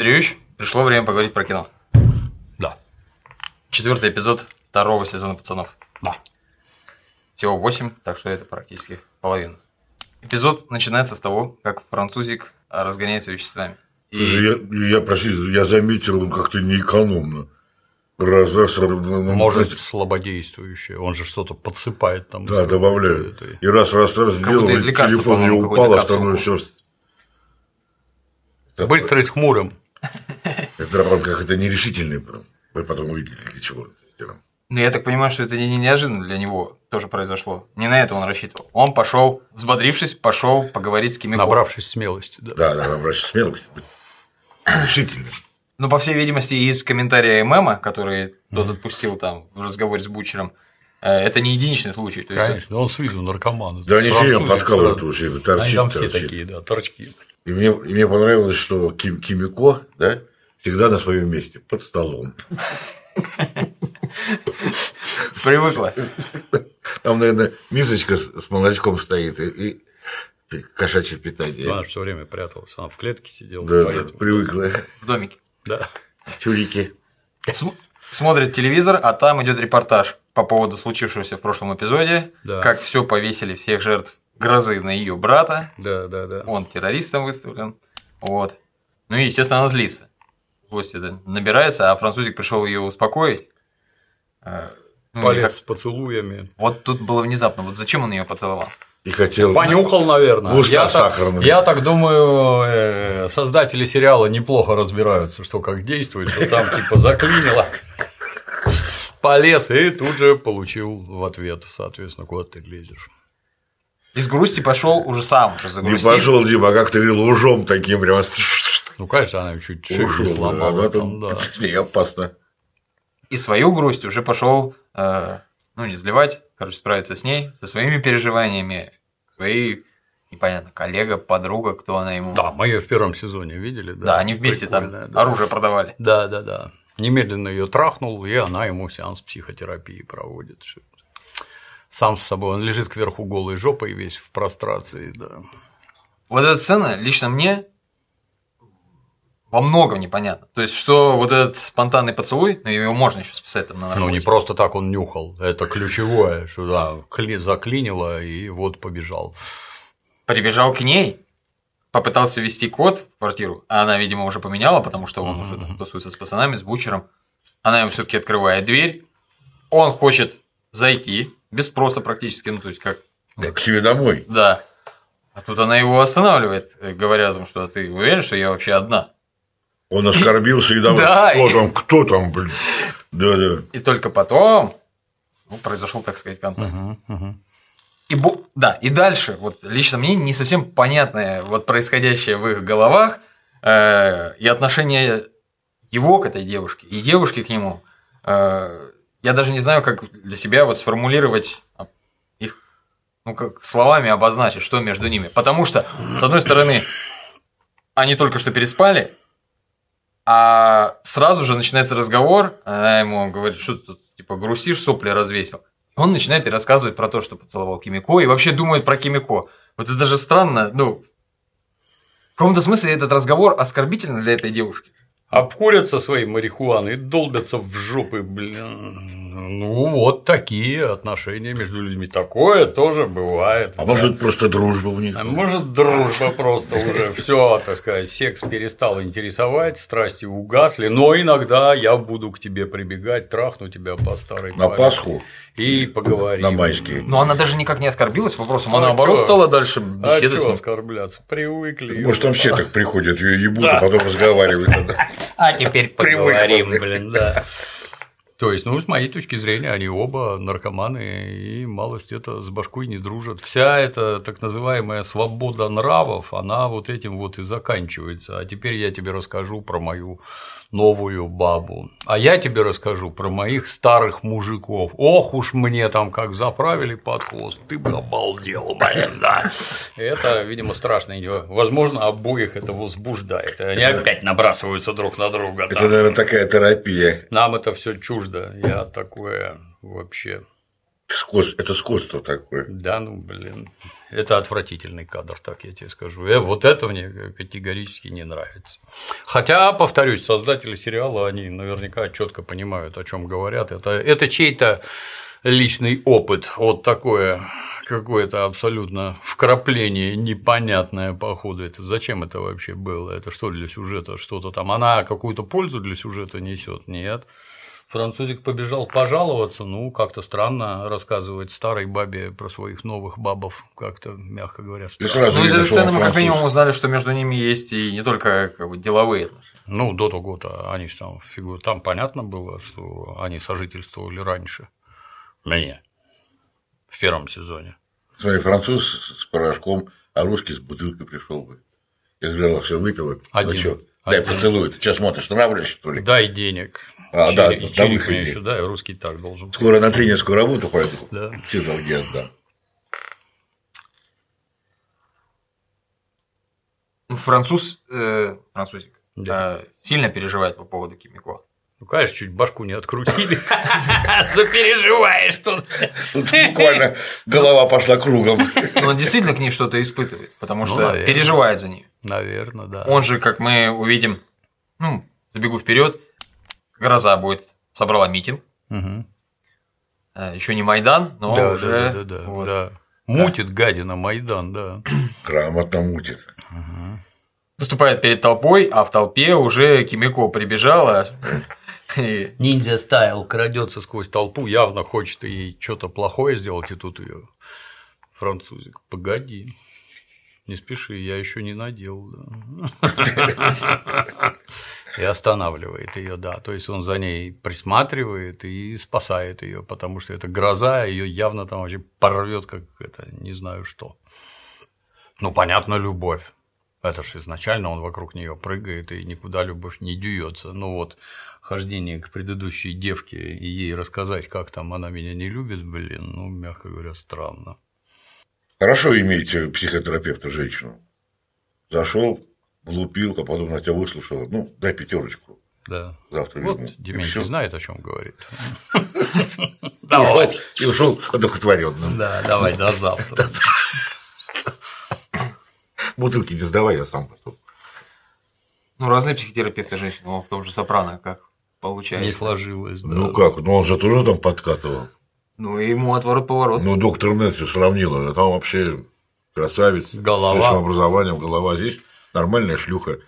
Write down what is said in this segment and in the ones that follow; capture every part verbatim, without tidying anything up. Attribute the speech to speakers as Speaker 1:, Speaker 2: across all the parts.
Speaker 1: Дмитрий Юрьевич, пришло время поговорить про кино.
Speaker 2: Да.
Speaker 1: Четвертый эпизод второго сезона «Пацанов».
Speaker 2: Да.
Speaker 1: Всего восемь, так что это практически половина. Эпизод начинается с того, как французик разгоняется веществами.
Speaker 3: И... Я, я, прости, я заметил, он как-то неэкономно. Раз, раз,
Speaker 2: Может, раз, слабодействующее, он же что-то подсыпает там.
Speaker 3: Да, добавляет. И раз, раз, раз сделал, и телефон не упал, остальное все.
Speaker 2: Быстро и с хмурым.
Speaker 3: Это как это нерешительный, вы потом увидели, для чего.
Speaker 1: Ну, я так понимаю, что это не неожиданно для него тоже произошло. Не на это он рассчитывал. Он пошел, взбодрившись, пошел поговорить с Кимико.
Speaker 2: Набравшись смелости, да.
Speaker 3: Да, да, набравшись смелости. Решительно.
Speaker 1: Ну, по всей видимости, из комментария Мэма, который тот mm-hmm. отпустил там в разговоре с Бучером, это не единичный случай. То
Speaker 2: Конечно,
Speaker 1: есть...
Speaker 2: он с виду наркоман.
Speaker 3: Да, они все подкалывают уже, торчит,
Speaker 2: они там все
Speaker 3: торчит.
Speaker 2: такие, да, торчки.
Speaker 3: И мне, и мне понравилось, что Ким, Кимико, да, всегда на своем месте, под столом.
Speaker 1: Привыкла.
Speaker 3: Там, наверное, мисочка с молочком стоит и кошачье питание.
Speaker 2: Она все время пряталась, она в клетке сидела.
Speaker 3: Да, привыкла.
Speaker 1: В домике.
Speaker 2: Да.
Speaker 3: Чурики.
Speaker 1: Смотрит телевизор, а там идет репортаж по поводу случившегося в прошлом эпизоде,
Speaker 2: да. Как
Speaker 1: все повесили всех жертв грозы на ее брата.
Speaker 2: Да, да, да.
Speaker 1: Он террористом выставлен. Вот. Ну и, естественно, она злится. Злость это набирается, а французик пришел ее успокоить.
Speaker 2: Ну, полез как... с поцелуями.
Speaker 1: Вот тут было внезапно. Вот зачем он ее поцеловал?
Speaker 3: И хотел.
Speaker 2: Понюхал, наверное.
Speaker 3: Я так,
Speaker 2: я так думаю, создатели сериала неплохо разбираются, что как действует, что там типа заклинило. Полез и тут же получил в ответ, соответственно, куда ты лезешь.
Speaker 1: Из грусти пошел уже сам, уже загрустил.
Speaker 3: Не пошел, Дима, а как ты говорил, ужом таким прямо.
Speaker 2: Ну, конечно, она чуть чуть сломала. Там, да.
Speaker 3: Не опасно.
Speaker 1: И свою грусть уже пошел, э, ну, не сливать, короче, справиться с ней, со своими переживаниями, своей, непонятно, коллега, подруга, кто она ему.
Speaker 2: Да, мы ее в первом сезоне видели. Да,
Speaker 1: да они вместе там да. оружие продавали.
Speaker 2: Да, да, да. Немедленно ее трахнул, и она ему сеанс психотерапии проводит. Сам с собой, он лежит кверху голой жопой весь в прострации, да.
Speaker 1: Вот эта сцена лично мне во многом непонятно. То есть, что вот этот спонтанный поцелуй, ну, его можно еще списать там на наркотики.
Speaker 2: Ну, не просто так он нюхал, это ключевое, что да, заклинило, и вот побежал.
Speaker 1: Прибежал к ней, попытался ввести код в квартиру, а она, видимо, уже поменяла, потому что он mm-hmm. уже тусуется с пацанами, с Бучером. Она ему все-таки открывает дверь, он хочет зайти, без спроса практически, ну, то есть, как…
Speaker 3: Да, к себе домой.
Speaker 1: Да. А тут она его останавливает, говоря о том, что ты уверен, что я вообще одна?
Speaker 3: Он оскорбился и давай,
Speaker 1: да,
Speaker 3: кто
Speaker 1: и...
Speaker 3: там, кто там, блин. Да, да.
Speaker 1: И только потом ну, произошел, так сказать, контакт.
Speaker 2: Uh-huh, uh-huh.
Speaker 1: И бо... Да, и дальше, вот лично мне не совсем понятное вот происходящее в их головах э, и отношение его к этой девушке, и девушки к нему. Э, я даже не знаю, как для себя вот сформулировать их, ну, как словами обозначить, что между ними. Потому что, с одной стороны, они только что переспали, а сразу же начинается разговор, она ему говорит, что ты тут типа грустишь, сопли развесил. Он начинает ей рассказывать про то, что поцеловал Кимико, и вообще думает про Кимико. Вот это же странно, ну, в каком-то смысле этот разговор оскорбительный для этой девушки.
Speaker 2: Обкурятся своей марихуаной и долбятся в жопы, блин. Ну, вот такие отношения между людьми. Такое тоже бывает.
Speaker 3: А
Speaker 2: да.
Speaker 3: может, просто дружба у них?
Speaker 2: А может, дружба просто уже все, так сказать, секс перестал интересовать, страсти угасли, но иногда я буду к тебе прибегать, трахну тебя по старой
Speaker 3: На
Speaker 2: памяти.
Speaker 3: Пасху?
Speaker 2: И поговорим.
Speaker 3: На майские.
Speaker 1: Но она даже никак не оскорбилась вопросом, она
Speaker 2: а
Speaker 1: наоборот
Speaker 2: чё?
Speaker 1: стала дальше беседовать.
Speaker 2: А чего оскорбляться? Привыкли.
Speaker 3: Может, там все так приходят, ее ебут,
Speaker 2: да.
Speaker 3: а потом разговаривают.
Speaker 2: А теперь поговорим, блин, да. То есть, ну, с моей точки зрения, они оба наркоманы и малость это с башкой не дружат. Вся эта так называемая свобода нравов, она вот этим вот и заканчивается. А теперь я тебе расскажу про мою новую бабу. А я тебе расскажу про моих старых мужиков. Ох уж мне там как заправили под хвост. Ты бы обалдел, блин, да. Это, видимо, страшно. Возможно, обоих это возбуждает. Они опять набрасываются друг на друга.
Speaker 3: Это, наверное, такая терапия.
Speaker 2: Нам это все чуждо. Я такое вообще
Speaker 3: Скос... Это скотство такое.
Speaker 2: Да, ну, блин, это отвратительный кадр, так я тебе скажу. Я, вот это мне категорически не нравится. Хотя, повторюсь, создатели сериала, они наверняка четко понимают, о чем говорят. Это, это чей-то личный опыт, вот такое какое-то абсолютно вкрапление непонятное по ходу. Это зачем это вообще было? Это что для сюжета? Что-то там? Она какую-то пользу для сюжета несет? Нет. Французик побежал пожаловаться, ну, как-то странно рассказывать старой бабе про своих новых бабов, как-то, мягко говоря, странно.
Speaker 1: Ну, из этой сцены мы как минимум узнали, что между ними есть и не только как бы деловые отношения.
Speaker 2: Ну, до того-то они же там фигуры. Там понятно было, что они сожительствовали раньше. Мне. В первом сезоне.
Speaker 3: Смотри, француз с порошком, а русский с бутылкой пришел бы. Я сказал, все выпил.
Speaker 2: Один.
Speaker 3: Ну, что, дай поцелуй. Ты что смотришь, нравишься, что ли?
Speaker 2: Дай денег.
Speaker 3: А,
Speaker 2: Чили,
Speaker 3: да,
Speaker 2: и
Speaker 3: на выходе.
Speaker 2: еще, да, и русский так должен.
Speaker 3: Скоро на тренерскую работу пойду.
Speaker 2: Да.
Speaker 3: Все долги отдам.
Speaker 1: Француз, э, французик,
Speaker 2: Да.
Speaker 1: э, сильно переживает по поводу Кимико.
Speaker 2: Ну, конечно, чуть башку не открутили. Запереживаешь тут.
Speaker 3: Тут буквально голова пошла кругом.
Speaker 1: Но он действительно к ней что-то испытывает, потому
Speaker 2: Ну,
Speaker 1: что
Speaker 2: наверное.
Speaker 1: переживает за нее.
Speaker 2: Наверное, да.
Speaker 1: Он же, как мы увидим, ну, забегу вперед, Гроза будет собрала митинг.
Speaker 2: Угу.
Speaker 1: Еще не Майдан, но
Speaker 2: Да,
Speaker 1: уже
Speaker 2: да, да, да,
Speaker 1: вот.
Speaker 2: да. Мутит гадина Майдан, да.
Speaker 3: Грамотно мутит.
Speaker 1: Выступает перед толпой, а в толпе уже Кимико прибежала. И...
Speaker 2: Ниндзя стайл крадется сквозь толпу, явно хочет ей что-то плохое сделать, и тут ее французик. Погоди, не спеши, я еще не надел. Да. И останавливает ее, да. То есть он за ней присматривает и спасает ее, потому что это гроза, ее явно там вообще порвет, как это, не знаю что. Ну, понятно, любовь. Это же изначально он вокруг нее прыгает, и никуда любовь не дюется. Ну вот хождение к предыдущей девке и ей рассказать, как там она меня не любит, блин, ну, мягко говоря, странно.
Speaker 3: Хорошо иметь психотерапевта женщину. Зашел, влупил, а потом на тебя выслушала. Ну, дай пятерочку.
Speaker 2: Да.
Speaker 3: Завтра
Speaker 2: вот
Speaker 3: верну.
Speaker 2: Дементий знает, о чем говорит.
Speaker 3: Давай. И ушел одухотворенным.
Speaker 2: Да, давай, до завтра.
Speaker 3: Бутылки не сдавай, я сам потом.
Speaker 1: Ну, разные психотерапевты женщин, он в том же «Сопрано» как получается.
Speaker 2: Не сложилось, да.
Speaker 3: Ну как, ну он же тоже там подкатывал.
Speaker 1: Ну, и ему отворот-поворот.
Speaker 3: Ну, доктор Мэтью сравнила, а там вообще красавец.
Speaker 2: Голова.
Speaker 3: С высшим образованием, голова. Здесь нормальная шлюха.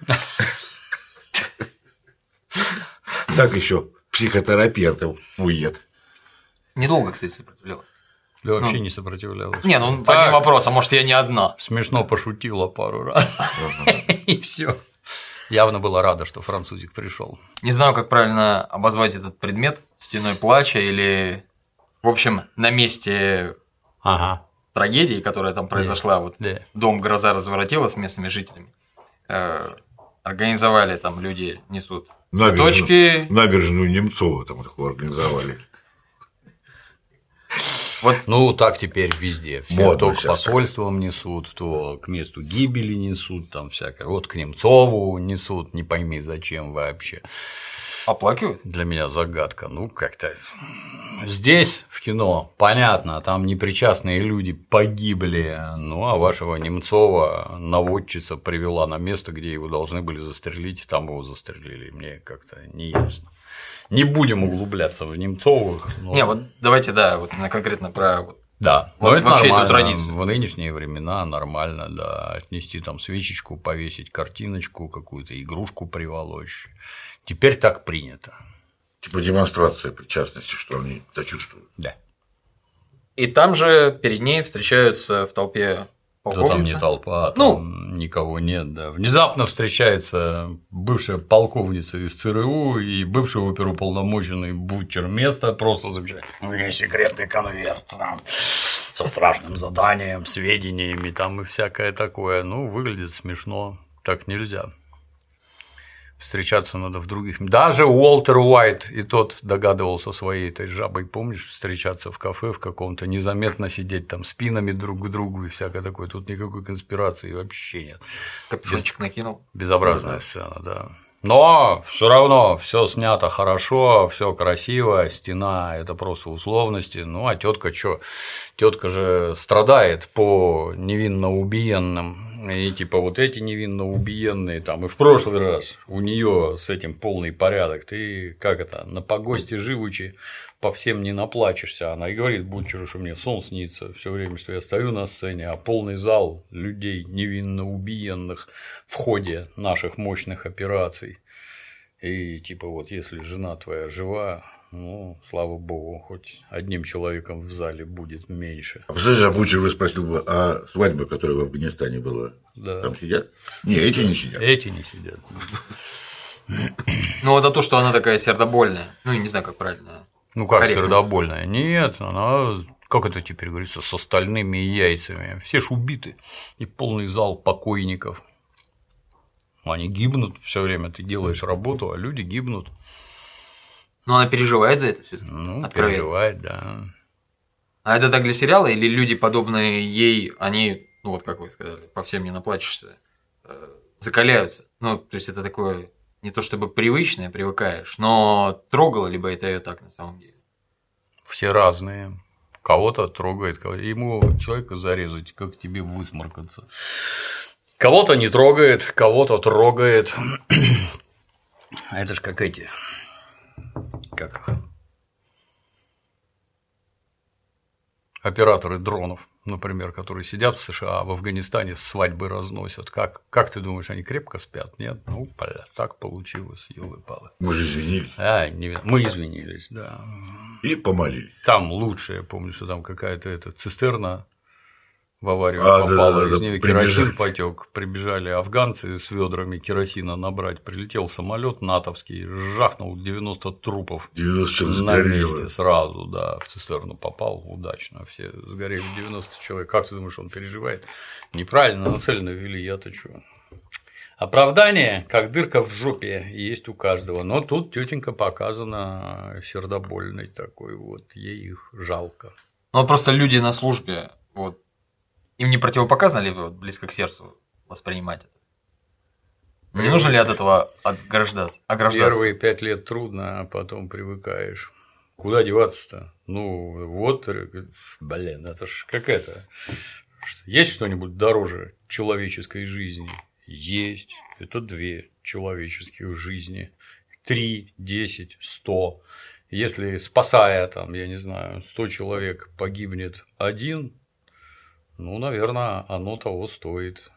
Speaker 3: Так еще психотерапевтов уед.
Speaker 1: Недолго, кстати, сопротивлялась.
Speaker 2: Да вообще не сопротивлялась.
Speaker 1: Не, ну
Speaker 2: Так.
Speaker 1: один вопрос, а может, я не одна?
Speaker 2: Смешно пошутила пару раз. И все. Явно была рада, что французик пришел.
Speaker 1: Не знаю, как правильно обозвать этот предмет, стеной плача или, в общем, на месте
Speaker 2: Ага.
Speaker 1: трагедии, которая там произошла, вот
Speaker 2: Да.
Speaker 1: дом гроза разворотила с местными жителями. Э, Организовали там люди несут цветочки.
Speaker 3: Набережную Немцова там такое организовали.
Speaker 1: Вот
Speaker 2: Ну, так теперь везде. Все
Speaker 3: Модно
Speaker 2: то к
Speaker 3: сейчас
Speaker 2: посольствам несут, то к месту гибели несут, там всякое. Вот к Немцову несут, не пойми зачем вообще.
Speaker 1: оплакивают.
Speaker 2: Для меня загадка. Ну, как-то здесь в кино понятно, там непричастные люди погибли, ну а вашего Немцова наводчица привела на место, где его должны были застрелить, там его застрелили. Мне как-то не ясно. Не будем углубляться в Немцовых. Но...
Speaker 1: Не, вот давайте, да, вот именно конкретно про вот,
Speaker 2: Да,
Speaker 1: Вот
Speaker 2: но это
Speaker 1: вообще эту
Speaker 2: нормально.
Speaker 1: традицию.
Speaker 2: В нынешние времена нормально, да, отнести там свечечку, повесить картиночку, какую-то игрушку приволочь. Теперь так принято.
Speaker 3: Типа демонстрация причастности, что они это чувствуют.
Speaker 2: Да.
Speaker 1: И там же перед ней встречаются в толпе
Speaker 2: Да там
Speaker 1: полковница.
Speaker 2: не толпа,
Speaker 1: Ну.
Speaker 2: там никого нет, да. Внезапно встречается бывшая полковница из ЦРУ и бывший оперуполномоченный бутчер места, просто замечает. У меня секретный конверт там, со страшным заданием, сведениями там и всякое такое. Ну, выглядит смешно, так нельзя. Встречаться надо в других. Даже Уолтер Уайт и тот догадывался своей этой жабой, помнишь, встречаться в кафе в каком-то, незаметно сидеть там спинами друг к другу и всякое такое. Тут никакой конспирации вообще нет.
Speaker 1: Капюшончик накинул.
Speaker 2: Безобразная сцена, да. Но все равно все снято хорошо, все красиво, стена это просто условности. Ну а тетка что? Тетка же страдает по невинно убиенным. И типа вот эти невинно убиенные там и в прошлый раз у нее с этим полный порядок. Ты как это на погосте живучи по всем не наплачешься. Она и говорит Бутчеру, что мне сон снится все время, что я стою на сцене, а полный зал людей невинно убиенных в ходе наших мощных операций. И типа вот если жена твоя жива, ну, слава богу, хоть одним человеком в зале будет меньше.
Speaker 3: А представляешь, а Бутчер вы спросил бы, а свадьба, которая в Афганистане была,
Speaker 2: да.
Speaker 3: Там сидят? Не, эти не сидят.
Speaker 2: Эти не сидят.
Speaker 1: Ну, это то, что она такая сердобольная. Ну, я не знаю, как правильно.
Speaker 2: Ну, как корректно. Сердобольная? Нет, она, как это теперь говорится, с остальными яйцами. Все ж убиты. И полный зал покойников. Они гибнут все время. Ты делаешь работу, а люди гибнут.
Speaker 1: Ну, она переживает за это все.
Speaker 2: Ну, откровенно. Переживает, да.
Speaker 1: А это так для сериала, или люди, подобные ей, они, ну, вот как вы сказали, по всем не наплачешься, закаляются? Ну, то есть это такое. Не то чтобы привычное, привыкаешь, но трогало ли бы это ее так на самом деле?
Speaker 2: Все разные. Кого-то трогает, кого-то... ему человека зарезать, как тебе высморкаться. Кого-то не трогает, кого-то трогает. Это ж как эти. Как их? Операторы дронов, например, которые сидят в США, а в Афганистане свадьбы разносят. Как, как ты думаешь, они крепко спят? Нет? Ну, бля, так получилось, ёлы-палы.
Speaker 3: Мы же извинились.
Speaker 2: А, не... Мы извинились, да.
Speaker 3: И помолились.
Speaker 2: Там лучше, я помню, что там какая-то эта цистерна в аварию
Speaker 3: а,
Speaker 2: попала,
Speaker 3: да, да,
Speaker 2: из
Speaker 3: да,
Speaker 2: нее керосин потек, прибежали афганцы с ведрами керосина набрать, прилетел самолет натовский, жахнул девяносто трупов
Speaker 3: девяносто
Speaker 2: на месте сразу, да, в цистерну попал удачно, все сгорели девяносто человек. Как ты думаешь, он переживает? Неправильно нацеленно вели, я-то чё? Оправдание, как дырка в жопе, есть у каждого, но тут тетенька показана сердобольной такой, вот ей их жалко.
Speaker 1: Ну, просто люди на службе, вот. Им не противопоказано ли вот, близко к сердцу воспринимать это? Не нужно ли от этого ограждаться?
Speaker 2: Первые пять лет трудно, а потом привыкаешь. Куда деваться-то? Ну, вот, блин, это ж какая-то. Есть что-нибудь дороже человеческой жизни? Есть. Это две человеческих жизни. Три, десять, сто. Если, спасая, там, я не знаю, сто человек погибнет один, ну, наверное, оно того стоит.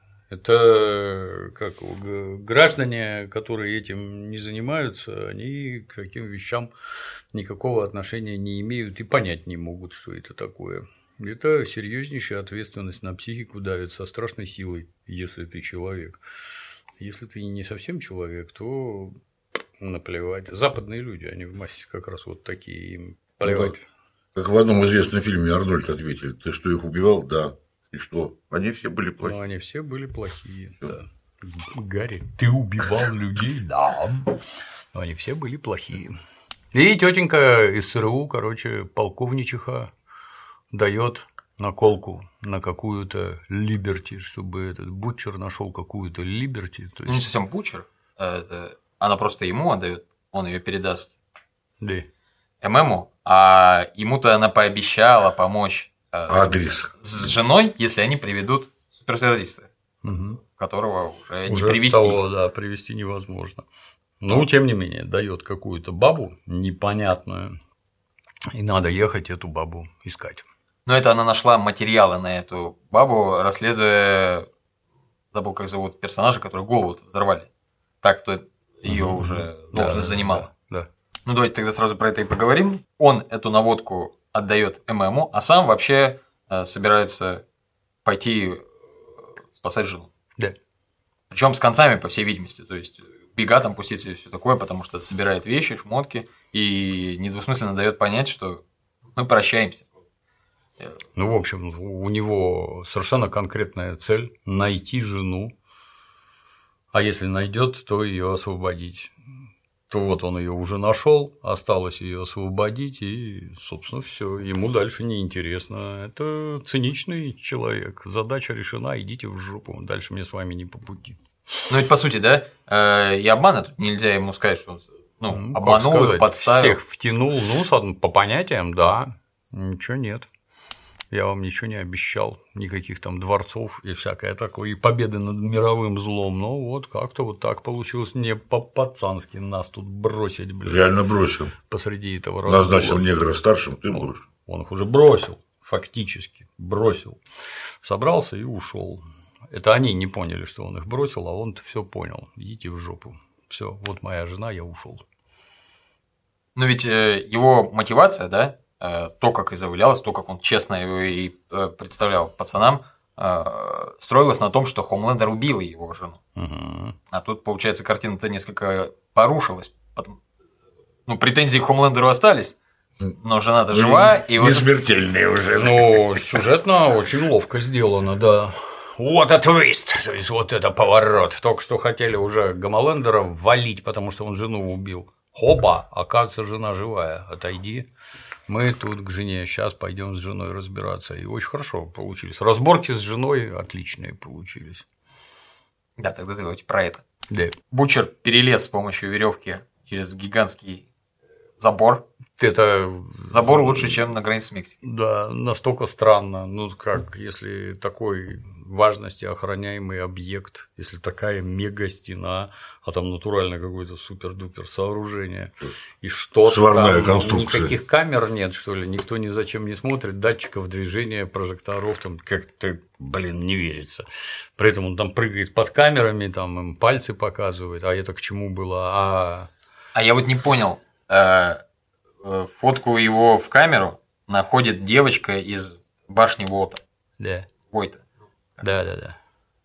Speaker 2: Это как граждане, которые этим не занимаются, они к таким вещам никакого отношения не имеют и понять не могут, что это такое. Это серьезнейшая ответственность на психику давит со страшной силой, если ты человек. Если ты не совсем человек, то наплевать. Западные люди, они в массе как раз вот такие, им плевать.
Speaker 3: Как в одном известном фильме Арнольд ответил: ты что, их убивал? Да. И что? Они все были плохие.
Speaker 2: Ну, они все были плохие, да. Гарри, ты убивал людей? Да. Но они все были плохие. И тетенька из ЦРУ, короче, полковничиха, дает наколку на какую-то либерти, чтобы этот Бутчер нашел какую-то либерти. Есть...
Speaker 1: Ну, не совсем Бутчер. Она просто ему отдает, он ее передаст.
Speaker 2: Да.
Speaker 1: ММу, а ему-то она пообещала помочь э,
Speaker 3: Адрес.
Speaker 1: С, с женой, если они приведут супертеррориста,
Speaker 2: угу.
Speaker 1: которого уже,
Speaker 2: уже
Speaker 1: не привести.
Speaker 2: Того, да, привести невозможно. Но, ну, тем не менее, дает какую-то бабу непонятную, и надо ехать эту бабу искать.
Speaker 1: Но это она нашла материалы на эту бабу, расследуя, забыл, как зовут персонажа, который голову взорвали. Так, кто ее угу. уже должность да, занимала.
Speaker 2: Да, да.
Speaker 1: Ну, давайте тогда сразу про это и поговорим. Он эту наводку отдает ММу, а сам вообще э, собирается пойти спасать жену.
Speaker 2: Да.
Speaker 1: Причем с концами, по всей видимости. То есть бега там пуститься и все такое, потому что собирает вещи, шмотки и недвусмысленно дает понять, что мы прощаемся.
Speaker 2: Ну, в общем, у него совершенно конкретная цель – найти жену, а если найдет, то ее освободить. То вот он ее уже нашел, осталось ее освободить, и, собственно, все, ему дальше неинтересно. Это циничный человек. Задача решена, идите в жопу. Дальше мне с вами не по пути.
Speaker 1: Ну, ведь по сути, да, и обмана тут нельзя ему сказать, что он ну, ну, обманул их, подставил.
Speaker 2: Всех втянул, ну, по понятиям, да, ничего нет. Я вам ничего не обещал, никаких там дворцов и всякое такое, и победы над мировым злом. Ну, вот как-то вот так получилось, не по-пацански нас тут бросить, блин.
Speaker 3: Реально бросил.
Speaker 2: Посреди этого разговора.
Speaker 3: Назначил негра старшим, ты
Speaker 2: он,
Speaker 3: будешь.
Speaker 2: Он их уже бросил, фактически, бросил. Собрался и ушел. Это они не поняли, что он их бросил, а он-то все понял. Идите в жопу. Все, вот моя жена, я ушел.
Speaker 1: Но ведь его мотивация, да? То, как изъявлялось, то, как он честно его и представлял пацанам, строилось на том, что Хомлендер убил его жену.
Speaker 2: Угу.
Speaker 1: А тут, получается, картина-то несколько порушилась. Ну, претензии к Хомлендеру остались, но жена-то ну, жива.
Speaker 3: И не
Speaker 1: вот...
Speaker 3: смертельные уже.
Speaker 2: Ну, сюжетно очень ловко сделано, да. Вот это твист, то есть вот это поворот. Только что хотели уже Гомолендера валить, потому что он жену убил. Хоба, оказывается, жена живая, отойди. Мы тут к жене, сейчас пойдем с женой разбираться. И очень хорошо получились. Разборки с женой отличные получились.
Speaker 1: Да, тогда давайте про это.
Speaker 2: Да.
Speaker 1: Бучер перелез с помощью веревки через гигантский забор.
Speaker 2: Это
Speaker 1: забор лучше, чем на границе с Мексикой.
Speaker 2: Да, настолько странно. Ну, как, если такой важности охраняемый объект, если такая мега стена, а там натурально какое-то супер-дупер сооружение, и что
Speaker 3: сварная
Speaker 2: там,
Speaker 3: конструкция.
Speaker 2: Никаких камер нет, что ли, никто ни зачем не смотрит, датчиков движения, прожекторов, там как-то, блин, не верится. При этом он там прыгает под камерами, там им пальцы показывает, а это к чему было? А,
Speaker 1: а я вот не понял. Фотку его в камеру находит девочка из башни Войта.
Speaker 2: Да.
Speaker 1: Войта.
Speaker 2: Да, да, да.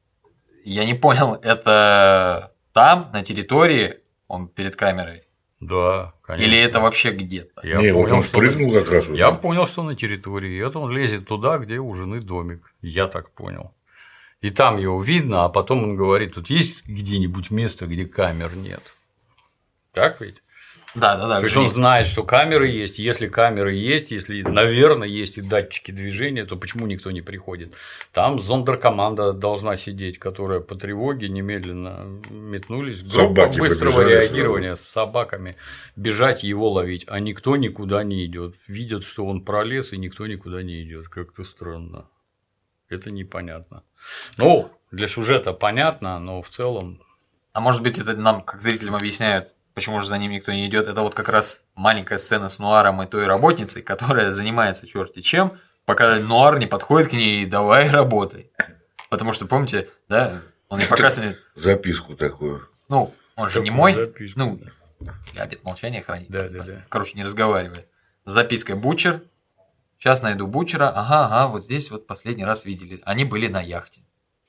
Speaker 1: Я не понял, это там, на территории, он перед камерой?
Speaker 2: Да, конечно.
Speaker 1: Или это вообще где-то?
Speaker 3: Я не, понял, он что прыгнул как раз.
Speaker 2: Я понял, что на территории. Это он лезет туда, где у жены домик. Я так понял. И там его видно, а потом он говорит: тут есть где-нибудь место, где камер нет. Так ведь?
Speaker 1: Да, да, да.
Speaker 2: То есть он знает, что камеры есть. Если камеры есть, если, наверное, есть и датчики движения, то почему никто не приходит? Там зондеркоманда должна сидеть, которая по тревоге немедленно метнулись. Группа быстрого реагирования с собаками, бежать его ловить, а никто никуда не идет. Видят, что он пролез, и никто никуда не идет. Как-то странно. Это непонятно. Ну, для сюжета понятно, но в целом.
Speaker 1: А может быть, это нам, как зрителям, объясняют, почему же за ним никто не идет? Это вот как раз маленькая сцена с Нуаром и той работницей, которая занимается черти чем, пока Нуар не подходит к ней и давай работай. Потому что, помните, да, он ей показывает.
Speaker 3: Записку такую.
Speaker 1: Ну, он же не мой.
Speaker 2: Записку.
Speaker 1: Ну, обет молчания хранит.
Speaker 2: Да, да, да.
Speaker 1: Короче, не разговаривает. С запиской Бучер. Сейчас найду Бучера. Ага, ага, вот здесь вот последний раз видели. Они были на яхте.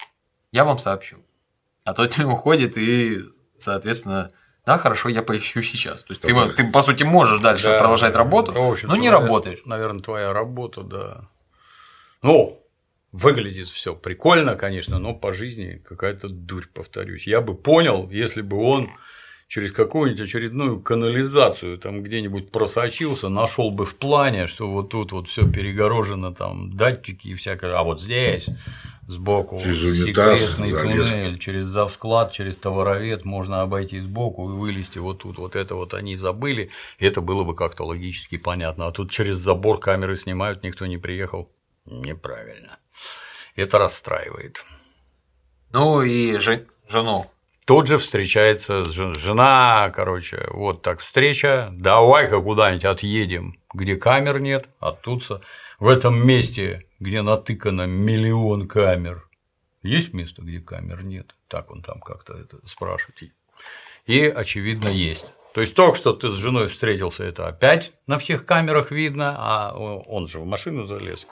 Speaker 1: Я вам сообщу. А тот уходит и, соответственно. Да, хорошо, я поищу сейчас. То есть ты, ты, по сути, можешь дальше да, продолжать работу, но твоя, не работаешь.
Speaker 2: Наверное, твоя работа, да. Ну, выглядит все прикольно, конечно, но по жизни какая-то дурь, повторюсь. Я бы понял, если бы он через какую-нибудь очередную канализацию там где-нибудь просочился, нашел бы в плане, что вот тут вот все перегорожено, там датчики и всякое, а вот здесь сбоку секретный туннель, через завсклад, через товаровед можно обойти сбоку и вылезти вот тут, вот это вот они забыли, и это было бы как-то логически понятно, а тут через забор камеры снимают, никто не приехал, неправильно, это расстраивает.
Speaker 1: Ну и жену.
Speaker 2: Тут же встречается жена, короче, вот так встреча, давай-ка куда-нибудь отъедем, где камер нет, оттуда в этом месте, где натыкано миллион камер, есть место, где камер нет, так он там как-то это спрашивает, и очевидно есть. То есть только что ты с женой встретился, это опять на всех камерах видно, а он же в машину залез,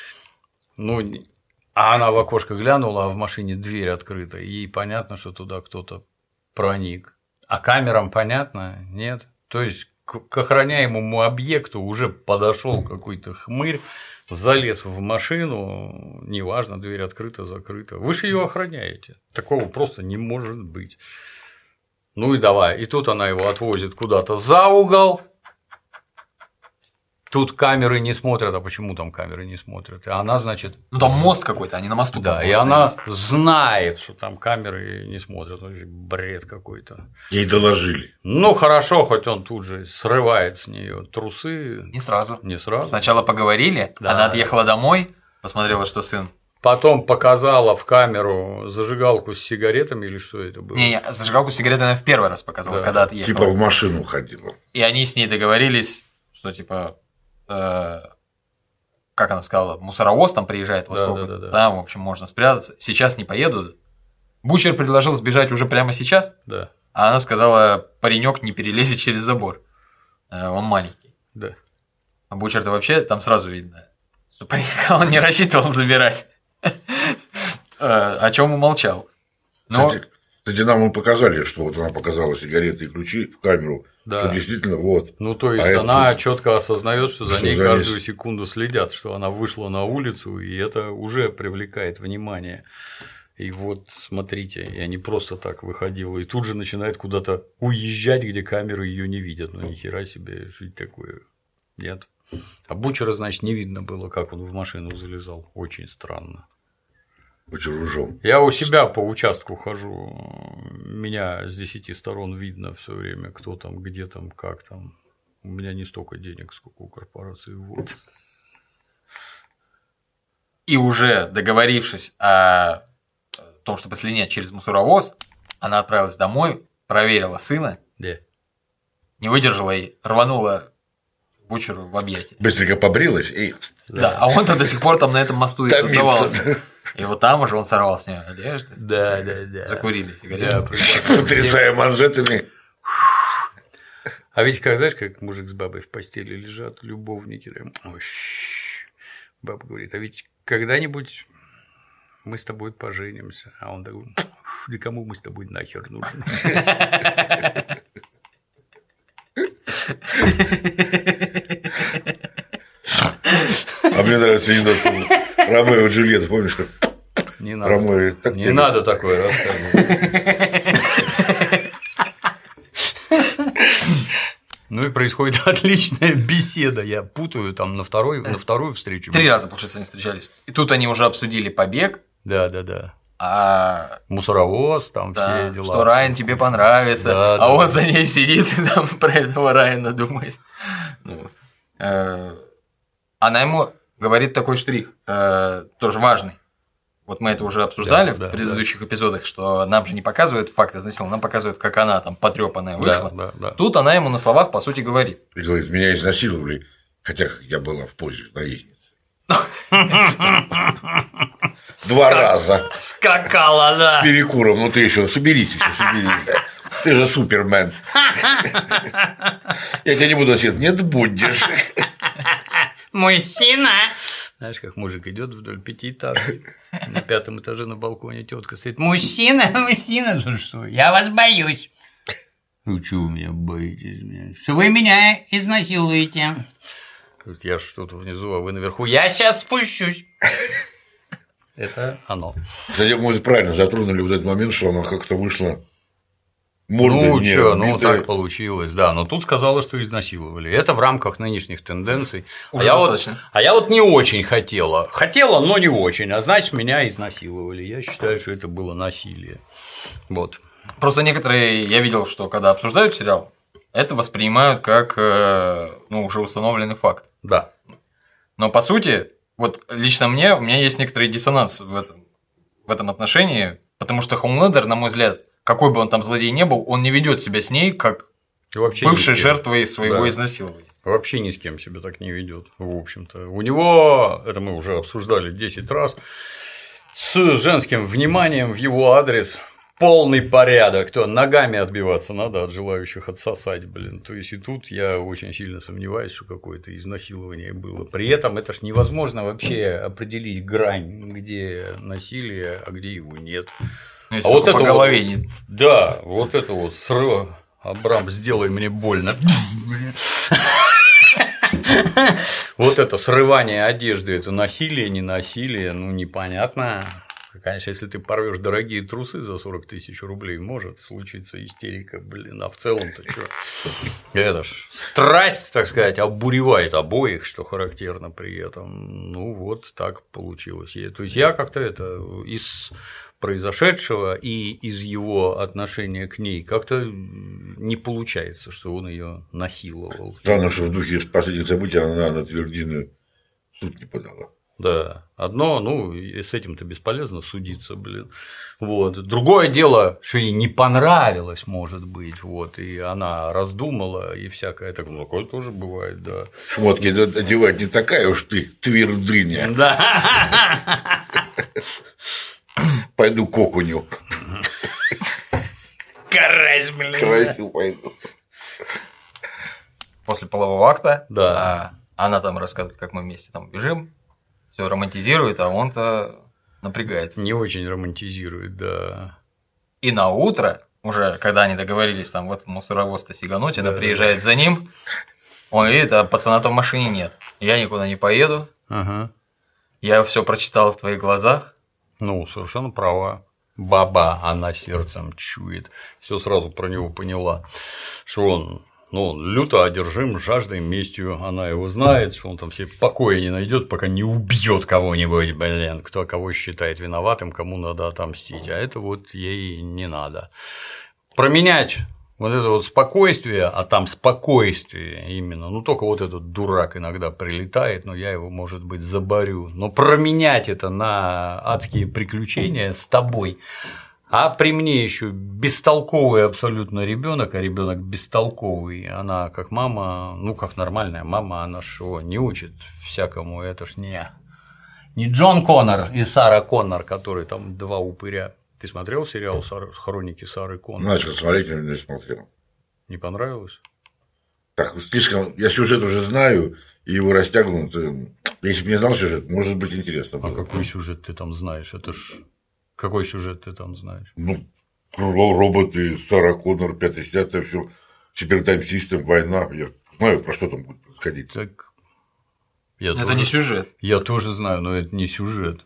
Speaker 2: ну. А она в окошко глянула, а в машине дверь открыта, и ей понятно, что туда кто-то проник. А камерам понятно? Нет. То есть к охраняемому объекту уже подошел какой-то хмырь, залез в машину, неважно, дверь открыта, закрыта. Вы же ее охраняете. Такого просто не может быть. Ну и давай. И тут она его отвозит куда-то за угол. Тут камеры не смотрят, а почему там камеры не смотрят? И она, значит…
Speaker 1: Ну, там мост какой-то, они на мосту.
Speaker 2: Да, и она знает, что там камеры не смотрят. Бред какой-то.
Speaker 3: Ей доложили.
Speaker 2: Ну, хорошо, хоть он тут же срывает с нее трусы.
Speaker 1: Не сразу.
Speaker 2: Не сразу.
Speaker 1: Сначала поговорили, да. Она отъехала домой, посмотрела, что сын.
Speaker 2: Потом показала в камеру зажигалку с сигаретами или что это было?
Speaker 1: Не, не, зажигалку с сигаретами она в первый раз показала, да. Когда отъехала.
Speaker 3: Типа в машину ходила.
Speaker 1: И они с ней договорились, что типа… как она сказала, мусоровоз там приезжает во сколько, да, да, да, там, в общем, можно спрятаться. Сейчас не поеду. Бучер предложил сбежать уже прямо сейчас,
Speaker 2: да.
Speaker 1: А она сказала, паренек не перелезет через забор, он маленький.
Speaker 2: Да.
Speaker 1: А Бучер-то вообще там сразу видно, что паренька он не рассчитывал забирать, о чем умолчал. Но…
Speaker 3: Кстати, кстати, нам мы показали, что вот она показала сигареты и ключи в камеру. Да. То действительно, вот.
Speaker 2: Ну, то есть, а она это... четко осознает, что за что ней за каждую ней... секунду следят, что она вышла на улицу, и это уже привлекает внимание. И вот, смотрите, я не просто так выходила, и тут же начинает куда-то уезжать, где камеры ее не видят. Ну, ни хера себе, жить такое. Нет. А Бучера, значит, не видно было, как он в машину залезал. Очень странно.
Speaker 3: Ружом.
Speaker 2: Я у себя по участку хожу, меня с десяти сторон видно все время, кто там, где там, как там. У меня не столько денег, сколько у корпорации. Вот.
Speaker 1: И уже договорившись о том, чтобы слинять через мусоровоз, она отправилась домой, проверила сына,
Speaker 2: yeah.
Speaker 1: не выдержала и рванула Бучеру в объятия.
Speaker 3: Быстренько побрилась и…
Speaker 1: Да, а он-то до сих пор там на этом мосту и тусовался. И вот там уже он сорвал с нее одежду.
Speaker 2: Да, да, да.
Speaker 1: Закурили сигарету.
Speaker 3: Потрясая манжетами.
Speaker 2: А ведь, как знаешь, как мужик с бабой в постели лежат, любовники, там, ой, баба говорит, а ведь когда-нибудь мы с тобой поженимся. А он такой, да кому мы с тобой нахер нужны?
Speaker 3: А мне нравится анекдот Ромео и Джульетта, помнишь, что?
Speaker 2: Не надо,
Speaker 3: Ромео, так
Speaker 2: не надо такое рассказывать. Ну и происходит отличная беседа. Я путаю там на, второй, на вторую встречу.
Speaker 1: Три раза, получается, они встречались. И тут они уже обсудили побег.
Speaker 2: Да, да, да.
Speaker 1: А…
Speaker 2: Мусоровоз, там да, все дела.
Speaker 1: Что Райан тебе понравится,
Speaker 2: да,
Speaker 1: а
Speaker 2: да.
Speaker 1: он за ней сидит и там про этого Райана думает. Ну, э, она ему говорит такой штрих, э, тоже важный. Вот мы это уже обсуждали да, в да, предыдущих да. эпизодах, что нам же не показывают факт изнасилования, нам показывают, как она там потрепанная вышла.
Speaker 2: Да, да, да.
Speaker 1: Тут она ему на словах, по сути, говорит.
Speaker 3: И говорит, меня изнасиловали, хотя я была в позе наездницы. Два раза.
Speaker 2: Скакала, да.
Speaker 3: С перекуром. Ну ты еще соберись, еще соберись. Ты же супермен. Я тебя не буду носить. Нет, будешь.
Speaker 2: Мужчина. Знаешь, как мужик идет вдоль пятиэтажки, на пятом этаже на балконе тетка стоит. Мужчина, мужчина, ну что, я вас боюсь. Ну что вы меня боитесь? Меня? Что вы меня изнасилуете? Я что-то внизу, а вы наверху. Я сейчас спущусь. Это оно.
Speaker 3: Кстати, мы правильно затронули вот этот момент, что она как-то вышла. Мордой
Speaker 2: ну,
Speaker 3: не
Speaker 2: что, ну так получилось, да. Но тут сказала, что изнасиловали. Это в рамках нынешних тенденций. А я, вот, а я вот не очень хотела. Хотела, но не очень. А значит, меня изнасиловали. Я считаю, что это было насилие. Вот.
Speaker 1: Просто некоторые, я видел, что когда обсуждают сериал, это воспринимают как ну, уже установленный факт.
Speaker 2: Да.
Speaker 1: Но по сути, вот лично мне, у меня есть некоторый диссонанс в этом, в этом отношении, потому что Хоумлендер, на мой взгляд, какой бы он там злодей не был, он не ведет себя с ней как бывшей жертвой своего да. изнасилования.
Speaker 2: Вообще ни с кем себя так не ведет, в общем-то. У него, это мы уже обсуждали десять раз, с женским вниманием в его адрес полный порядок. То ногами отбиваться надо от желающих отсосать, блин. То есть и тут я очень сильно сомневаюсь, что какое-то изнасилование было. При этом это ж невозможно вообще определить грань, где насилие, а где его нет.
Speaker 1: Если а вот это по голове
Speaker 2: вот,
Speaker 1: нет.
Speaker 2: Да, вот это вот срыв. Абрам, сделай мне больно. Вот это срывание одежды, это насилие, не насилие, ну непонятно. конечно, если ты порвешь дорогие трусы за сорок тысяч рублей, может случиться истерика, блин, а в целом-то что? Это ж страсть, так сказать, обуревает обоих, что характерно при этом. Ну, вот так получилось. То есть я как-то это из произошедшего и из его отношения к ней как-то не получается, что он ее насиловал.
Speaker 3: Странно, что в духе последних событий она на Твердину суд не подала.
Speaker 2: Да, одно, ну, и с этим-то бесполезно судиться, блин. Вот. Другое дело, что ей не понравилось, может быть, вот, и она раздумала, и всякое такое, ну, такое тоже бывает, да.
Speaker 3: Шмотки одевать не такая уж ты твердыня.
Speaker 2: Да.
Speaker 3: Пойду к окуню.
Speaker 2: Карась, блин.
Speaker 3: Карасю пойду.
Speaker 1: После полового акта
Speaker 2: да.
Speaker 1: она там рассказывает, как мы вместе там бежим, все романтизирует, а он-то напрягается.
Speaker 2: Не очень романтизирует, да.
Speaker 1: И на утро, уже когда они договорились там в этот мусоровоз-то сигануть, она да, приезжает да. за ним, он видит, а пацана-то в машине нет. Я никуда не поеду.
Speaker 2: Ага.
Speaker 1: Я все прочитал в твоих глазах.
Speaker 2: Ну, совершенно права. Баба, она сердцем чует. Все сразу про него поняла, что он. Ну, он люто одержим жаждой, местью, она его знает, что он там себе покоя не найдет, пока не убьет кого-нибудь, блин, кто кого считает виноватым, кому надо отомстить, а это вот ей не надо. Променять вот это вот спокойствие, а там спокойствие именно, ну только вот этот дурак иногда прилетает, но я его, может быть, заборю, но променять это на адские приключения с тобой. А при мне еще бестолковый абсолютно ребенок, а ребенок бестолковый, она как мама, ну как нормальная мама, она что, не учит всякому, это ж не, не Джон Коннор и Сара Коннор, которые там два упыря. Ты смотрел сериал «Хроники Сары Коннор»?
Speaker 3: Начал смотреть, но не смотрел.
Speaker 2: Не понравилось?
Speaker 3: Так, слишком, я сюжет уже знаю, и его растягнут. Если бы не знал сюжет, может быть интересно было.
Speaker 2: А какой сюжет ты там знаешь? Это ж. Какой сюжет ты там знаешь?
Speaker 3: Ну, роботы, Сара Коннор, пятый снятое, все, Супертайм Систем, война. Я знаю, про что там будет происходить.
Speaker 2: Так... Я
Speaker 1: это
Speaker 2: тоже...
Speaker 1: не сюжет.
Speaker 2: Я тоже знаю, но это не сюжет.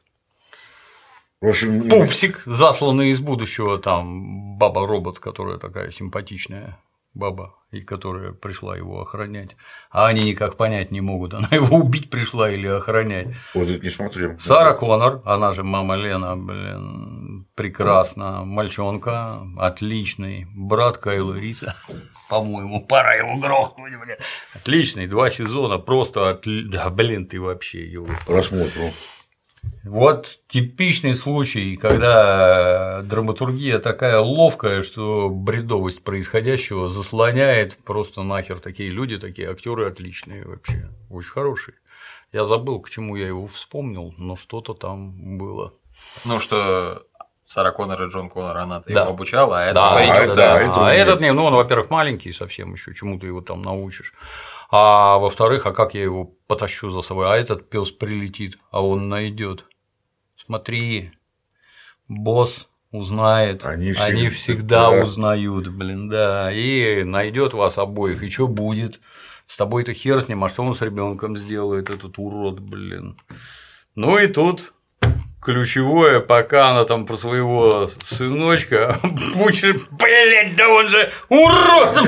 Speaker 3: В общем...
Speaker 2: Пупсик, засланный из будущего, там баба-робот, которая такая симпатичная баба, и которая пришла его охранять. А они никак понять не могут, она его убить пришла или охранять.
Speaker 3: Вот это не смотрел.
Speaker 2: Сара Коннор, она же мама Лена, блин, прекрасно, мальчонка, отличный, брат Кайла Риса, по-моему, пора его грохнуть, блин. Отличный, два сезона, просто отли... да, блин, ты вообще его.
Speaker 3: Просмотру.
Speaker 2: Вот типичный случай, когда драматургия такая ловкая, что бредовость происходящего заслоняет просто нахер. Такие люди, такие актеры отличные вообще, очень хорошие. Я забыл, к чему я его вспомнил, но что-то там было.
Speaker 1: Ну, что Сара Коннор и Джон Коннор, она-то
Speaker 2: да.
Speaker 1: его обучала, а этот
Speaker 2: да,
Speaker 1: паренек,
Speaker 2: да,
Speaker 1: да.
Speaker 2: да. А этот не, ну он, во-первых, маленький совсем еще, чему ты его там научишь. А во-вторых, а как я его потащу за собой? А этот пес прилетит, а он найдет. Смотри, босс узнает, они, они всегда да. узнают, блин, да, и найдет вас обоих. И что будет? С тобой-то хер с ним, а что он с ребенком сделает, этот урод, блин. Ну и тут ключевое, пока она там про своего сыночка будешь, блядь, да он же урод!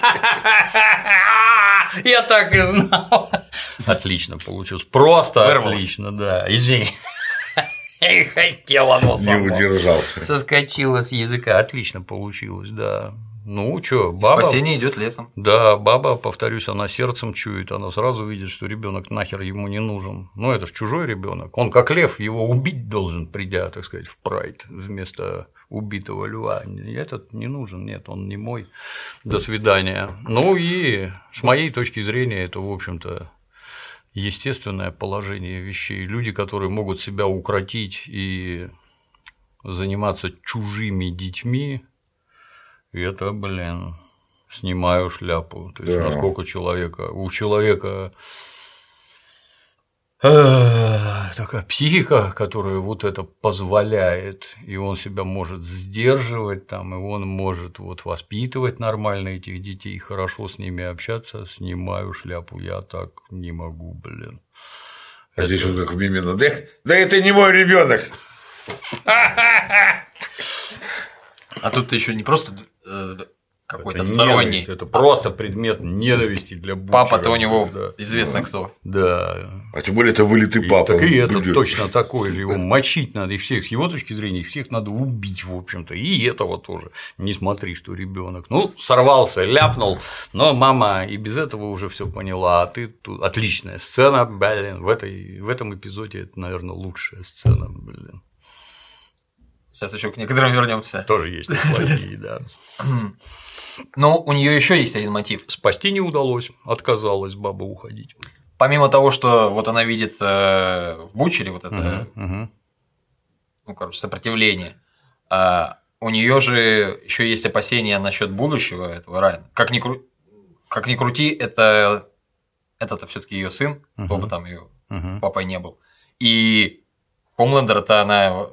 Speaker 2: Я так и знал. Отлично получилось. Просто Вырвалось. Отлично, да. Извини. И хотел оно само.
Speaker 3: Не удержался.
Speaker 2: Соскочило с языка. Отлично получилось, да. Ну, что, баба.
Speaker 1: Спасение идет лесом.
Speaker 2: Да, баба, повторюсь, она сердцем чует, она сразу видит, что ребенок нахер ему не нужен. Ну, это ж чужой ребенок. Он как лев, его убить должен, придя, так сказать, в прайд вместо убитого льва. Этот не нужен, нет, он не мой. До свидания. Ну и с моей точки зрения, это, в общем-то, естественное положение вещей. Люди, которые могут себя укротить и заниматься чужими детьми. И это, блин, снимаю шляпу. То есть, да. насколько человека, у человека такая психика, которая вот это позволяет, и он себя может сдерживать, там, и он может вот воспитывать нормально этих детей, хорошо с ними общаться, снимаю шляпу, я так не могу, блин.
Speaker 3: А это... здесь вот как в миме, да, да это не мой ребенок.
Speaker 1: А тут ты еще не просто какой-то
Speaker 2: это
Speaker 1: сторонний.
Speaker 2: Ненависть, это просто предмет ненависти для Бучера.
Speaker 1: Папа-то у него
Speaker 2: да.
Speaker 1: известно кто.
Speaker 2: Да.
Speaker 3: А тем более это вылитый
Speaker 2: И,
Speaker 3: папа.
Speaker 2: так и этот
Speaker 3: Блин.
Speaker 2: точно такой же. Его мочить надо, и всех, с его точки зрения, их всех надо убить, в общем-то. И этого тоже. Не смотри, что ребенок. Ну, сорвался, ляпнул, но мама и без этого уже все поняла. А ты тут отличная сцена, блин. В, этой, в этом эпизоде это, наверное, лучшая сцена, блин.
Speaker 1: Сейчас еще к некоторым вернемся.
Speaker 2: Тоже есть ностальгии, да.
Speaker 1: Но у нее еще есть один мотив.
Speaker 2: Спасти не удалось, отказалась баба уходить.
Speaker 1: Помимо того, что вот она видит э, в Бучере вот это,
Speaker 2: Угу, угу.
Speaker 1: ну, короче, сопротивление, а у нее же еще есть опасения насчет будущего этого Райана. Как ни, кру... как ни крути, это это-то все-таки ее сын,
Speaker 2: угу.
Speaker 1: кто бы там ее
Speaker 2: угу.
Speaker 1: папой не был. И Хомлендера-то она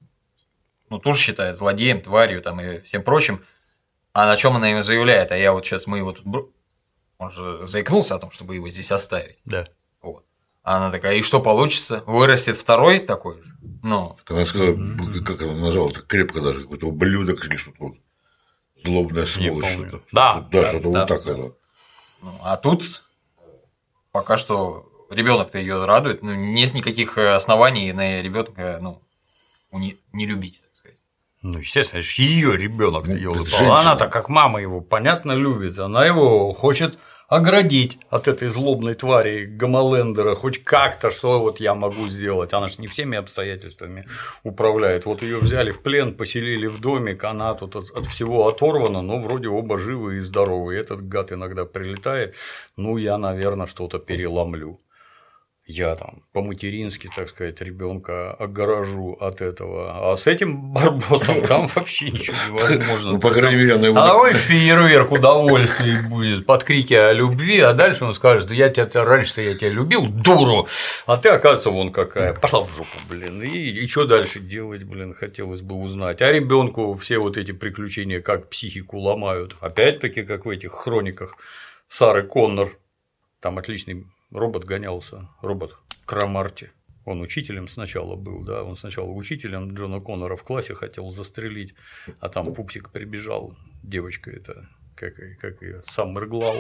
Speaker 1: ну, тоже считает злодеем, тварью там, и всем прочим. А на чем она ему заявляет? А я вот сейчас мы его тут. Он же заикнулся о том, чтобы его здесь оставить.
Speaker 2: Да.
Speaker 1: Вот. А она такая, и что получится? Вырастет второй такой же? Ну.
Speaker 3: Она сказала, как она назвала, так крепко даже, какой-то ублюдок или что-то вот. Злобная сволочь. Что-то.
Speaker 2: Да,
Speaker 3: да,
Speaker 2: да,
Speaker 3: что-то
Speaker 2: да.
Speaker 3: вот так это.
Speaker 1: Ну, а тут пока что ребенок-то ее радует, ну, нет никаких оснований на ребенка ну, не, не любить.
Speaker 2: Ну, естественно, это же ее ребенок,
Speaker 3: Ну,
Speaker 2: она-то, как мама его, понятно, любит. Она его хочет оградить от этой злобной твари Гомолендера, хоть как-то, что вот я могу сделать. Она же не всеми обстоятельствами управляет. Вот ее взяли в плен, поселили в домик, она тут от, от всего оторвана, но вроде оба живы и здоровы. И этот гад иногда прилетает. Ну, я, наверное, что-то переломлю. Я там по-матерински, так сказать, ребенка огорожу от этого. А с этим барбосом там вообще ничего невозможно.
Speaker 3: Ну, по крайней мере, она его.
Speaker 2: А ой, фейерверк удовольствий будет под крики о любви, а дальше он скажет: я тебя раньше-то я тебя любил, дуру, а ты, оказывается, вон какая. Пошла в жопу, блин. И, и что дальше делать, блин, хотелось бы узнать. А ребенку все вот эти приключения как психику ломают. Опять-таки, как в этих хрониках Сары Коннор. Там отличный робот гонялся, робот Крамарти. Он учителем сначала был, да, он сначала учителем Джона Коннора в классе хотел застрелить, а там пупсик прибежал, девочка это, как, как ее, Саммер Глау,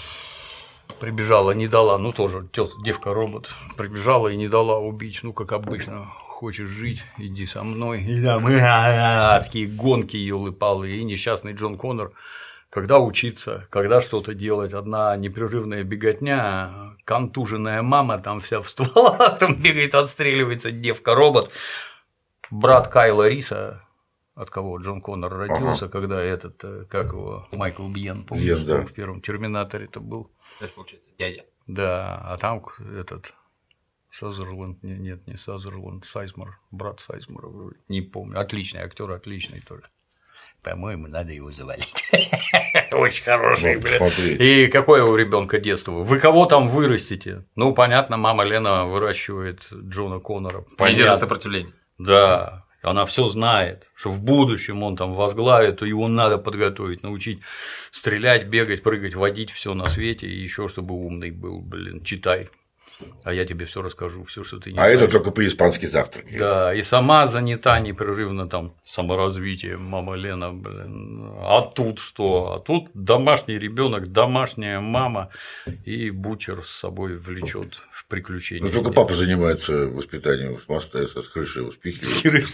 Speaker 2: прибежала, не дала, ну тоже девка-робот, прибежала и не дала убить, ну как обычно, хочешь жить, иди со мной, и там адские гонки, ёлы-палы, и несчастный Джон Коннор. Когда учиться, когда что-то делать, одна непрерывная беготня, контуженная мама там вся в стволах, там бегает, отстреливается девка-робот, брат Кайла Риса, от кого Джон Коннор родился, ага. когда этот, как его, Майкл Бьен, помнишь, да. в первом Терминаторе это был.
Speaker 1: Это получается дядя.
Speaker 2: Да, а там этот Сазерленд, нет, не Сазерленд, Сайзмер, брат Сайзмера, не помню, отличный актер, отличный тоже. По-моему, надо его завалить. Очень хороший, вот, блин. И какое у ребенка детство? Вы кого там вырастите? Ну, понятно, мама Лена выращивает Джона Коннора.
Speaker 1: Лидера сопротивления.
Speaker 2: Да. Она все знает, что в будущем он там возглавит, то его надо подготовить, научить стрелять, бегать, прыгать, водить все на свете, и еще чтобы умный был, блин, читай. А я тебе все расскажу, все, что ты не
Speaker 3: а
Speaker 2: знаешь.
Speaker 3: А это только по-испански завтрак.
Speaker 2: Да, и сама занята непрерывно там саморазвитием, мама Лена, блин. А тут что? А тут домашний ребенок, домашняя мама, и Бучер с собой влечет в приключения.
Speaker 3: Ну только папа занимается воспитанием, с моста, с крыши его спихивает.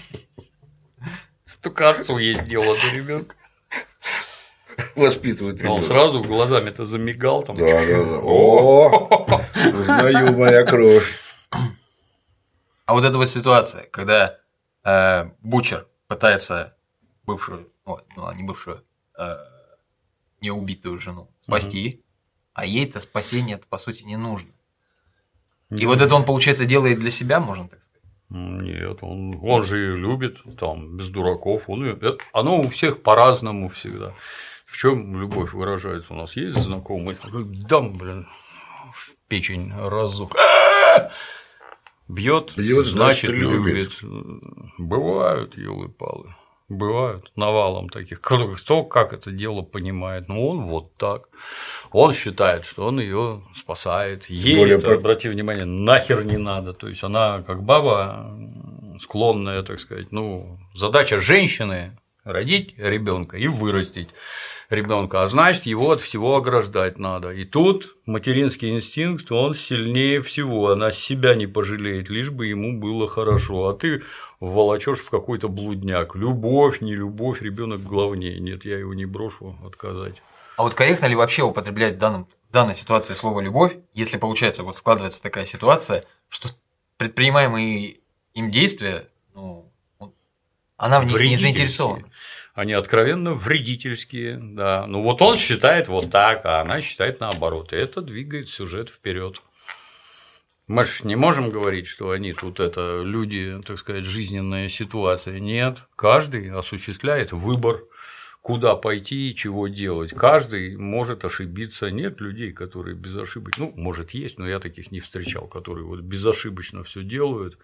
Speaker 2: Только отцу есть дело до ребенка.
Speaker 3: Воспитывает
Speaker 2: ребенка. Он сразу глазами-то замигал там.
Speaker 3: Да, да, да. О, узнаю моя кровь.
Speaker 1: А вот эта вот ситуация, когда э, Бучер пытается бывшую, ну, не бывшую, э, неубитую жену спасти, угу. а ей-то спасение по сути не нужно. И вот это он, получается, делает для себя, можно так сказать?
Speaker 2: Нет, он, он же ее любит, там, без дураков. Он ее, оно у всех по-разному всегда. В чем любовь выражается? У нас есть знакомый, дам, блин, в печень разок. Бьет, значит, любит. Бывают ёлы-палы. Бывают навалом таких. Кто как это дело понимает? Ну, он вот так. Он считает, что он ее спасает. Ей, это, обрати внимание, нахер не надо. То есть она как баба склонная, так сказать, ну, задача женщины – родить ребенка и вырастить ребенка, а значит, его от всего ограждать надо. И тут материнский инстинкт, он сильнее всего, она себя не пожалеет, лишь бы ему было хорошо, а ты волочешь в какой-то блудняк. Любовь, не любовь, ребенок главнее. Нет, я его не брошу, отказать.
Speaker 1: А вот корректно ли вообще употреблять в, данном, в данной ситуации слово «любовь», если, получается, вот складывается такая ситуация, что предпринимаемые им действия, ну, она в них не заинтересована?
Speaker 2: Они откровенно вредительские, да. Ну вот он считает вот так, а она считает наоборот. И это двигает сюжет вперед. Мы же не можем говорить, что они тут это люди, так сказать, жизненная ситуация. Нет, каждый осуществляет выбор, куда пойти и чего делать. Каждый может ошибиться. Нет людей, которые безошибочно, ну, может, есть, но я таких не встречал, которые вот безошибочно все делают.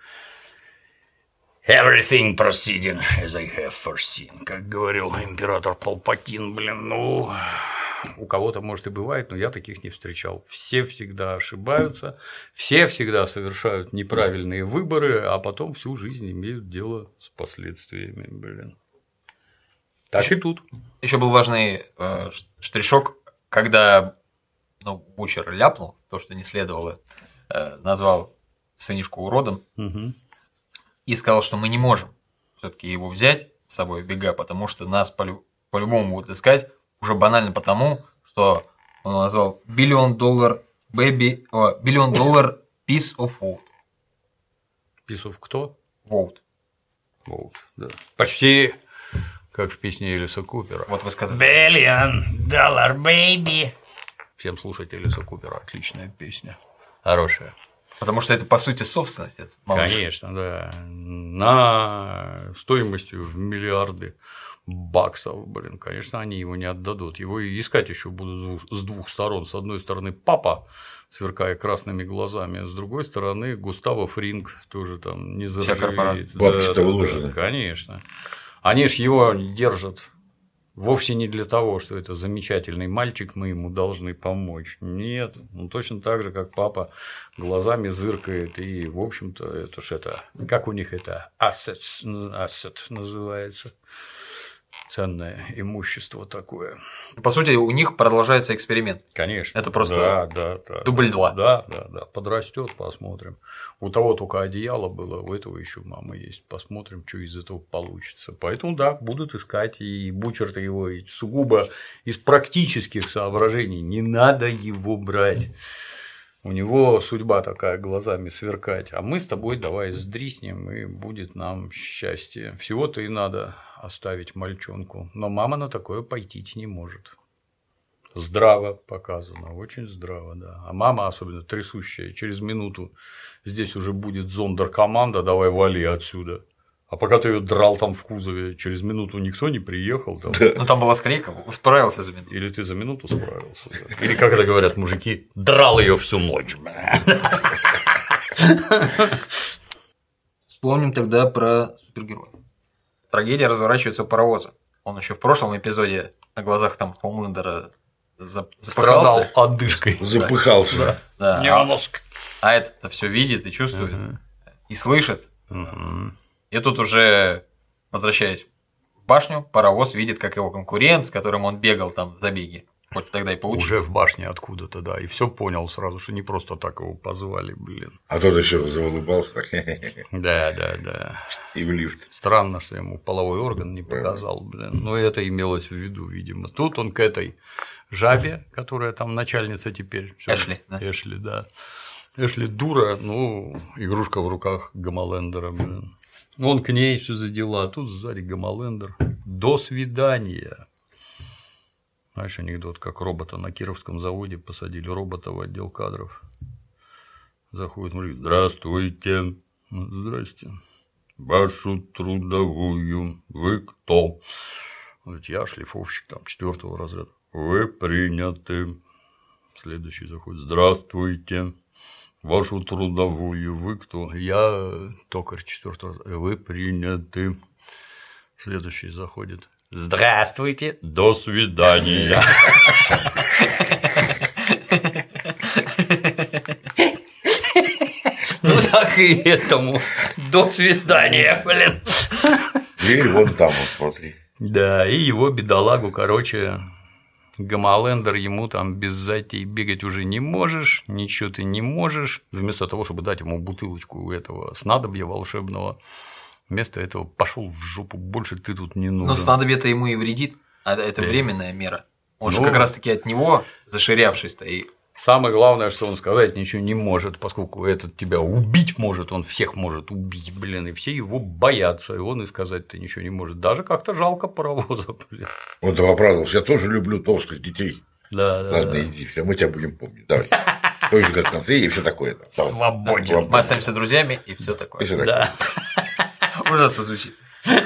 Speaker 2: Everything proceeding as I have foreseen, как говорил император Палпатин, блин, ну, у кого-то, может, и бывает, но я таких не встречал. Все всегда ошибаются, все всегда совершают неправильные выборы, а потом всю жизнь имеют дело с последствиями, блин. Так и тут.
Speaker 1: Еще был важный э, штришок, когда, ну, Бучер ляпнул то, что не следовало, э, назвал сынишку уродом.
Speaker 2: Угу.
Speaker 1: И сказал, что мы не можем все-таки его взять с собой в бега, потому что нас по- по-любому будут искать, уже банально потому, что он назвал биллион доллар baby, о, биллион доллар piece of wood.
Speaker 2: Piece of кто?
Speaker 1: Wood.
Speaker 2: Wood, да. Почти как в песне Элиса Купера.
Speaker 1: Вот вы сказали.
Speaker 2: Billion dollar baby. Всем слушать Элиса Купера, отличная песня, хорошая.
Speaker 1: Потому что это, по сути, собственность. Это
Speaker 2: Конечно, да. На стоимостью в миллиарды баксов, блин, конечно, они его не отдадут. Его и искать еще будут с двух сторон. С одной стороны, папа, сверкая красными глазами, с другой стороны, Густаво Фринг тоже там не заржавеет.
Speaker 3: Бабки-то
Speaker 2: да,
Speaker 3: вложены.
Speaker 2: Да, конечно. Они ж его держат. Вовсе не для того, что это замечательный мальчик, мы ему должны помочь. Нет, он точно так же, как папа, глазами зыркает. И, в общем-то, это ж это, как у них это, assets, asset называется, ценное имущество такое.
Speaker 1: По сути, у них продолжается эксперимент.
Speaker 2: Конечно.
Speaker 1: Это просто
Speaker 2: да, да, да,
Speaker 1: дубль два.
Speaker 2: Да, да, да. Подрастет, посмотрим. У того только одеяло было, у этого еще мама есть. Посмотрим, что из этого получится. Поэтому, да, будут искать. И Бучер-то его и сугубо из практических соображений. Не надо его брать. У него судьба такая, глазами сверкать. А мы с тобой давай сдриснем, и будет нам счастье. Всего-то и надо оставить мальчонку. Но мама на такое пойти не может. Здраво показано, очень здраво, да. А мама, особенно трясущая, через минуту здесь уже будет зондеркоманда, давай вали отсюда. А пока ты ее драл там в кузове, через минуту никто не приехал. Там.
Speaker 1: Да. Ну там была скрейка, справился за минуту.
Speaker 2: Или ты за минуту справился. Да. Или, как это говорят мужики, драл ее всю ночь.
Speaker 1: Вспомним тогда про супергероя. Трагедия разворачивается у паровоза. Он еще в прошлом эпизоде на глазах там Хоумлендера
Speaker 2: страдал одышкой.
Speaker 3: Запыхался.
Speaker 1: Да. Да.
Speaker 2: Не мозг.
Speaker 1: А этот-то все видит и чувствует,
Speaker 2: uh-huh.
Speaker 1: и слышит.
Speaker 2: Uh-huh.
Speaker 1: И тут уже, возвращаясь в башню, паровоз видит, как его конкурент, с которым он бегал там в забеге. Хоть тогда и получилось.
Speaker 2: Уже в башне откуда-то, да. И все понял сразу, что не просто так его позвали, блин.
Speaker 3: А тот еще заулыбался.
Speaker 2: Да, да, да.
Speaker 3: И в лифт.
Speaker 2: Странно, что ему половой орган не показал, блин. Но это имелось в виду, видимо. Тут он к этой жабе, которая там начальница теперь.
Speaker 1: Эшли, да.
Speaker 2: Эшли, да. Эшли дура, ну, игрушка в руках Гомолендера, блин. Он к ней, что за дела, а тут сзади Гомолендер. До свидания. Знаешь анекдот, как робота на Кировском заводе посадили робота в отдел кадров. Заходит мужик. Здравствуйте. Здрасте. Вашу трудовую вы кто? Говорит, я шлифовщик там четвертого разряда. Вы приняты. Следующий заходит. Здравствуйте. Вашу трудовую вы кто? Я токарь четвертого разряда. Вы приняты. Следующий заходит. Здравствуйте, до свидания. Ну так и этому До свидания, блин.
Speaker 3: Дверь вон там, вот смотри.
Speaker 2: Да, и его бедолагу, короче, Гомолендер ему там без затей бегать уже не можешь, ничего ты не можешь. Вместо того, чтобы дать ему бутылочку этого снадобья волшебного, вместо этого пошел в жопу, больше ты тут не нужен.
Speaker 1: Но снадобье-то ему и вредит, а это
Speaker 2: Да.
Speaker 1: временная мера. Он
Speaker 2: Ну,
Speaker 1: же как раз-таки от него, заширявшись-то, и
Speaker 2: самое главное, что он сказать ничего не может, поскольку этот тебя убить может, он всех может убить, блин, и все его боятся, и он и сказать-то ничего не может. Даже как-то жалко паровоза, блин.
Speaker 3: Он там оправдывался. Я тоже люблю толстых детей.
Speaker 2: Да, да,
Speaker 3: Ладно,
Speaker 2: да.
Speaker 3: иди, все, мы тебя будем помнить. Давай. Тоже как в конце и все такое. Давай.
Speaker 2: Свободен.
Speaker 1: мы остаемся друзьями, и все такое.
Speaker 3: И всё такое.
Speaker 2: Да.
Speaker 1: Ужасно звучит.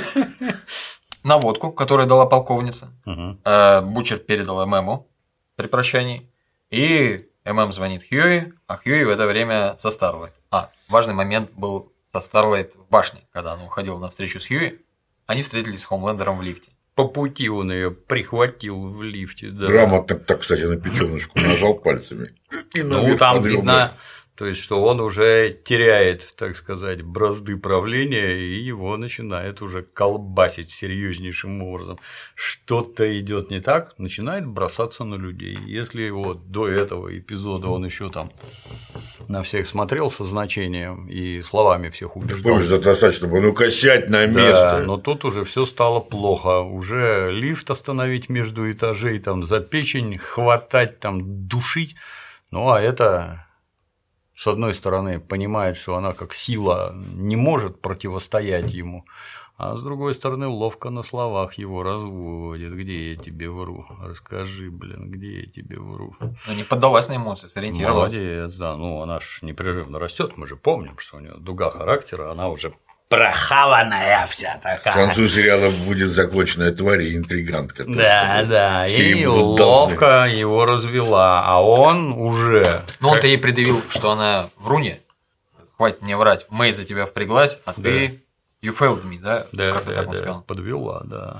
Speaker 1: Наводку, которую дала полковница,
Speaker 2: Мгм.
Speaker 1: э, Бучер передал ММу при прощании, и ММ звонит Хьюи, а Хьюи в это время со Старлайт. А, важный момент был со Старлайт в башне, когда она уходила на встречу с Хьюи, они встретились с Хомлендером в лифте.
Speaker 2: По пути он ее прихватил в лифте. Да.
Speaker 3: Грамотно так, кстати, на печёночку нажал пальцами. И
Speaker 2: Ну,
Speaker 3: наверх
Speaker 2: там
Speaker 3: под ребра.
Speaker 2: видно, то есть, что он уже теряет, так сказать, бразды правления, и его начинает уже колбасить серьезнейшим образом. Что-то идет не так, начинает бросаться на людей. Если вот до этого эпизода он еще там на всех смотрел со значением и словами всех убеждал.
Speaker 3: Помнишь, достаточно было, ну-ка сядь на
Speaker 2: Да,
Speaker 3: место.
Speaker 2: но тут уже все стало плохо. Уже лифт остановить между этажей, там за печень хватать, там душить. Ну а это, с одной стороны, понимает, что она как сила не может противостоять ему, а с другой стороны, ловко на словах его разводит. Где я тебе вру? Расскажи, блин, где я тебе вру?
Speaker 1: Ну, не поддалась на эмоции, сориентировалась.
Speaker 2: Молодец, да. Ну, она ж непрерывно растет. Мы же помним, что у нее дуга характера, она уже прохаванная вся
Speaker 3: К
Speaker 2: такая.
Speaker 3: концу сериала будет законченная тварь и интригантка. То,
Speaker 2: Да,
Speaker 3: что
Speaker 2: да,
Speaker 3: все
Speaker 2: и
Speaker 3: будут
Speaker 2: ловко его развела, а он уже.
Speaker 1: Но он-то ей предъявил, что она вруне. Хватит мне врать. Мэй за тебя впряглась, а ты you failed me, да?
Speaker 2: Да,
Speaker 1: Как-то
Speaker 2: да,
Speaker 1: так он
Speaker 2: да,
Speaker 1: сказал.
Speaker 2: подвела, да.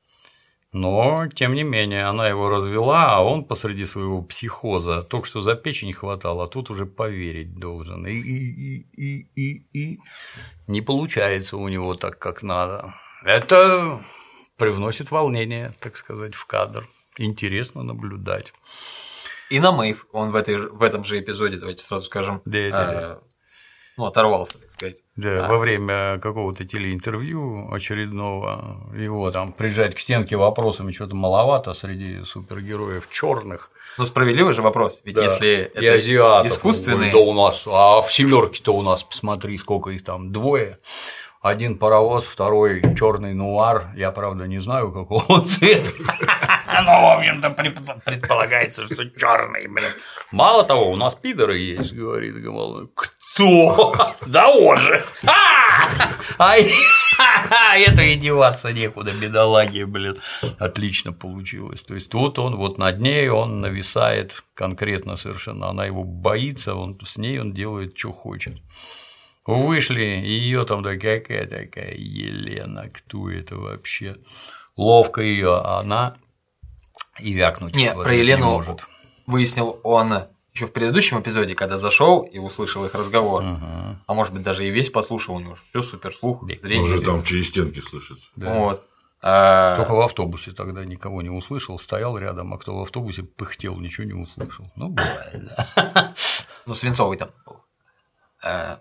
Speaker 2: Но, тем не менее, она его развела, а он посреди своего психоза только что за печень хватал, а тут уже поверить должен. И, и, и, и, и не получается у него так, как надо. Это привносит волнение, так сказать, в кадр. Интересно наблюдать.
Speaker 1: И на Мэйв он в, этой, в этом же эпизоде, давайте сразу скажем,
Speaker 2: Да,
Speaker 1: э,
Speaker 2: да, да.
Speaker 1: ну, оторвался, так сказать.
Speaker 2: Да,
Speaker 1: А.
Speaker 2: во время какого-то телеинтервью очередного его там прижать к стенке вопросами что-то маловато среди супергероев черных.
Speaker 1: Ну, справедливый же вопрос, ведь
Speaker 2: Да.
Speaker 1: если
Speaker 2: И
Speaker 1: это
Speaker 2: азиатов.
Speaker 1: искусственный,
Speaker 2: Да у нас, а в семерке-то у нас, посмотри, сколько их там, двое. Один паровоз, второй черный нуар. Я, правда, не знаю, какого он цвета. Ну, в общем-то, предполагается, что черный, блин. Мало того, у нас пидоры есть, говорит Гомолендер. Кто? Да он же. А это и деваться некуда, бедолаги, блин. Отлично получилось. То есть тут он вот над ней, он нависает конкретно совершенно. Она его боится, он с ней он делает, что хочет. Вышли, и ее там такая такая Елена, кто это вообще? Ловко ее, а она и вякнуть
Speaker 1: не,
Speaker 2: в
Speaker 1: про
Speaker 2: это
Speaker 1: Елену
Speaker 2: не может.
Speaker 1: выяснил он еще в предыдущем эпизоде, когда зашел и услышал их разговор.
Speaker 2: Ага.
Speaker 1: А может быть, даже и весь послушал, у него все супер слух,
Speaker 2: Да.
Speaker 1: зрение.
Speaker 3: Уже там через стенки слышится.
Speaker 2: Да.
Speaker 1: Вот. А,
Speaker 2: Только в автобусе тогда никого не услышал, стоял рядом, а кто в автобусе пыхтел, ничего не услышал. Ну, бывает, да.
Speaker 1: Ну, Свинцовый там был. А,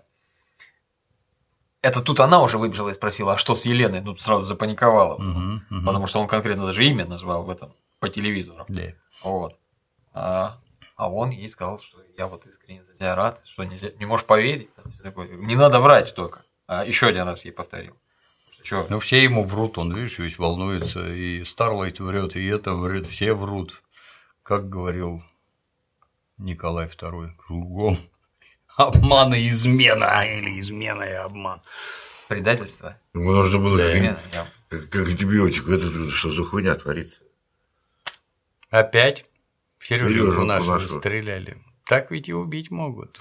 Speaker 1: это тут она уже выбежала и спросила, а что с Еленой? Ну, сразу запаниковала.
Speaker 2: Мгм, мгм.
Speaker 1: Потому что он конкретно даже имя назвал в этом по телевизору.
Speaker 2: Да.
Speaker 1: Вот. А, а он ей сказал, что я вот искренне за тебя рад, что нельзя, не можешь поверить. Там, всё такое. Не надо врать только. А еще один раз ей повторил. Что, чё?
Speaker 2: Ну, все ему врут, он, видишь, весь волнуется, и Старлайт врет, и это врет, все врут. Как говорил Николай второй, кругом обман и измена, или измена и обман.
Speaker 1: Предательство.
Speaker 3: Ему нужно было как,
Speaker 1: Измена, я-
Speaker 3: как, как антибиотик. Это что за хуйня творится?
Speaker 2: Опять в Сережу
Speaker 3: Серёжу
Speaker 2: нашего
Speaker 3: нашего.
Speaker 2: стреляли. Так ведь и убить могут.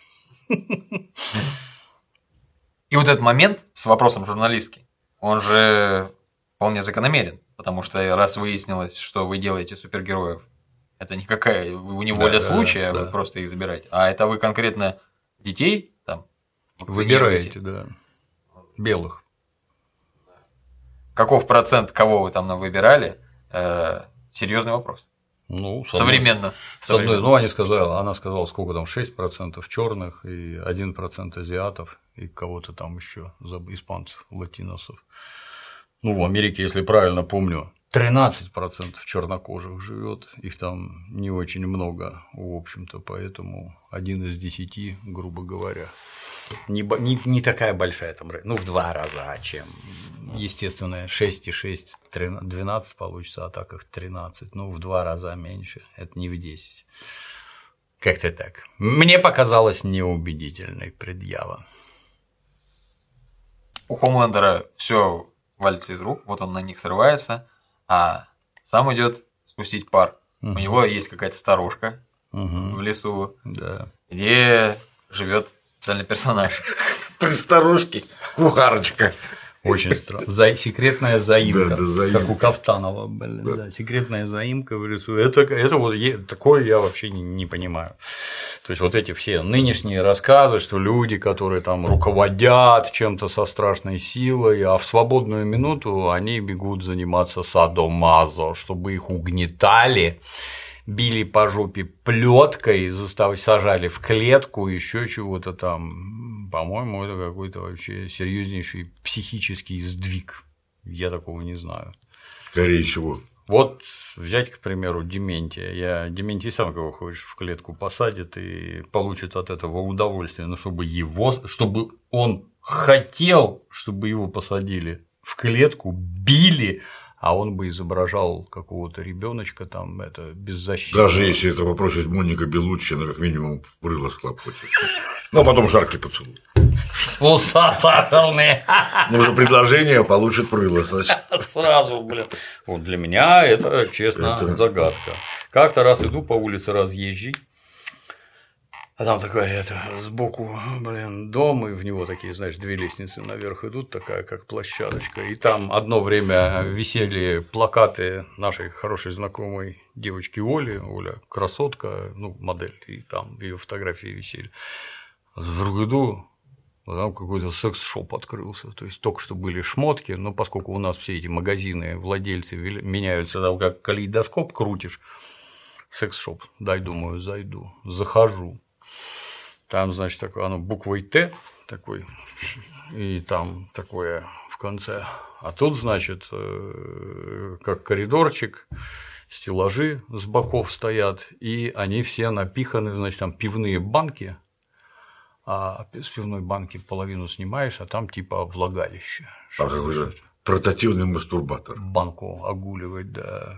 Speaker 1: И вот этот момент с вопросом журналистки, он же вполне закономерен, потому что раз выяснилось, что вы делаете супергероев, это никакая у него воля
Speaker 2: Да,
Speaker 1: случая,
Speaker 2: да.
Speaker 1: вы просто их забираете, а это вы конкретно детей там
Speaker 2: Выбираете, да. белых.
Speaker 1: Каков процент, кого вы там выбирали? Э, серьезный вопрос.
Speaker 2: Ну,
Speaker 1: современно.
Speaker 2: С одной, ну, они сказали, она сказала, сколько там, шесть процентов черных и один процент азиатов и кого-то там еще, испанцев, латиносов. Ну, в Америке, если правильно помню, тринадцать процентов чернокожих живет, их там не очень много, в общем-то, поэтому один из десяти, грубо говоря. Не, не, не такая большая там, ну, в два раза, чем, естественно, шесть и шесть, двенадцать получится, а так их тринадцать, ну, в два раза меньше, это не в десять. Как-то так. Мне показалось неубедительной предъява.
Speaker 1: У Хомлендера все валится из рук, вот он на них срывается, а сам идет спустить пар. Угу. У него есть какая-то сторожка угу. в лесу, да. где живет специальный персонаж.
Speaker 3: При сторожке кухарочка.
Speaker 2: Очень странно. За... Секретная заимка,
Speaker 3: да, да, заимка,
Speaker 2: как у Кафтанова, блин, да. Да, секретная заимка в лесу. Это, это вот такое я вообще не, не понимаю. То есть вот эти все нынешние рассказы, что люди, которые там руководят чем-то со страшной силой, а в свободную минуту они бегут заниматься садомазо, чтобы их угнетали, били по жопе плеткой, заставили, сажали в клетку, еще чего-то там. По-моему, это какой-то вообще серьезнейший психический сдвиг. Я такого не знаю.
Speaker 3: Скорее всего.
Speaker 2: Вот взять, к примеру, Дементия. Я Дементий сам, кого хочешь, в клетку посадит и получит от этого удовольствие, но чтобы его, чтобы он хотел, чтобы его посадили в клетку, били. А он бы изображал какого-то ребеночка там, это беззащитного.
Speaker 3: Даже если это попросит Моника Белуччи, она как минимум рыло схлопочет. Ну, а потом жаркий поцелуй.
Speaker 2: Уса сахарные.
Speaker 3: Ну, за предложение получит рыло.
Speaker 2: Сразу, блин. Вот для меня это, честно, это... загадка. Как-то раз иду по улице разъезжий, а там такая, это, сбоку, блин, дом, и в него такие, знаешь, две лестницы наверх идут, такая, как площадочка, и там одно время висели плакаты нашей хорошей знакомой девочки Оли, Оля красотка, ну, модель, и там ее фотографии висели. А вдруг иду, а там какой-то секс-шоп открылся, то есть только что были шмотки, но поскольку у нас все эти магазины, владельцы меняются, там как калейдоскоп крутишь, секс-шоп, дай, думаю, зайду, захожу. Там, значит, такое, оно буквой Т такой, и там такое в конце. А тут, значит, как коридорчик, стеллажи с боков стоят, и они все напиханы, значит, там пивные банки, а с пивной банки половину снимаешь, а там типа влагалище.
Speaker 3: А какой-то портативный мастурбатор.
Speaker 2: Банку огуливать, да.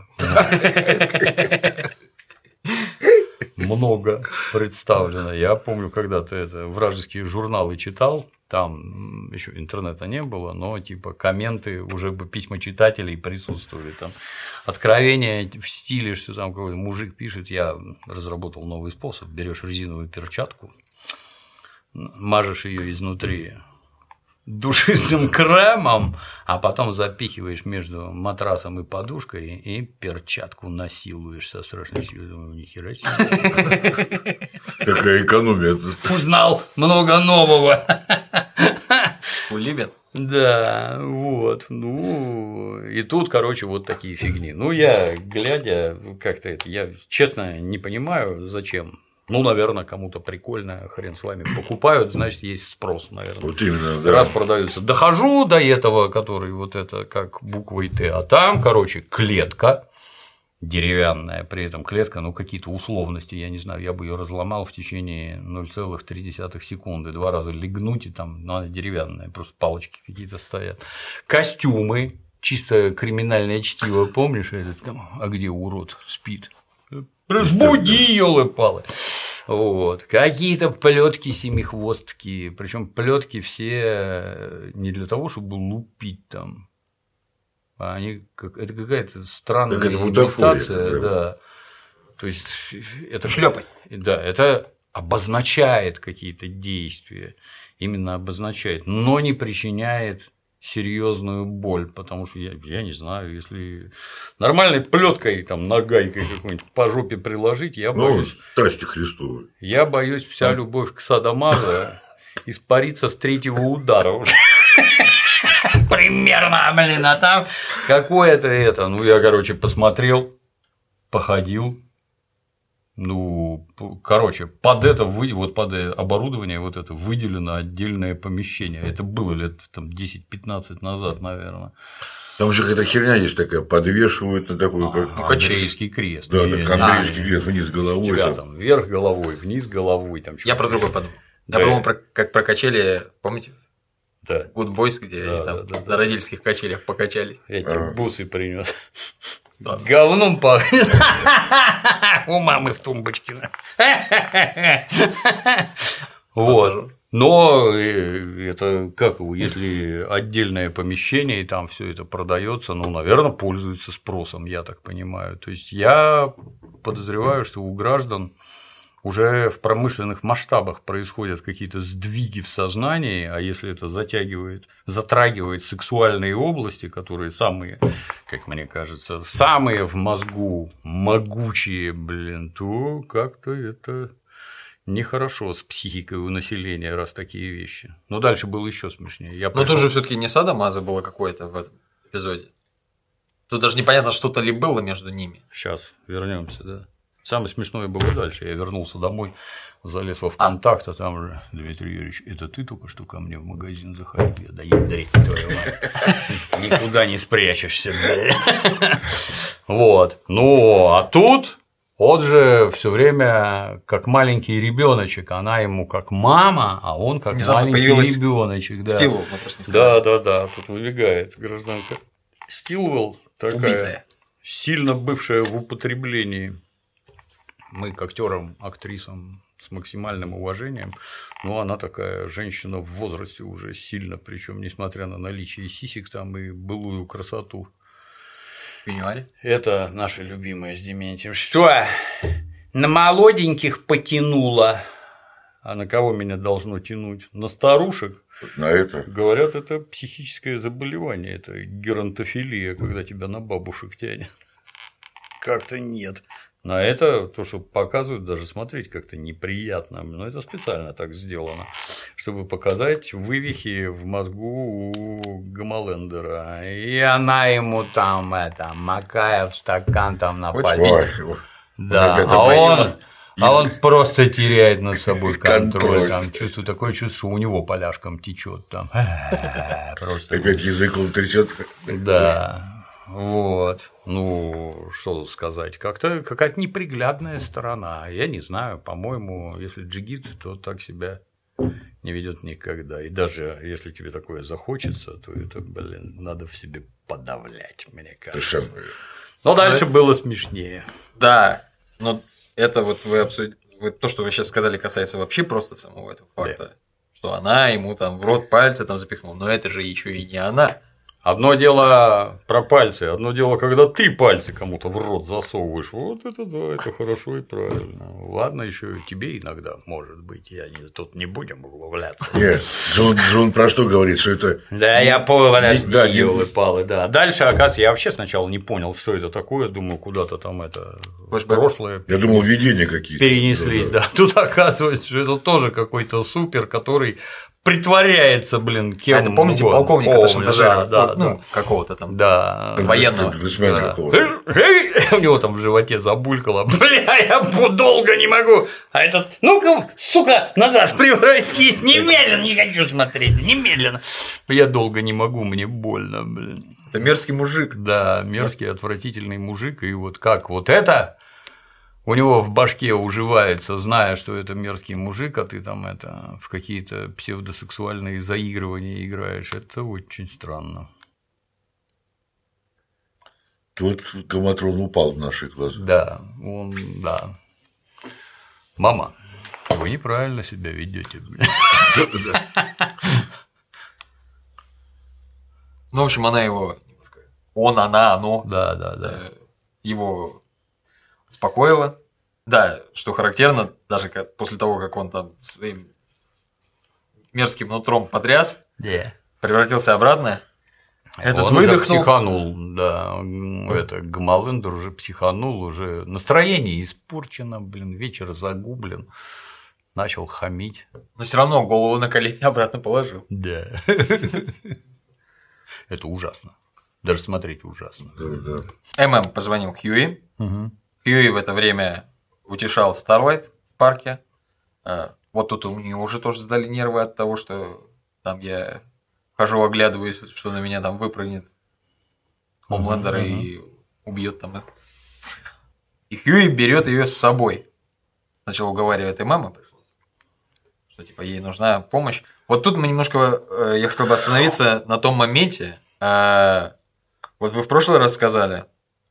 Speaker 2: Много представлено. Я помню, когда-то это вражеские журналы читал, там еще интернета не было, но типа комменты, уже бы письма читателей присутствовали. Там откровения в стиле, что там какой-то мужик пишет, я разработал новый способ, берешь резиновую перчатку, мажешь ее изнутри душистым кремом, а потом запихиваешь между матрасом и подушкой и перчатку насилуешь со страшной силой. Думаю, нихера себе.
Speaker 3: Какая экономия.
Speaker 2: Узнал много нового.
Speaker 1: Улибет.
Speaker 2: Да, вот, ну, и тут, короче, вот такие фигни. Ну, я, глядя, как-то это, я честно не понимаю, зачем. Ну, наверное, кому-то прикольно, хрен с вами, покупают, значит, есть спрос, наверное.
Speaker 3: Вот именно, да.
Speaker 2: Раз продаются. Дохожу до этого, который вот это как буквой Т, а там, короче, клетка деревянная, при этом клетка, ну, какие-то условности, я не знаю, я бы ее разломал в течение ноль целых три десятых секунды, два раза легнуть, и там, ну, она деревянная, просто палочки какие-то стоят. Костюмы, чисто криминальное чтиво, помнишь, этот, а где урод спит? Разбуди, ёлы-палы. Вот. Какие-то плетки семихвостки. Причем плетки все не для того, чтобы лупить там. А они как... это какая-то странная как имитация. Да. Да. То есть это
Speaker 1: шлепать.
Speaker 2: Да, это обозначает какие-то действия. Именно обозначает, но не причиняет серьезную боль, потому что я, я не знаю, если нормальной плеткой, там, нагайкой какой-нибудь по жопе приложить, я боюсь.
Speaker 3: Ну, страсти Христовой.
Speaker 2: Я боюсь, вся любовь к садомазо испарится с третьего удара уже. Примерно, блин, а там какое-то это. Ну, я, короче, посмотрел, походил. Ну, короче, под это, вот под оборудование вот это выделено отдельное помещение. Это было лет там десять-пятнадцать назад, наверное.
Speaker 3: Там же какая-то херня есть такая, подвешивают на такую, как
Speaker 2: а, Андреевский крест.
Speaker 3: Да, так Андреевский крест вниз головой.
Speaker 2: У тебя там вверх головой, вниз головой. Там
Speaker 1: я про другой подумал. Да. Я подумал, про, как про качели, помните?
Speaker 2: Да.
Speaker 1: Good Boys, где
Speaker 2: да,
Speaker 1: они там
Speaker 2: да, да,
Speaker 1: на
Speaker 2: да.
Speaker 1: родительских качелях покачались.
Speaker 2: Я тебе а. бусы принес. Да. Говном пахнет. У мамы в тумбочке. Вот. Но это как его, если отдельное помещение и там все это продается, ну, наверное, пользуется спросом, я так понимаю. То есть я подозреваю, что у граждан уже в промышленных масштабах происходят какие-то сдвиги в сознании, а если это затягивает, затрагивает сексуальные области, которые самые, как мне кажется, самые в мозгу могучие, блин, то как-то это нехорошо с психикой у населения, раз такие вещи. Но дальше было еще смешнее. Я
Speaker 1: Но
Speaker 2: пришел...
Speaker 1: тут же все-таки не садомаза было какое-то в этом эпизоде. Тут даже непонятно, что-то ли было между ними.
Speaker 2: Сейчас вернемся, да. Самое смешное было дальше. Я вернулся домой, залез во ВКонтакт, а там же: Дмитрий Юрьевич, это ты только что ко мне в магазин заходил? Да ядрить твою мать. Никуда не спрячешься, блядь. Вот. Ну, а тут он же все время как маленький ребеночек, она ему как мама, а он как
Speaker 1: внезапно
Speaker 2: маленький ребеночек. Да.
Speaker 1: Стилвелл, мы просто не сказали.
Speaker 2: Да, да, да. Тут выбегает гражданка Стилвелл, такая убитая, сильно бывшая в употреблении. Мы к актерам, актрисам с максимальным уважением, но она такая женщина в возрасте уже сильно, причем несмотря на наличие сисек там и былую красоту.
Speaker 1: Пеньюаре? Это
Speaker 2: наша любимая с Дементьевым. Что? На молоденьких потянуло. А на кого меня должно тянуть? На старушек?
Speaker 3: На это?
Speaker 2: Говорят, это психическое заболевание, это геронтофилия, когда тебя на бабушек тянет. Как-то нет. На это, то, что показывают, даже смотреть как-то неприятно, но это специально так сделано, чтобы показать вывихи в мозгу у Гомолендера. И она ему там, это, макая в стакан там на пальце. Да, а он, а он просто теряет над собой контроль, там, чувствует такое чувство, что у него поляшком течет там. Просто...
Speaker 3: Опять языком трясется.
Speaker 2: Да. Вот, ну, что тут сказать, как-то какая-то неприглядная сторона, я не знаю, по-моему, если джигит, то так себя не ведет никогда, и даже если тебе такое захочется, то это, блин, надо в себе подавлять, мне кажется. Но дальше было смешнее.
Speaker 1: Да, но это вот вы обсудили, то, что вы сейчас сказали, касается вообще просто самого этого факта, да, что она ему там в рот пальцы там запихнула, но это же еще и не она.
Speaker 2: Одно дело про пальцы, одно дело, когда ты пальцы кому-то в рот засовываешь. Вот это да, это хорошо и правильно. Ладно, еще тебе иногда, может быть, я не, тут не будем углубляться.
Speaker 3: Нет, Джон, Джон про что говорит, что это.
Speaker 2: Да, я понял, подожди, да, ёлы-палы, да. Дальше, оказывается, я вообще сначала не понял, что это такое, думаю, куда-то там это в прошлое.
Speaker 3: Я думал, видения какие-то.
Speaker 2: Перенеслись, да, да. Тут оказывается, что это тоже какой-то супер, который притворяется, блин, кем.
Speaker 1: А это помните угодно. Полковника
Speaker 2: Помню,
Speaker 1: шантажера,
Speaker 2: да, да,
Speaker 1: ну,
Speaker 2: да.
Speaker 1: какого-то там,
Speaker 2: да,
Speaker 1: военного.
Speaker 2: Да. У него там в животе забулькало. Бля, я долго не могу. А этот, ну-ка, сука, назад превратись, немедленно, не хочу смотреть, немедленно. Я долго не могу, мне больно, блин.
Speaker 1: Это мерзкий мужик.
Speaker 2: Да, мерзкий, отвратительный мужик. И вот как вот это у него в башке уживается, зная, что это мерзкий мужик, а ты там это в какие-то псевдосексуальные заигрывания играешь, это очень странно.
Speaker 3: Тут Коматрон упал в наши глаза.
Speaker 2: Да, он, да. Мама, вы неправильно себя ведете.
Speaker 1: Ну, в общем, она его, он, она, оно.
Speaker 2: Да, да, да.
Speaker 1: Его успокоила. Да, что характерно, даже после того, как он там своим мерзким нутром потряс,
Speaker 2: yeah.
Speaker 1: превратился обратно. Этот
Speaker 2: он
Speaker 1: выдохнул.
Speaker 2: Уже психанул, да, это Гомолендер уже психанул, уже настроение испорчено, блин, вечер загублен. начал хамить.
Speaker 1: Но все равно голову на колени обратно положил.
Speaker 2: Да. Это ужасно. Даже смотреть ужасно.
Speaker 1: ММ позвонил Хьюи. Хьюи в это время утешал Старлайт в парке. Вот тут у нее уже тоже сдали нервы от того, что там я хожу, оглядываюсь, что на меня там выпрыгнет Хомлендер uh-huh, и uh-huh. убьет там их. И Хьюи берет ее с собой. Сначала уговаривает и мама пришлось, что типа ей нужна помощь. Вот тут мы немножко, я хотел бы остановиться на том моменте. Вот вы в прошлый раз сказали,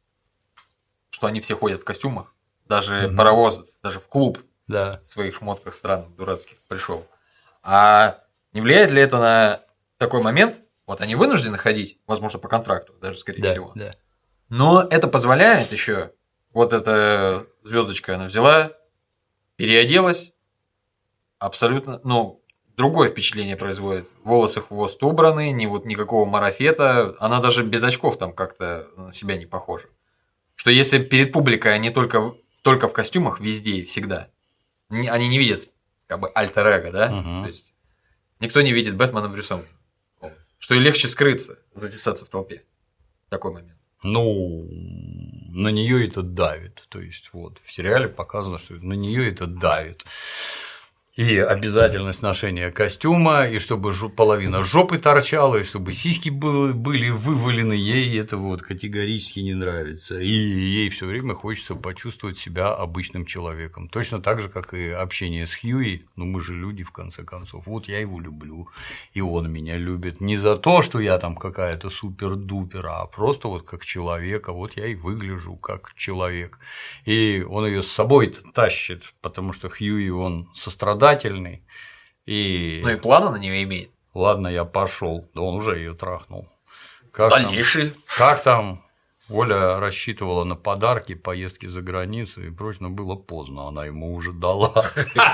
Speaker 1: что они все ходят в костюмах, даже uh-huh. паровоз, даже в клуб
Speaker 2: да.
Speaker 1: в своих шмотках странных, дурацких пришел. А не влияет ли это на такой момент? Вот они вынуждены ходить, возможно, по контракту, даже скорее
Speaker 2: да,
Speaker 1: всего.
Speaker 2: Да.
Speaker 1: Но это позволяет еще. Вот эта звездочка она взяла, переоделась, абсолютно, ну, другое впечатление производит. Волосы, хвост убраны, ни вот никакого марафета, она даже без очков там как-то на себя не похожа. Что если перед публикой они только, только в костюмах везде и всегда, они не видят как бы альтер-эго, да?
Speaker 2: Угу.
Speaker 1: То есть никто не видит Бэтмена Брюссона. Что и легче скрыться, затесаться в толпе. Такой момент.
Speaker 2: Ну, на нее это давит. То есть, вот в сериале показано, что на нее это давит. И обязательность ношения костюма, и чтобы половина жопы торчала, и чтобы сиськи были вывалены, ей это вот категорически не нравится. И ей все время хочется почувствовать себя обычным человеком. Точно так же, как и общение с Хьюи. Ну, мы же люди, в конце концов. Вот я его люблю, и он меня любит. Не за то, что я там какая-то супер-дупер, а просто вот как человека. Вот я и выгляжу как человек. И он ее с собой тащит, потому что Хьюи, он сострадательный. И...
Speaker 1: Ну и плана на нее имеет.
Speaker 2: Ладно, я пошел, да он уже ее трахнул.
Speaker 1: Как Дальнейший.
Speaker 2: Там, как там Оля рассчитывала на подарки, поездки за границу и прочее, но было поздно, она ему уже дала.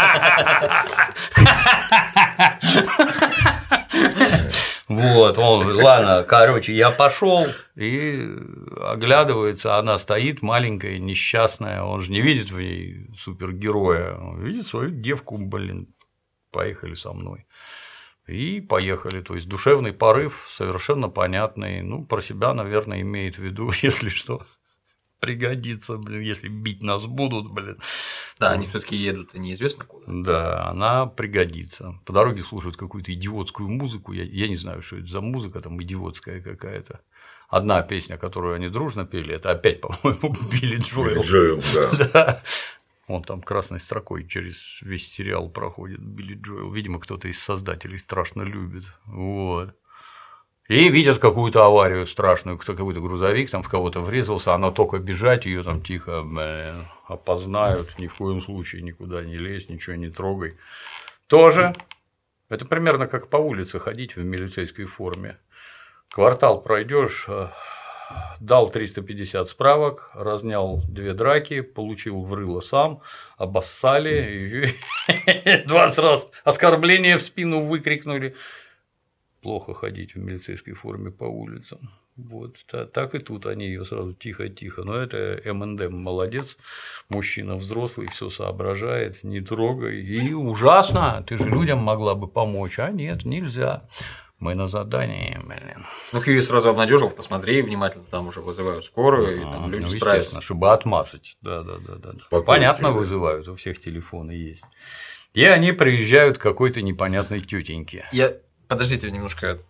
Speaker 2: Вот, он, ладно, короче, я пошел и оглядывается, она стоит маленькая, несчастная, он же не видит в ней супергероя, он видит свою девку, блин, поехали со мной. И поехали, то есть душевный порыв совершенно понятный, ну, про себя, наверное, имеет в виду, если что, пригодится, блин, если бить нас будут, блин.
Speaker 1: Да, они все-таки едут, и неизвестно куда.
Speaker 2: Да, она пригодится. По дороге слушают какую-то идиотскую музыку. Я, я не знаю, что это за музыка, там идиотская какая-то. Одна песня, которую они дружно пели, это опять, по-моему, Билли Джоэл.
Speaker 3: Джоэл, да.
Speaker 2: Да. Он там красной строкой через весь сериал проходит, Билли Джоэл. Видимо, кто-то из создателей страшно любит. Вот. И видят какую-то аварию страшную, кто какой-то грузовик там в кого-то врезался, она только бежать, ее там тихо блин, опознают, ни в коем случае никуда не лезь, ничего не трогай. Тоже это примерно как по улице ходить в милицейской форме. Квартал пройдешь, дал триста пятьдесят справок, разнял две драки, получил в рыло сам, обоссали, двадцать раз оскорбление в спину выкрикнули. Плохо ходить в милицейской форме по улицам. Вот так и тут они ее сразу тихо-тихо. Но это эм энд эм молодец, мужчина взрослый, все соображает, не трогай. И ужасно, ты же людям могла бы помочь, а нет, нельзя. Мы на задании, блин.
Speaker 1: Ну, Хьюи сразу обнадежил, посмотри внимательно, там уже вызывают скорую, и там люди
Speaker 2: ну,
Speaker 1: справятся.
Speaker 2: Чтобы отмазать. Да, да, да, да. Понятно, вызывают, у всех телефоны есть. И они приезжают к какой-то непонятной тетеньке.
Speaker 1: Я. Подождите немножко.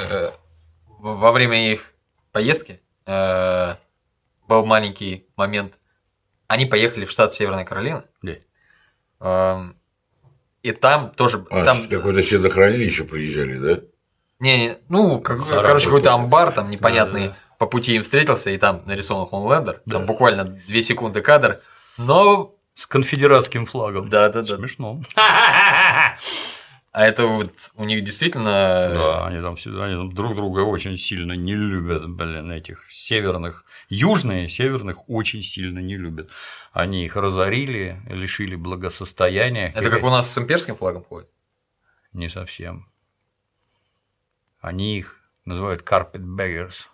Speaker 1: Во время их поездки был маленький момент. Они поехали в штат Северная Каролина.
Speaker 2: Да.
Speaker 1: И там тоже.
Speaker 3: А,
Speaker 1: там...
Speaker 3: какое-то седохранилище приезжали, да?
Speaker 1: Не, не, ну, как, короче, какой-то амбар там непонятный да, да, да. По пути им встретился, и там нарисован Хомлендер. Да. Там буквально две секунды кадр. Но.
Speaker 2: С конфедератским флагом.
Speaker 1: Да, да, да.
Speaker 2: Смешно.
Speaker 1: А это вот у них действительно.
Speaker 2: Да, они там всегда они друг друга очень сильно не любят, блин, этих северных. Южные северных очень сильно не любят. Они их разорили, лишили благосостояния.
Speaker 1: Это как у нас с имперским флагом ходит?
Speaker 2: Не совсем. Они их называют carpetbaggers.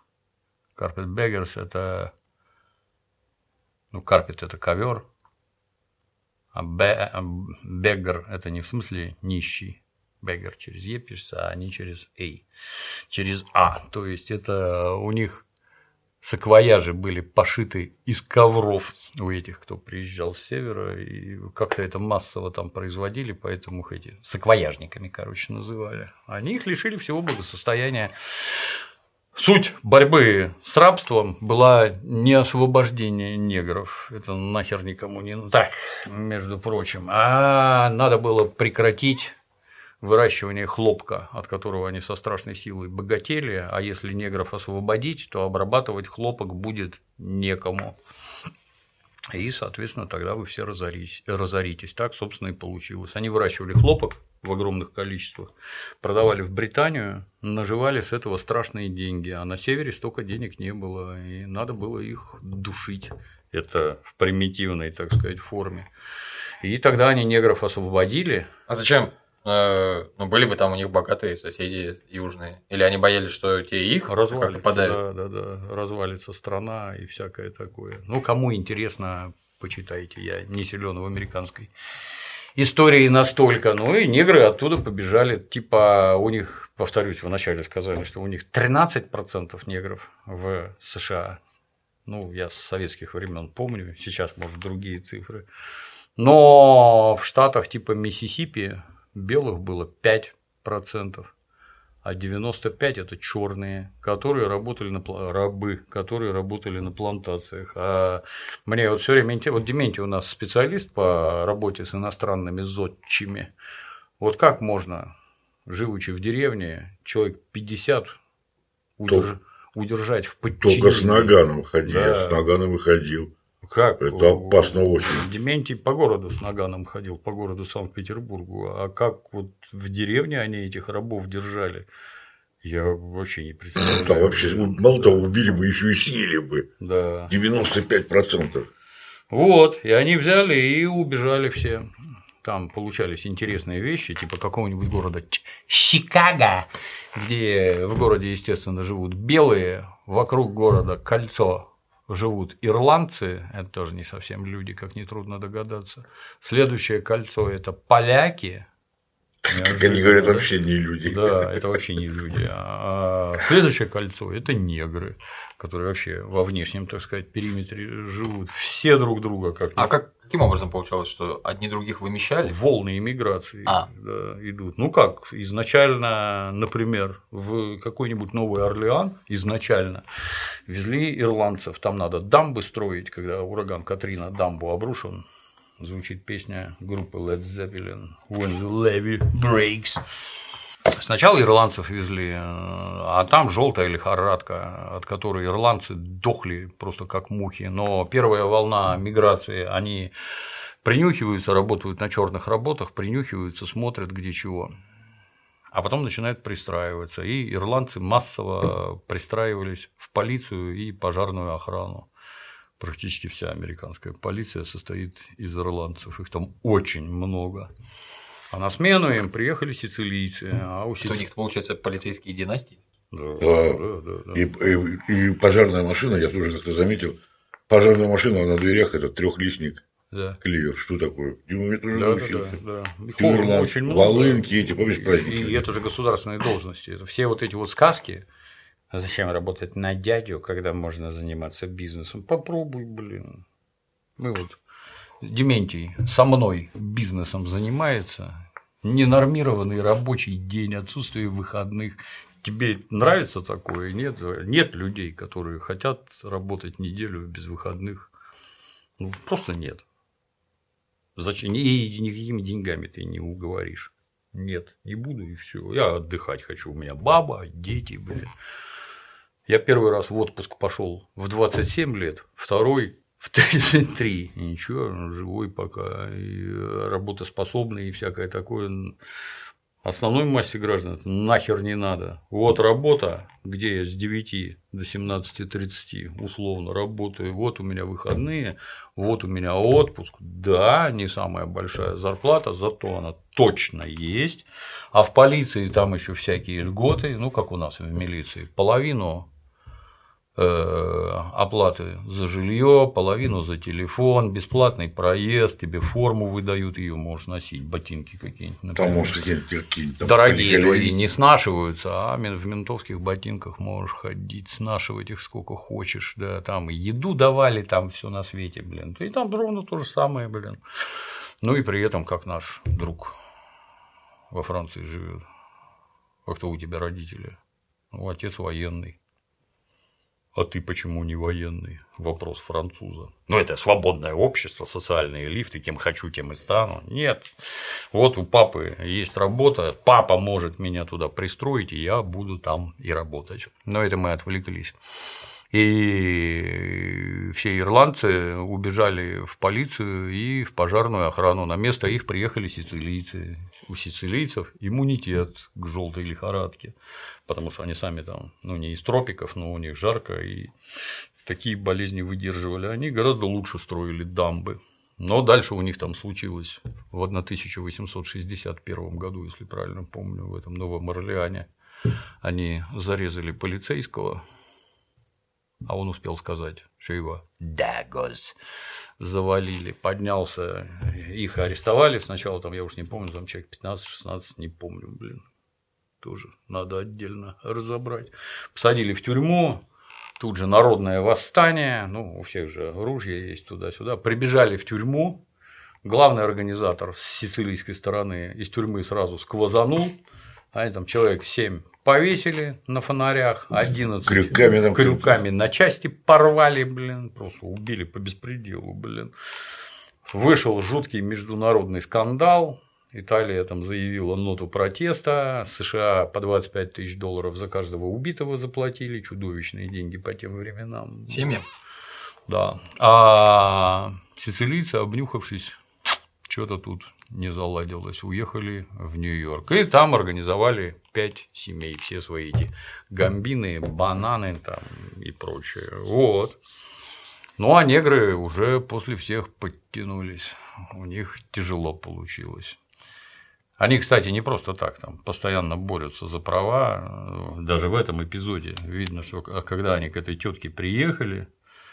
Speaker 2: Carpetbaggers – это. Ну, carpet – это ковер, А беггер – это не в смысле нищий. Беггер через Е пишется, а не через А. Через А. То есть, это у них саквояжи были пошиты из ковров у этих, кто приезжал с севера, и как-то это массово там производили, поэтому их эти саквояжниками, короче, называли. Они их лишили всего благосостояния. Суть борьбы с рабством была не освобождение негров, это нахер никому не нужно, так, между прочим, а надо было прекратить выращивание хлопка, от которого они со страшной силой богатели, а если негров освободить, то обрабатывать хлопок будет некому. И, соответственно, тогда вы все разоритесь. разоритесь. Так, собственно, и получилось. Они выращивали хлопок в огромных количествах, продавали в Британию, наживали с этого страшные деньги, а на севере столько денег не было, и надо было их душить. Это в примитивной, так сказать, форме. И тогда они негров освободили.
Speaker 1: А зачем? Ну, были бы там у них богатые соседи южные. Или они боялись, что те их как-то подавят?
Speaker 2: Да, да, да. Развалится страна и всякое такое. Ну, кому интересно, почитайте. Я не силен в американской истории настолько. Ну, и негры оттуда побежали. Типа, у них, повторюсь, вы вначале сказали, что у них тринадцать процентов негров в США. Ну, я с советских времен помню. Сейчас, может, другие цифры. Но в штатах типа Миссисипи белых было пять процентов, а девяносто пять процентов – это черные, которые работали на рабы, которые работали на плантациях. А мне вот все время интересно, вот Дементий у нас специалист по работе с иностранными зодчими. Вот как можно, живучи в деревне, человек пятьдесят удерж... удержать в подчинении?
Speaker 3: Только с наганом ходил,
Speaker 2: да.
Speaker 3: Я с наганом выходил.
Speaker 2: Как?
Speaker 3: Это опасно очень.
Speaker 2: Дементий по городу с наганом ходил, по городу Санкт-Петербургу. А как вот в деревне они этих рабов держали, я вообще не представляю.
Speaker 3: Да, вообще, мало того, убили бы, еще и съели бы.
Speaker 2: Да.
Speaker 3: девяносто пять процентов.
Speaker 2: Вот, и они взяли и убежали все. Там получались интересные вещи, типа какого-нибудь города Чикаго, где в городе, естественно, живут белые, вокруг города кольцо. Живут ирландцы, это тоже не совсем люди, как нетрудно догадаться. Следующее кольцо – это поляки.
Speaker 3: Как они говорят, вообще не люди.
Speaker 2: Да, это вообще не люди. А следующее кольцо – это негры, которые вообще во внешнем, так сказать, периметре живут. Все друг друга как.
Speaker 1: А как, каким образом получалось, что одни других вымещали?
Speaker 2: Волны иммиграции
Speaker 1: а.
Speaker 2: да, идут. Ну как, изначально, например, в какой-нибудь Новый Орлеан изначально везли ирландцев. Там надо дамбы строить, когда ураган Катрина дамбу обрушил. Звучит песня группы Led Zeppelin When the Levee Breaks. Сначала ирландцев везли, а там желтая лихорадка, от которой ирландцы дохли просто как мухи. Но первая волна миграции, они принюхиваются, работают на черных работах, принюхиваются, смотрят где чего. А потом начинают пристраиваться. И ирландцы массово пристраивались в полицию и пожарную охрану. Практически вся американская полиция состоит из ирландцев, их там очень много. А на смену им приехали сицилийцы. А у, сици...
Speaker 1: у них, получается, полицейские династии?
Speaker 3: Да, да, да, да, да. И, и, и пожарная машина, я тоже как-то заметил, пожарная машина на дверях – это трехлистник. Да. Клевер, что такое? Я тоже
Speaker 2: да,
Speaker 3: научился.
Speaker 2: Да, да,
Speaker 3: да. Ирланд, очень много. Волынки эти, помнишь, праздники?
Speaker 2: И это же государственные должности. Это все вот эти вот сказки. А зачем работать на дядю, когда можно заниматься бизнесом? Попробуй, блин. Мы вот Дементий со мной бизнесом занимается. Ненормированный рабочий день, отсутствие выходных. Тебе нравится такое? Нет, нет людей, которые хотят работать неделю без выходных. Ну, просто нет. Зачем? И никакими деньгами ты не уговоришь. Нет, не буду и все. Я отдыхать хочу. У меня баба, дети, блин. Я первый раз в отпуск пошел в двадцать семь лет, второй в тридцать три. И ничего, живой пока, и работоспособный, и всякое такое. Основной массе граждан нахер не надо. Вот работа, где я с девяти до семнадцати тридцати условно работаю, вот у меня выходные, вот у меня отпуск. Да, не самая большая зарплата, зато она точно есть. А в полиции там еще всякие льготы, ну как у нас в милиции, половину оплаты за жилье, половину за телефон, бесплатный проезд, тебе форму выдают, ее можешь носить, ботинки какие-нибудь.
Speaker 3: Там, может, какие-то
Speaker 2: дорогие твои не снашиваются, а в ментовских ботинках можешь ходить, снашивать их сколько хочешь, да, там и еду давали, там все на свете, блин. И там ровно то же самое, блин. Ну и при этом, как наш друг во Франции живет. А кто у тебя родители? Ну, отец военный. А ты почему не военный? Вопрос француза. Ну, это свободное общество, социальные лифты, кем хочу, тем и стану. Нет. Вот у папы есть работа, папа может меня туда пристроить, и я буду там и работать. Но это мы отвлеклись. И все ирландцы убежали в полицию и в пожарную охрану. На место их приехали сицилийцы. У сицилийцев иммунитет к желтой лихорадке, потому что они сами там, ну, не из тропиков, но у них жарко, и такие болезни выдерживали. Они гораздо лучше строили дамбы. Но дальше у них там случилось в тысяча восемьсот шестьдесят первом году, если правильно помню, в этом Новом Орлеане. Они зарезали полицейского. А он успел сказать, что его Дагос завалили, поднялся, их арестовали сначала, там, я уж не помню, там человек пятнадцать-шестнадцать, не помню, блин, тоже надо отдельно разобрать. Посадили в тюрьму, тут же народное восстание, ну, у всех же ружья есть туда-сюда, прибежали в тюрьму, главный организатор с сицилийской стороны из тюрьмы сразу сквозанул, они там человек семь повесили на фонарях, одиннадцать
Speaker 3: крюками, там
Speaker 2: крюками на части порвали, блин, просто убили по беспределу, блин. Вышел жуткий международный скандал, Италия там заявила ноту протеста, США по двадцать пять тысяч долларов за каждого убитого заплатили, чудовищные деньги по тем временам.
Speaker 1: Семьям?
Speaker 2: Да. А сицилийцы, обнюхавшись, что-то тут не заладилось, уехали в Нью-Йорк. И там организовали пять семей, все свои эти гамбины, бананы там и прочее. Вот. Ну а негры уже после всех подтянулись. У них тяжело получилось. Они, кстати, не просто так там постоянно борются за права. Даже в этом эпизоде видно, что когда они к этой тетке приехали,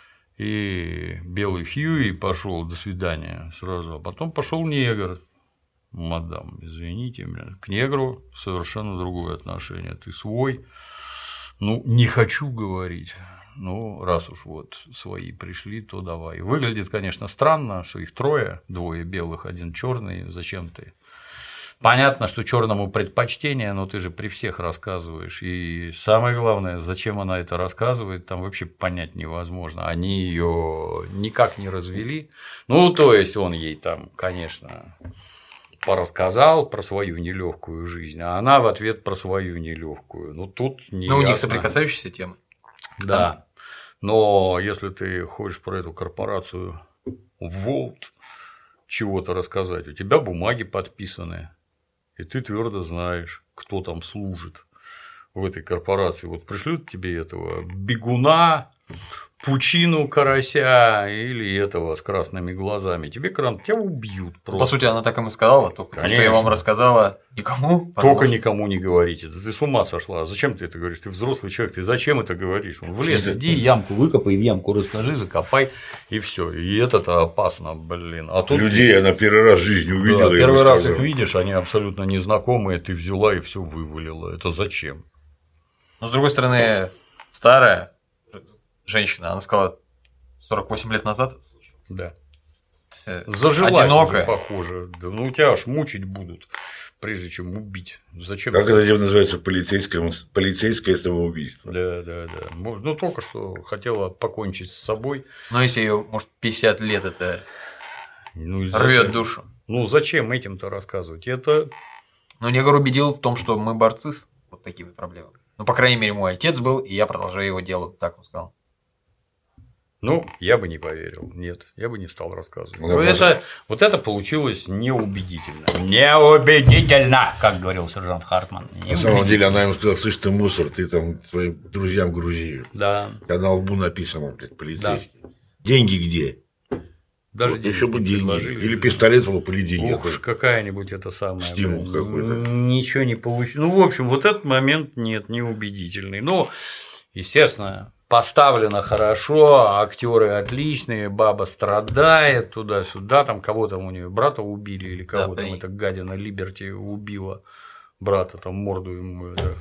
Speaker 2: и белый Хьюи пошел, до свидания, сразу, а потом пошел негр. Мадам, извините меня, к негру совершенно другое отношение. Ты свой, ну, не хочу говорить. Ну, раз уж вот свои пришли, то давай. Выглядит, конечно, странно, что их трое, двое белых, один черный. Зачем ты? Понятно, что черному предпочтение, но ты же при всех рассказываешь. И самое главное, зачем она это рассказывает, там вообще понять невозможно. Они ее никак не развели. Ну, то есть он ей там, конечно, порассказал про свою нелегкую жизнь, а она в ответ про свою нелегкую. Ну, тут не.
Speaker 1: Ну, у них соприкасающиеся темы.
Speaker 2: Да. Но если ты хочешь про эту корпорацию Волт чего-то рассказать, у тебя бумаги подписаны, и ты твердо знаешь, кто там служит в этой корпорации. Вот пришлют тебе этого бегуна, пучину карася или этого с красными глазами, тебе кран, тебя убьют просто.
Speaker 1: По сути, она так им и сказала, только Конечно. Что я вам рассказала никому.
Speaker 2: Только никому не говорите. Да ты с ума сошла. Зачем ты это говоришь? Ты взрослый человек, ты зачем это говоришь? В лес иди, ямку выкопай, в ямку расскажи, закопай, и все. И это-то опасно, блин. А тут
Speaker 3: людей я на первый раз в жизни увидел.
Speaker 2: Да, первый раз их видишь, они абсолютно незнакомые, ты взяла и все вывалила. Это зачем?
Speaker 1: Но с другой стороны, старая женщина, она сказала сорок восемь лет назад.
Speaker 2: Да. Зажилась
Speaker 1: одинокая.
Speaker 2: Уже, похоже. Да, ну, у тебя аж мучить будут, прежде чем убить. Зачем?
Speaker 3: Как это называется? Полицейское, полицейское самоубийство.
Speaker 2: Да, да, да. Ну, только что хотела покончить с собой.
Speaker 1: Но если ее, может, пятьдесят лет, это
Speaker 2: ну,
Speaker 1: рвет душу.
Speaker 2: Ну, зачем этим-то рассказывать? Это.
Speaker 1: Ну, негр убедил в том, что мы борцы с вот такими проблемами. Ну, по крайней мере, мой отец был, и я продолжаю его дело, так он сказал.
Speaker 2: Ну, я бы не поверил. Нет, я бы не стал рассказывать. Ну, это, вот это получилось неубедительно. Неубедительно, как говорил сержант Хартман.
Speaker 3: На самом деле она ему сказала: слышь, ты мусор, ты там своим друзьям грузи.
Speaker 2: Да.
Speaker 3: Когда на лбу написано, блядь, полицейский. Да. Деньги где?
Speaker 2: Даже
Speaker 3: вот, еще бы деньги. Или пистолет в лоб, или деньги.
Speaker 2: Ух, какая-нибудь это самая.
Speaker 3: Стимул какой-то.
Speaker 2: Ничего не получилось. Ну, в общем, вот этот момент нет, неубедительный. Ну, естественно, поставлено хорошо, актеры отличные, баба страдает туда-сюда, там кого-то у нее брата убили или кого да, там эта гадина Либерти убила брата, там морду ему это,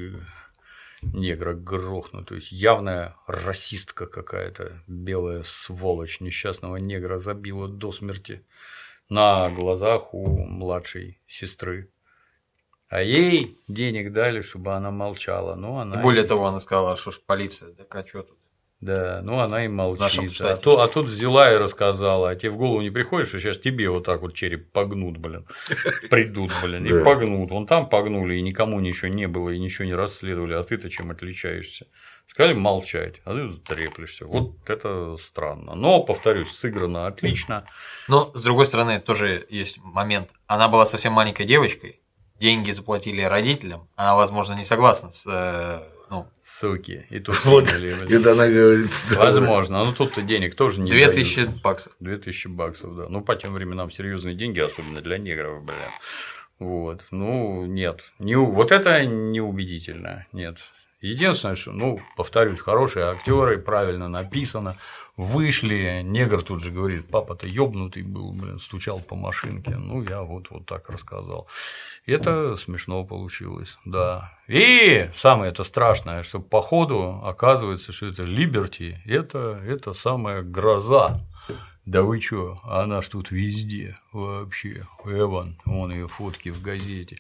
Speaker 2: негра грохнут, то есть явная расистка какая-то, белая сволочь несчастного негра забила до смерти на глазах у младшей сестры. А ей денег дали, чтобы она молчала. Ну, она
Speaker 1: и более и... того, она сказала, что ж полиция, так а что тут?
Speaker 2: Да, ну она и молчит. А, то, а тут взяла и рассказала. А тебе в голову не приходит, что сейчас тебе вот так вот череп погнут, блин. Придут, блин, и погнут. Вон там погнули, и никому ничего не было, и ничего не расследовали. А ты-то чем отличаешься? Сказали молчать, а ты треплешься. Вот это странно. Но, повторюсь, сыграно отлично.
Speaker 1: Но, с другой стороны, тоже есть момент. Она была совсем маленькой девочкой. Деньги заплатили родителям, она, возможно, не согласна с, э, ну,
Speaker 2: суки, и тут
Speaker 3: вот, это она говорит,
Speaker 2: возможно, но тут-то денег тоже не
Speaker 1: две тысячи баксов.
Speaker 2: Две тысячи баксов, да. Ну, по тем временам серьезные деньги, особенно для негров, бля. Вот, ну, нет, не, вот это неубедительно, нет. Единственное, что, ну, повторюсь, хорошие актеры, правильно написано, вышли, негр тут же говорит, папа-то ёбнутый был, блин, стучал по машинке, ну, я вот, вот так рассказал. Это смешно получилось, да. И самое это страшное, что по ходу оказывается, что это Либерти, это, это самая гроза. Да вы чё, она ж тут везде вообще, Эван, вон ее фотки в газете.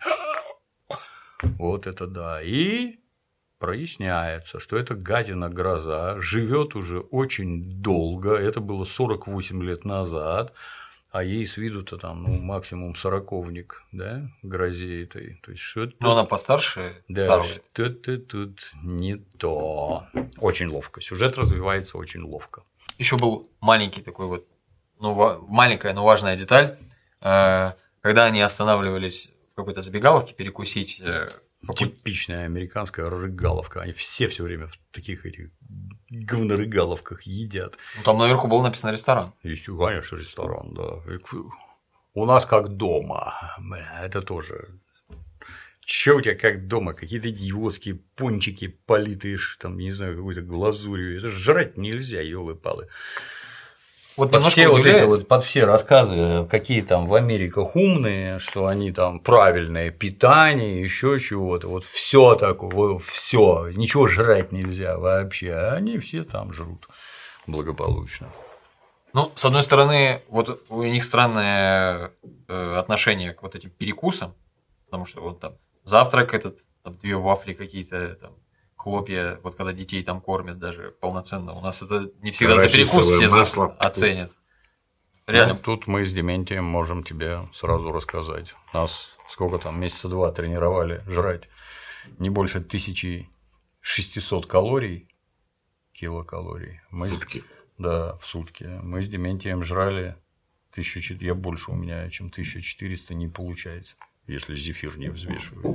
Speaker 2: Вот это да. И проясняется, что эта гадина гроза живет уже очень долго, это было сорок восемь лет назад, а ей с виду-то там ну, максимум сороковник, да, грозе этой. То есть, что-то...
Speaker 1: Но она постарше.
Speaker 2: Да, что-то тут не то. Очень ловко. Сюжет развивается очень ловко.
Speaker 1: Еще был маленький такой вот, ну, маленькая, но важная деталь, когда они останавливались в какой-то забегаловке перекусить.
Speaker 2: Типичная американская рыгаловка. Они все все время в таких этих говнорыгаловках едят.
Speaker 1: Ну, там наверху было написано ресторан.
Speaker 2: Есть, конечно, ресторан, да. У нас как дома. Это тоже. Че у тебя как дома? Какие-то идиотские пончики, политые, там, не знаю, какой-то глазурью. Это жрать нельзя, ёлы-палы.
Speaker 1: Вот
Speaker 2: под, все вот это, вот, под все рассказы, какие там в Америках умные, что они там правильное питание, еще чего-то, вот все такое, все, ничего жрать нельзя вообще, а они все там жрут благополучно.
Speaker 1: Ну, с одной стороны, вот у них странное отношение к вот этим перекусам, потому что вот там завтрак этот, там две вафли какие-то, там хлопья, вот когда детей там кормят даже полноценно, у нас это не всегда за перекус все масло оценят.
Speaker 2: Реально. Ну, тут мы с Дементием можем тебе сразу рассказать. Нас сколько там, месяца два тренировали жрать не больше тысячи шестисот калорий, килокалорий. Мы, в сутки? Да, в сутки. Мы с Дементием жрали тысячу четыреста, я больше у меня, чем тысяча четыреста не получается, если зефир не взвешивать.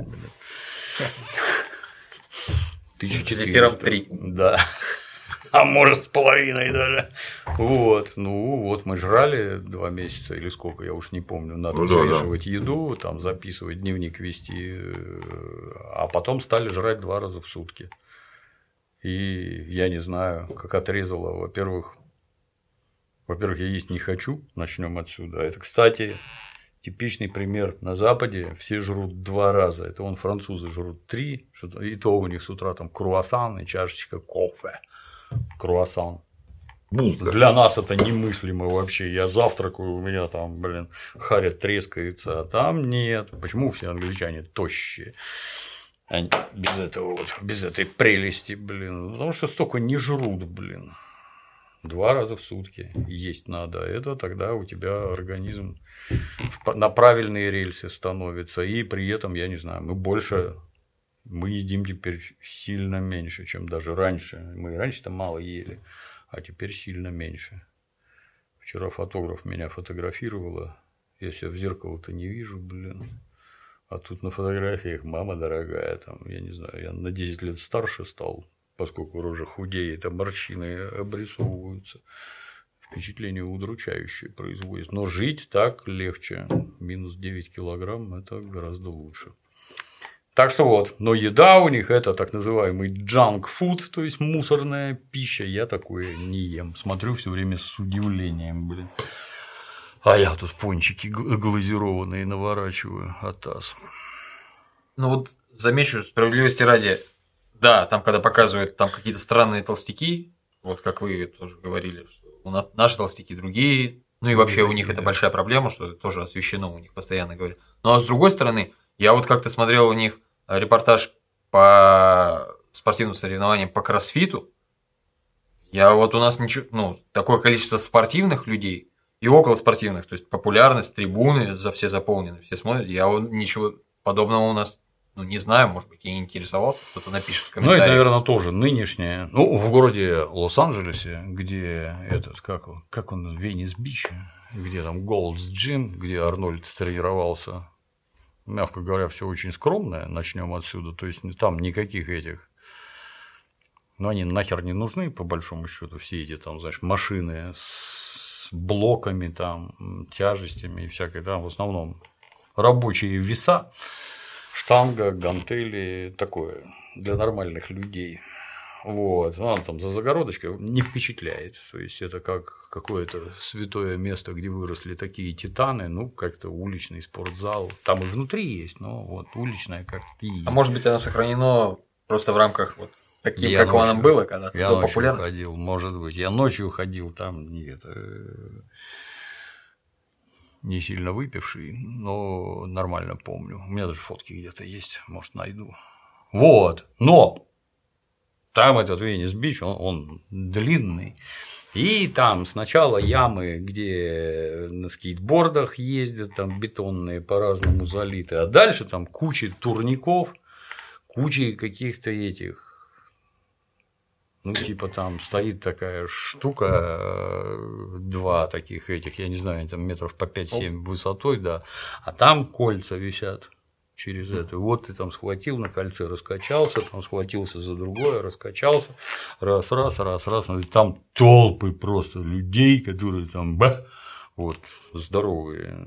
Speaker 2: тысяча четыреста.
Speaker 1: Зефиром три.
Speaker 2: Да. А может, с половиной даже. Вот. Ну, вот мы жрали два месяца или сколько, я уж не помню. Надо ну, взвешивать да, да. еду, там записывать, дневник вести. А потом стали жрать два раза в сутки. И я не знаю, как отрезало. Во-первых, во-первых, я есть не хочу. Начнем отсюда. Это, кстати, типичный пример. На Западе все жрут два раза. Это вон французы жрут три, и то у них с утра там круассан и чашечка кофе. Круассан. Булка. Для нас это немыслимо вообще. Я завтракаю, у меня там, блин, харя трескается, а там нет. Почему все англичане тощие? Они без этого вот, без этой прелести, блин. Потому что столько не жрут, блин. Два раза в сутки есть надо. Это тогда у тебя организм на правильные рельсы становится. И при этом, я не знаю, мы больше, мы едим теперь сильно меньше, чем даже раньше. Мы раньше-то мало ели, а теперь сильно меньше. Вчера фотограф меня фотографировала. Я себя в зеркало-то не вижу, блин. А тут на фотографиях мама дорогая, там, я не знаю, я на десять лет старше стал. Поскольку рожа худеет, а морщины обрисовываются. Впечатление удручающее производит. Но жить так легче. Минус девять килограмм – это гораздо лучше. Так что вот, но еда у них это так называемый junk food, то есть мусорная пища. Я такое не ем. Смотрю все время с удивлением, блин. А я тут пончики глазированные наворачиваю, атас.
Speaker 1: Ну вот замечу, справедливости ради, да, там когда показывают там какие-то странные толстяки, вот как вы тоже говорили, что у нас наши толстяки другие, ну и вообще у них это большая проблема, что это тоже освещено у них постоянно говорят. Ну а с другой стороны, я вот как-то смотрел у них репортаж по спортивным соревнованиям по кроссфиту, я вот у нас ничего, ну, такое количество спортивных людей и около спортивных, то есть популярность, трибуны за все заполнены, все смотрят, я вот ничего подобного у нас, ну, не знаю, может быть, я не интересовался, кто-то напишет в комментариях.
Speaker 2: Ну, это, наверное, тоже нынешнее. Ну, в городе Лос-Анджелесе, где этот, как, как он, Венес-Бич, где там Gold's Gym, где Арнольд тренировался, мягко говоря, все очень скромное, начнем отсюда, то есть там никаких этих, ну, они нахер не нужны, по большому счету, все эти там, знаешь, машины с блоками, там, тяжестями и всякой, там, в основном рабочие веса, штанга, гантели, такое для нормальных людей. Вот, она там за загородочкой не впечатляет. То есть это как какое-то святое место, где выросли такие титаны, ну, как-то уличный спортзал. Там и внутри есть, но вот уличная как-то есть.
Speaker 1: А может быть, оно сохранено просто в рамках вот таким, как оно было когда-то.
Speaker 2: Я ночью популярность? ходил, может быть. Я ночью ходил, там нет. Не сильно выпивший, но нормально помню. У меня даже фотки где-то есть, может, найду. Вот, но там этот Венес-Бич, он, он длинный, и там сначала ямы, где на скейтбордах ездят, там бетонные по-разному залиты, а дальше там куча турников, куча каких-то этих. Ну, типа там стоит такая штука, два таких этих, я не знаю, там метров по пять-семь высотой, да, а там кольца висят через это. Вот ты там схватил на кольце, раскачался, там схватился за другое, раскачался, раз, раз, раз, раз, там толпы просто людей, которые там, ба, вот, здоровые.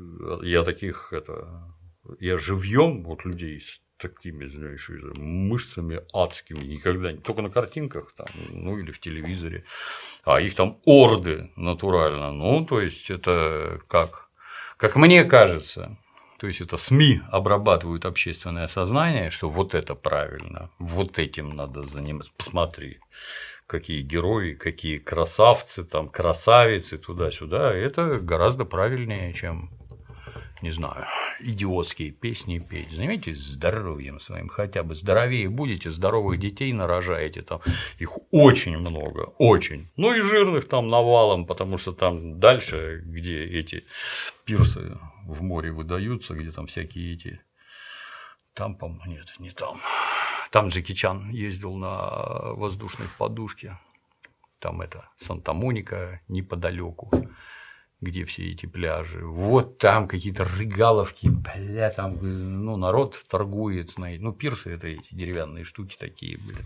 Speaker 2: Я таких, это, я живьем вот людей такими, знаешь, мышцами адскими, никогда не, только на картинках, там, ну или в телевизоре, а их там орды натурально, ну, то есть это как, как мне кажется, то есть это СМИ обрабатывают общественное сознание, что вот это правильно, вот этим надо заниматься, посмотри, какие герои, какие красавцы, там, красавицы, туда-сюда, это гораздо правильнее, чем, не знаю, идиотские песни петь. Занимайтесь здоровьем своим, хотя бы здоровее будете, здоровых детей нарожаете, там их очень много, очень. Ну и жирных там навалом, потому что там дальше, где эти пирсы в море выдаются, где там всякие эти. Там, по-моему, нет, не там. Там Джеки Чан ездил на воздушной подушке. Там это Санта-Моника неподалеку, где все эти пляжи, вот там какие-то рыгаловки, бля, там, ну, народ торгует, ну, пирсы – это эти деревянные штуки такие, блин.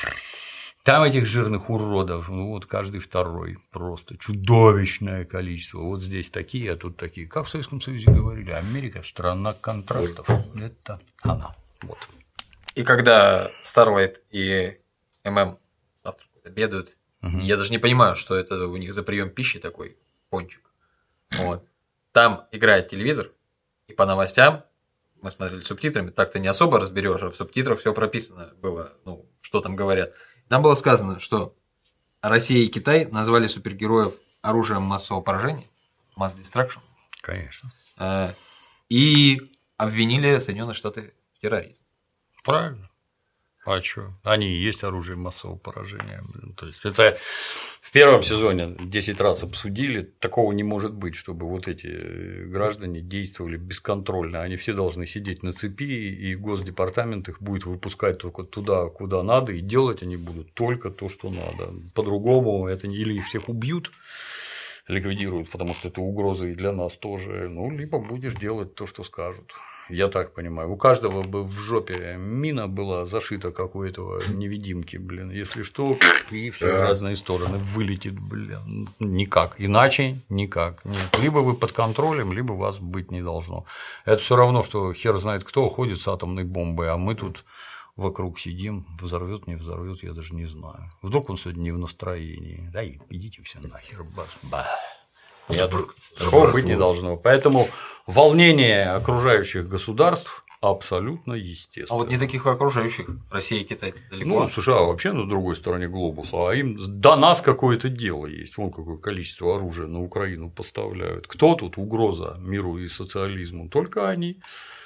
Speaker 2: Там этих жирных уродов, ну, вот каждый второй, просто чудовищное количество. Вот здесь такие, а тут такие. Как в Советском Союзе говорили, Америка – страна контрастов. Это она. Вот.
Speaker 1: И когда Starlight и эм эм завтракают, обедают, угу. Я даже не понимаю, что это у них за прием пищи такой, пончик. Вот. Там играет телевизор, и по новостям мы смотрели с субтитрами, так-то не особо разберешь, а в субтитрах все прописано было, ну, что там говорят. Там было сказано, что Россия и Китай назвали супергероев оружием массового поражения, mass destruction.
Speaker 2: Конечно.
Speaker 1: И обвинили Соединенные Штаты в терроризме.
Speaker 2: Правильно. А что? Они и есть оружие массового поражения. То есть это в первом сезоне десять раз обсудили, такого не может быть, чтобы вот эти граждане действовали бесконтрольно. Они все должны сидеть на цепи, и Госдепартамент их будет выпускать только туда, куда надо, и делать они будут только то, что надо. По-другому это или их всех убьют, ликвидируют, потому что это угроза и для нас тоже, ну, либо будешь делать то, что скажут. Я так понимаю. У каждого бы в жопе мина была зашита, как у этого невидимки, блин. Если что, и все в разные стороны вылетит, блин. Никак. Иначе никак. Нет. Либо вы под контролем, либо вас быть не должно. Это все равно, что хер знает кто ходит с атомной бомбой, а мы тут вокруг сидим, взорвет, не взорвет, я даже не знаю. Вдруг он сегодня не в настроении. Да и идите все нахер, бас, ба. Нет, такого быть не должно. Поэтому волнение окружающих государств абсолютно естественно.
Speaker 1: А вот не таких окружающих, Россия и Китай далеко.
Speaker 2: Ну, США вообще на другой стороне глобуса, а им до нас какое-то дело есть. Вон какое количество оружия на Украину поставляют. Кто тут угроза миру и социализму? Только они.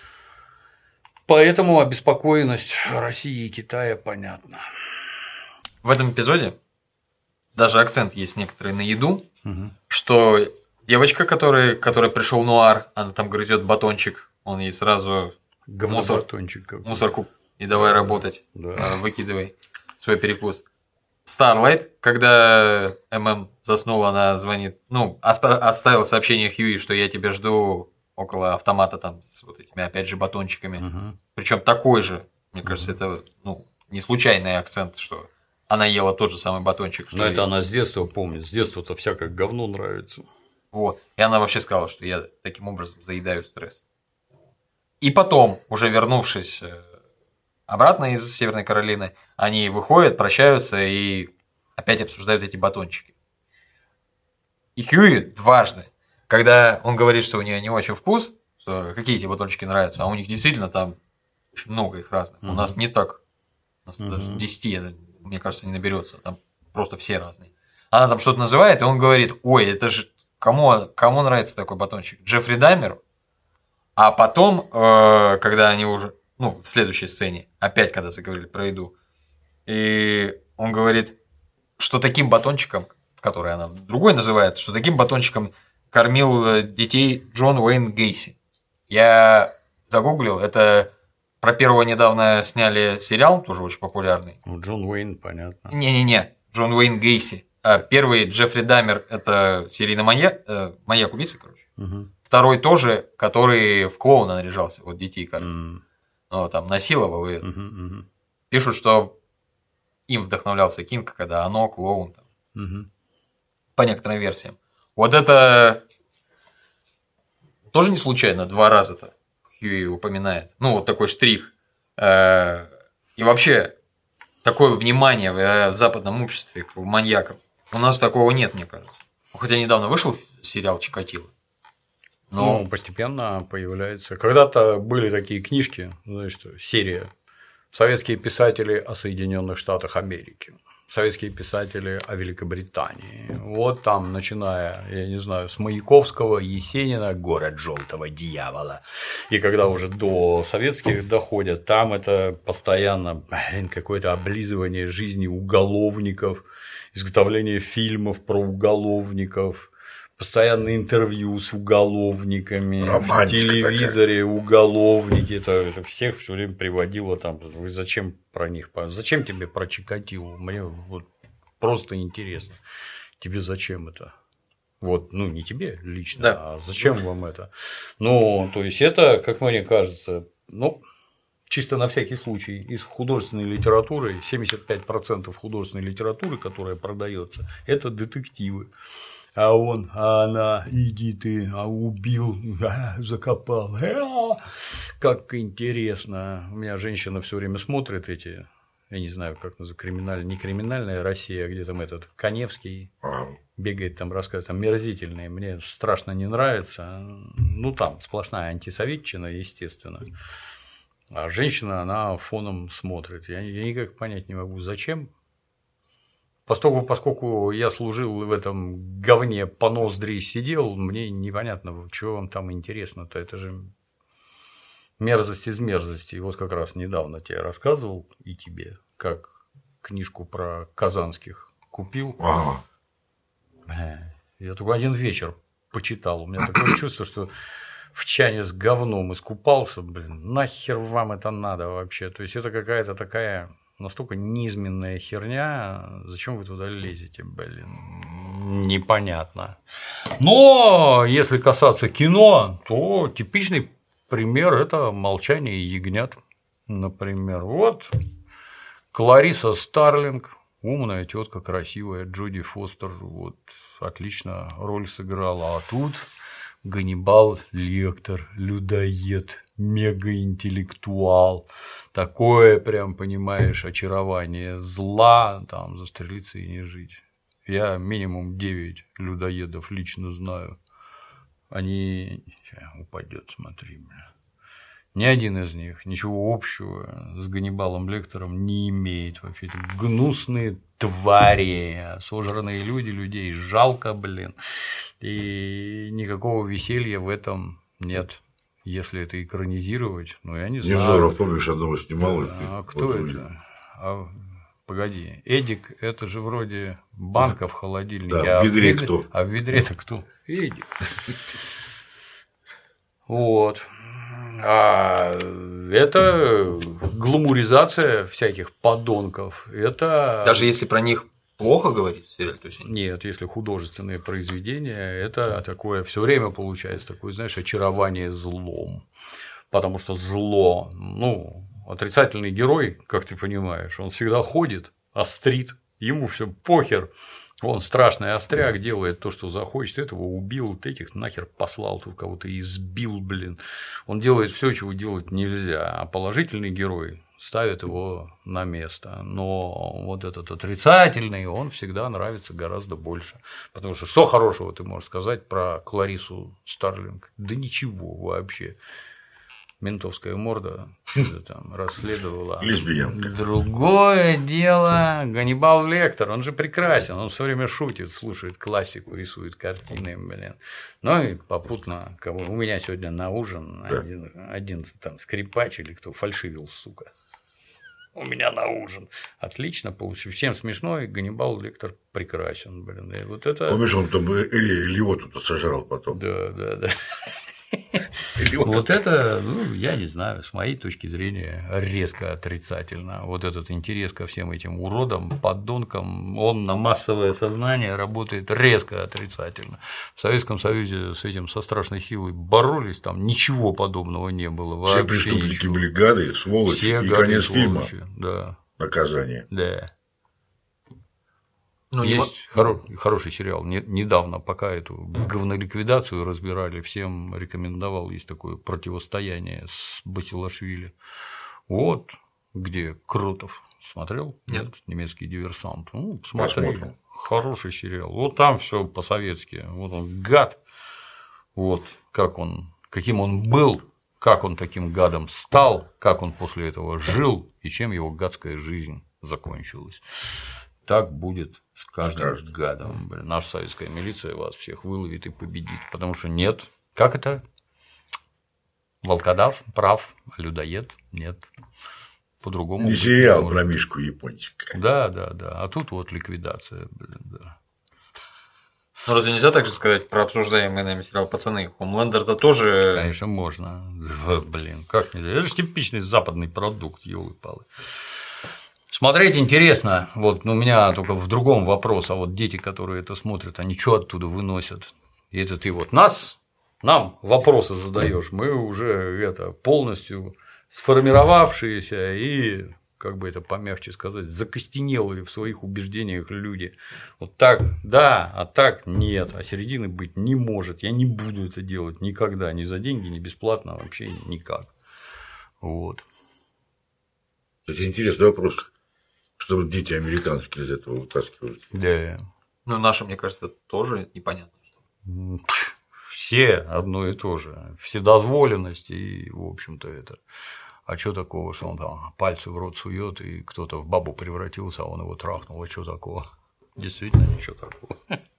Speaker 2: Поэтому обеспокоенность России и Китая понятна.
Speaker 1: В этом эпизоде даже акцент есть некоторый на еду, угу. Что девочка, которая, которая пришел нуар, она там грызет батончик, он ей сразу мусор, мусорку и давай работать, да. Выкидывай свой перекус. Старлайт, когда ММ заснула, она звонит, ну, оставила сообщение Хьюи, что я тебя жду около автомата там с вот этими опять же батончиками. Угу. Причем такой же, мне кажется, угу. это ну, не случайный акцент, что она ела тот же самый батончик.
Speaker 2: Но это она с детства помнит. С детства-то всякое говно нравится.
Speaker 1: Вот. И она вообще сказала, что я таким образом заедаю стресс. И потом, уже вернувшись обратно из Северной Каролины, они выходят, прощаются и опять обсуждают эти батончики. И Хьюи дважды, когда он говорит, что у нее не очень вкус, что какие эти батончики нравятся, а у них действительно там очень много их разных. Mm-hmm. У нас не так. У нас mm-hmm. даже десять, мне кажется, не наберется. Там просто все разные. Она там что-то называет, и он говорит: ой, это же кому, кому нравится такой батончик? Джеффри Даммеру. А потом, когда они уже, ну, в следующей сцене, опять когда заговорили про еду, и он говорит, что таким батончиком, который она другой называет, что таким батончиком кормил детей Джон Уэйн Гейси. Я загуглил, это про первого недавно сняли сериал, тоже очень популярный.
Speaker 2: Ну, Джон Уэйн, понятно.
Speaker 1: Не-не-не, Джон Уэйн Гейси. Первый Джеффри Даммер – это серийный маньяк, э, маньяк-убийца, короче. Угу. Второй тоже, который в клоуна наряжался, вот детей кормил. Mm. Ну, там насиловал и uh-huh, uh-huh. пишут, что им вдохновлялся Кинг, когда оно, клоун, там, uh-huh. по некоторым версиям. Вот это тоже не случайно, два раза-то Хьюи упоминает. Ну, вот такой штрих. И вообще, такое внимание в западном обществе к маньякам. У нас такого нет, мне кажется. Хотя недавно вышел сериал «Чикатило».
Speaker 2: Но... Ну, постепенно появляется. Когда-то были такие книжки, знаешь, что серия «Советские писатели о Соединенных Штатах Америки», «Советские писатели о Великобритании». Вот там, начиная, я не знаю, с Маяковского, Есенина, «Город желтого дьявола». И когда уже до советских доходят, там это постоянно, блин, какое-то облизывание жизни уголовников, изготовление фильмов про уголовников. Постоянные интервью с уголовниками, романтика в телевизоре такая. Уголовники, это, это всех все время приводило там. Вы зачем про них? Зачем тебе про Чикатило? Мне вот просто интересно. Тебе зачем это? Вот, ну не тебе лично, да. А зачем вам это? Ну, то есть это, как мне кажется, ну, чисто на всякий случай, из художественной литературы семьдесят пять процентов художественной литературы, которая продается, это детективы. А он, а она, иди ты, а убил, а, закопал. А, как интересно. У меня женщина все время смотрит эти, я не знаю, как называется, криминальная, не криминальная Россия, а где там этот Каневский бегает, там рассказывает, там мерзительные, мне страшно не нравится. Ну, там сплошная антисоветчина, естественно. А женщина, она фоном смотрит. Я, я никак понять не могу, зачем. Поскольку, поскольку я служил в этом говне по ноздри сидел, мне непонятно, чего вам там интересно-то. Это же мерзость из мерзости. И вот как раз недавно тебе рассказывал и тебе, как книжку про казанских купил. Ага. Я только один вечер почитал. У меня такое чувство, что в чане с говном искупался. Блин, нахер вам это надо вообще? То есть это какая-то такая... настолько низменная херня, зачем вы туда лезете, блин, непонятно. Но если касаться кино, то типичный пример – это «Молчание ягнят», например. Вот Клариса Старлинг, умная тетка, красивая, Джоди Фостер, вот отлично роль сыграла, а тут Ганнибал Лектор, людоед, мегаинтеллектуал, такое прям, понимаешь, очарование зла, там застрелиться и не жить. Я минимум девять людоедов лично знаю. Они упадет, смотри, бля. Ни один из них ничего общего с Ганнибалом Лектором не имеет. Вообще это гнусные твари, сожранные люди, людей жалко, блин. И никакого веселья в этом нет. Если это экранизировать, ну я не знаю.
Speaker 3: Невзоров, помнишь, одного снимал?
Speaker 2: А кто вот это? А, погоди, Эдик – это же вроде банка в холодильнике.
Speaker 3: Да,
Speaker 2: а
Speaker 3: в ведре
Speaker 2: в
Speaker 3: кто?
Speaker 2: А в ведре-то кто? Эдик. Вот. А это гламуризация всяких подонков. Это...
Speaker 1: Даже если про них плохо говорить в сериале, то есть...
Speaker 2: Нет, если художественные произведения, это такое все время получается такое, знаешь, очарование злом. Потому что зло, ну, отрицательный герой, как ты понимаешь, он всегда ходит, острит, ему все похер. Он страшный остряк, делает то, что захочет, этого убил, вот этих нахер послал, тут кого-то избил, блин. Он делает все, чего делать нельзя, а положительный герой ставит его на место. Но вот этот отрицательный, он всегда нравится гораздо больше. Потому что что хорошего ты можешь сказать про Кларису Старлинг? Да ничего вообще. Ментовская морда там расследовала.
Speaker 3: Лесбиянка.
Speaker 2: Другое дело, Ганнибал Лектор, он же прекрасен, он все время шутит, слушает классику, рисует картины, блин. Ну и попутно, кого у меня сегодня на ужин да. один, один там скрипач или кто фальшивил, сука. У меня на ужин. Отлично получилось. Всем смешно, и Ганнибал Лектор прекрасен, блин. И вот это...
Speaker 3: Помнишь, он там Лиоту-то сожрал потом.
Speaker 2: Да, да, да. Вот это, ну, я не знаю, с моей точки зрения, резко отрицательно. Вот этот интерес ко всем этим уродам, подонкам, он на массовое сознание работает резко отрицательно. В Советском Союзе с этим со страшной силой боролись, там ничего подобного не было.
Speaker 3: Все преступники ничего. Были гады, сволочи, все и гады, конец сволочи, фильма.
Speaker 2: Да.
Speaker 3: Наказание.
Speaker 2: Да.
Speaker 1: Ну,
Speaker 2: есть не... хоро... хороший сериал. Недавно, пока эту говноликвидацию разбирали, всем рекомендовал. Есть такое противостояние с Басилашвили. Вот где Крутов. Смотрел?
Speaker 1: Нет.
Speaker 2: Нет? Немецкий диверсант. Ну, посмотри. Посмотрим. Хороший сериал. Вот там все по-советски. Вот он гад. Вот как он, каким он был, как он таким гадом стал, как он после этого жил и чем его гадская жизнь закончилась. Так будет с каждым Каждый. гадом. Блин, наша советская милиция вас всех выловит и победит. Потому что нет. Как это? Волкодав прав, а людоед нет. По-другому.
Speaker 3: Не сериал про Мишку Япончика.
Speaker 2: Да, да, да. А тут вот ликвидация, блин, да.
Speaker 1: Ну, разве нельзя также сказать про обсуждаемый нами сериал «Пацаны»? Хомлендер-то тоже.
Speaker 2: Конечно, можно. Блин, как нельзя? Это же типичный западный продукт, ёлы-палы. Смотреть интересно, вот у меня только в другом вопрос, а вот дети, которые это смотрят, они что оттуда выносят? И это ты вот нас, нам вопросы задаешь, мы уже это полностью сформировавшиеся и, как бы это помягче сказать, закостенелые в своих убеждениях люди. Вот так да, а так нет, а середины быть не может, я не буду это делать никогда, ни за деньги, ни бесплатно, вообще никак. Вот.
Speaker 3: Это интересный вопрос. Что вот дети американские из этого вытаскивают.
Speaker 2: Да.
Speaker 1: Ну, наши, мне кажется, тоже непонятно.
Speaker 2: Все одно и то же. Вседозволенность и, в общем-то, это. А что такого, что он там пальцы в рот сует и кто-то в бабу превратился, а он его трахнул. А что такого? Действительно, ничего такого.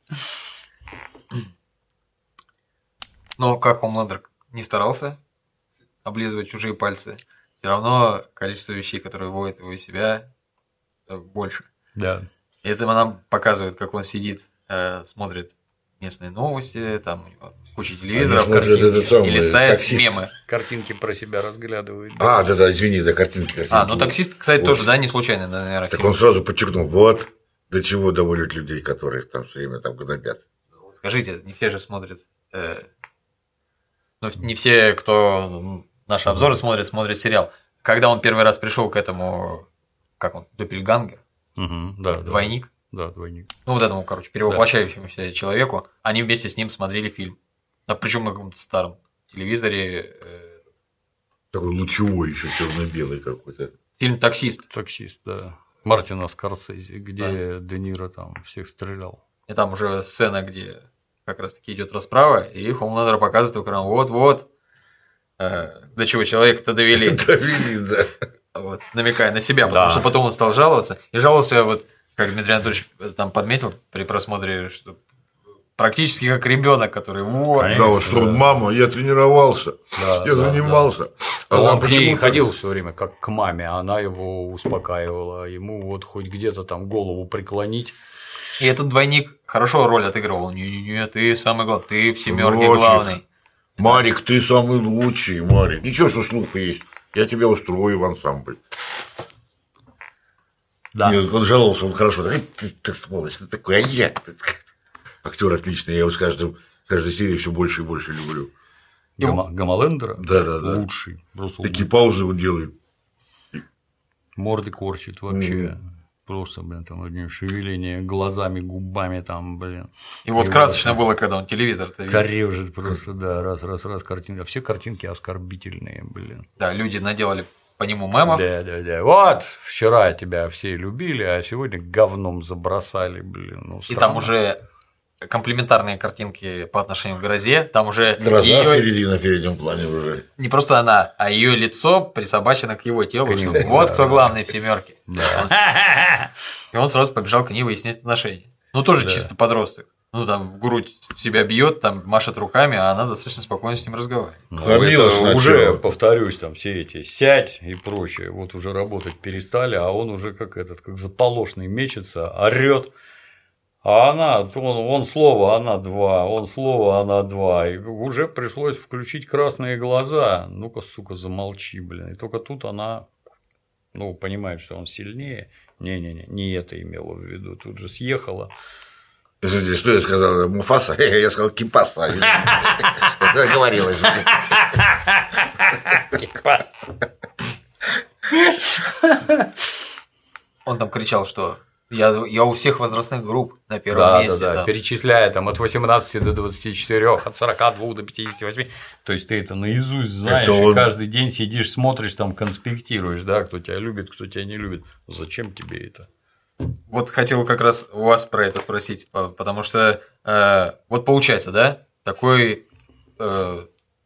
Speaker 1: Но как Хомлендер не старался облизывать чужие пальцы, все равно количество вещей, которые вводят его из себя, больше.
Speaker 2: Да.
Speaker 1: И это нам показывает, как он сидит, э, смотрит местные новости, там у него куча телевизоров, картинки, и листает таксист. Мемы.
Speaker 2: Картинки про себя разглядывает.
Speaker 3: А, да, да, извини, да, картинки, картинки.
Speaker 1: А, ну таксист, кстати, вот. Тоже, да, не случайно, наверное.
Speaker 3: Так фильм. Он сразу подчеркнул, вот до чего доводят людей, которые там все время там гнобят.
Speaker 1: Скажите, не все же смотрят э, Но не все, кто наши обзоры смотрят, смотрят сериал. Когда он первый раз пришел к этому, как он, Доппельгангер,
Speaker 2: угу, да,
Speaker 1: двойник.
Speaker 2: Да, да, двойник.
Speaker 1: Ну, вот этому, короче, перевоплощающемуся да. человеку, они вместе с ним смотрели фильм. А причем на каком-то старом телевизоре.
Speaker 3: Такой лучевой еще черно-белый какой-то.
Speaker 1: Фильм «Таксист».
Speaker 2: «Таксист», да. Мартина Скорсезе, где да. Де Ниро там всех стрелял.
Speaker 1: И там уже сцена, где как раз-таки идет расправа, и Хомлендер показывает экран. Вот-вот. До чего человека-то довели.
Speaker 3: Довели, да.
Speaker 1: Вот, намекая на себя, потому что потом он стал жаловаться. И жаловался, вот, как Дмитрий Анатольевич там подметил при просмотре, что практически как ребенок, который вот.
Speaker 3: Да, вот что он, мама, я тренировался, да, я да, занимался.
Speaker 2: Да. А он к ней ходил все время, как к маме, а она его успокаивала, ему вот хоть где-то там голову преклонить.
Speaker 1: И этот двойник хорошо роль отыгрывал. Не-не-не, ты самый главный, ты в семерке главный.
Speaker 3: Марик, ты самый лучший, Марик. Ничего, что слух есть. Я тебя устрою в ансамбль. Да. Нет, он жаловался, он хорошо. Ты, ты, ты сволочь, ты такой, а я. Актер отличный, я его с, каждым, с каждой серии все больше и больше люблю.
Speaker 2: Гома, Гомолендера?
Speaker 3: Да, да, да.
Speaker 2: Лучший. Просто
Speaker 3: такие паузы он делает.
Speaker 2: Морды корчит вообще. Mm. Просто, блин, там одним шевеление глазами, губами там, блин.
Speaker 1: И вот и красочно вот, было, когда он телевизор-то видел.
Speaker 2: Корежит просто, да, раз, раз, раз картинка. Все картинки оскорбительные, блин.
Speaker 1: Да, люди наделали по нему мемов.
Speaker 2: Да, да, да. Вот, вчера тебя все любили, а сегодня говном забросали, блин. Ну,
Speaker 1: и там уже комплиментарные картинки по отношению к Грозе. Там уже
Speaker 3: Гроза её... впереди на переднем плане уже.
Speaker 1: Не просто она, а ее лицо присобачено к его телу. Что вот да, кто да. главный в семерке. Да. И он сразу побежал к ней выяснять отношения. Ну, тоже да. чисто подросток. Ну, там в грудь себя бьет, там машет руками, а она достаточно спокойно с ним разговаривает.
Speaker 2: Ну, это уже, повторюсь, там все эти сядь и прочее, вот уже работать перестали, а он уже как этот, как заполошный мечется, орет. А она, он, он слово, она два, он слово, она два. И уже пришлось включить красные глаза. Ну-ка, сука, замолчи, блин. И только тут она, ну, понимает, что он сильнее. Не-не-не, не это имела в виду. Тут же съехала.
Speaker 3: Извините, что я сказал? Муфаса? Я сказал Кипаса. Договорилась.
Speaker 2: Кипас.
Speaker 1: Он там кричал, что Я, я у всех возрастных групп на первом
Speaker 2: да,
Speaker 1: месте.
Speaker 2: Да, да, перечисляя там от восемнадцати до двадцати четырёх, от сорока двух до пятидесяти восьми. То есть ты это наизусть знаешь, это и он... каждый день сидишь, смотришь, там конспектируешь, да, кто тебя любит, кто тебя не любит. Зачем тебе это?
Speaker 1: Вот хотел как раз у вас про это спросить, потому что э, вот получается, да, такой, э,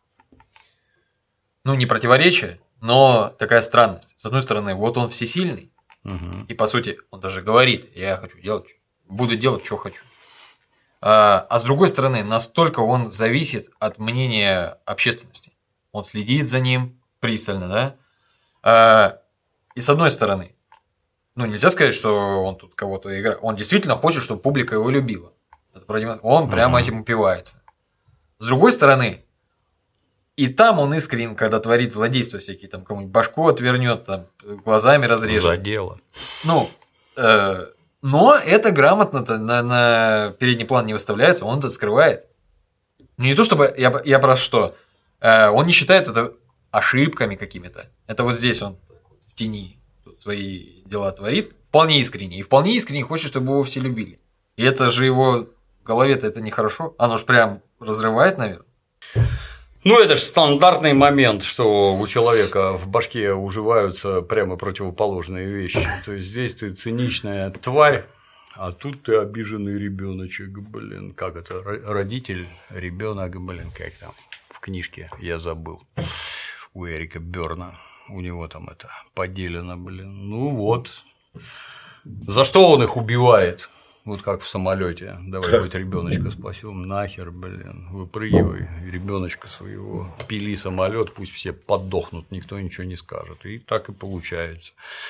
Speaker 1: ну, не противоречие, но такая странность. С одной стороны, вот он всесильный. И по сути, он даже говорит, я хочу делать, буду делать, что хочу. А, а с другой стороны, настолько он зависит от мнения общественности. Он следит за ним пристально, да. А, и с одной стороны, ну нельзя сказать, что он тут кого-то играет. Он действительно хочет, чтобы публика его любила. Он прямо этим упивается. С другой стороны, и там он искренен, когда творит злодейства всякие, там кому-нибудь башку отвернет, там глазами разрежет.
Speaker 2: За дело.
Speaker 1: Ну, э, но это грамотно-то на, на передний план не выставляется, он это скрывает. Ну, не то чтобы, я, я про что, э, он не считает это ошибками какими-то. Это вот здесь он в тени свои дела творит, вполне искренне. И вполне искренне хочет, чтобы его все любили. И это же его в голове-то это нехорошо. Оно же прям разрывает, наверное.
Speaker 2: Ну, это же стандартный момент, что у человека в башке уживаются прямо противоположные вещи. То есть здесь ты циничная тварь, а тут ты обиженный ребеночек, блин, как это, родитель, ребенок, блин, как там в книжке, я забыл, у Эрика Бёрна, у него там это поделено, блин, ну вот, за что он их убивает? Вот как в самолете. Давай хоть ребеночка спасем, нахер, блин, выпрыгивай, ребеночка своего, пили самолет, пусть все подохнут, никто ничего не скажет. И так и получается.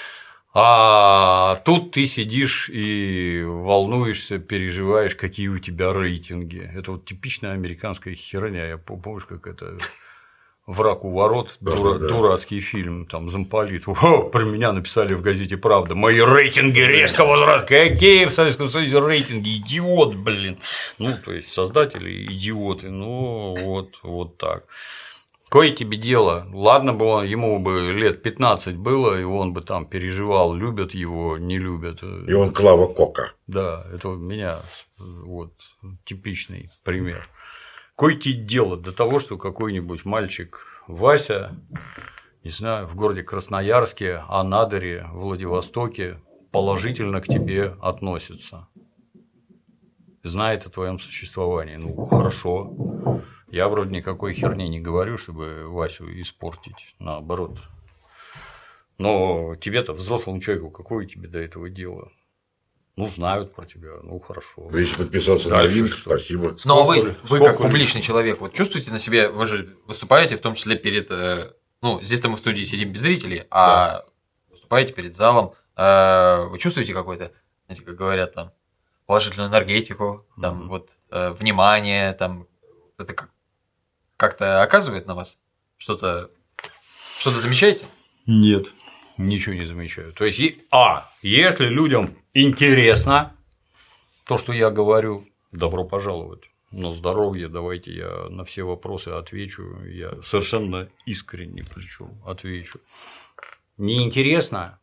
Speaker 2: А тут ты сидишь и волнуешься, переживаешь, какие у тебя рейтинги. Это вот типичная американская херня. Я помнишь, как это «Враг у ворот», да, дура, да. Дурацкий фильм, там, замполит. О, про меня написали в газете «Правда». Мои рейтинги резко возрастают. Какие в Советском Союзе рейтинги? Идиот, блин. Ну, то есть, создатели идиоты. Ну, вот, вот так. Какое тебе дело? Ладно бы он, ему бы лет пятнадцать было, и он бы там переживал, любят его, не любят.
Speaker 3: И он Клава Кока.
Speaker 2: Да, это у меня вот типичный пример. Какое тебе дело до того, что какой-нибудь мальчик Вася, не знаю, в городе Красноярске, Анадыре, Владивостоке положительно к тебе относится, знает о твоем существовании. Ну, хорошо. Я вроде никакой херни не говорю, чтобы Васю испортить, наоборот. Но тебе-то, взрослому человеку, какое тебе до этого дело? Ну, знают про тебя, ну хорошо.
Speaker 3: Если подписался на линк, спасибо.
Speaker 1: Ну, а вы, вы как публичный человек, вот чувствуете на себе, вы же выступаете, в том числе перед, ну, здесь-то мы в студии сидим без зрителей, а да. Выступаете перед залом, вы чувствуете какой-то, знаете, как говорят, там, положительную энергетику, там, mm-hmm. вот, внимание, там, это как- как-то оказывает на вас? Что-то, что-то замечаете?
Speaker 2: Нет. Ничего не замечаю. То есть, а, если людям интересно то, что я говорю, добро пожаловать. На здоровье, давайте я на все вопросы отвечу. Я совершенно искренне причем отвечу. Неинтересно?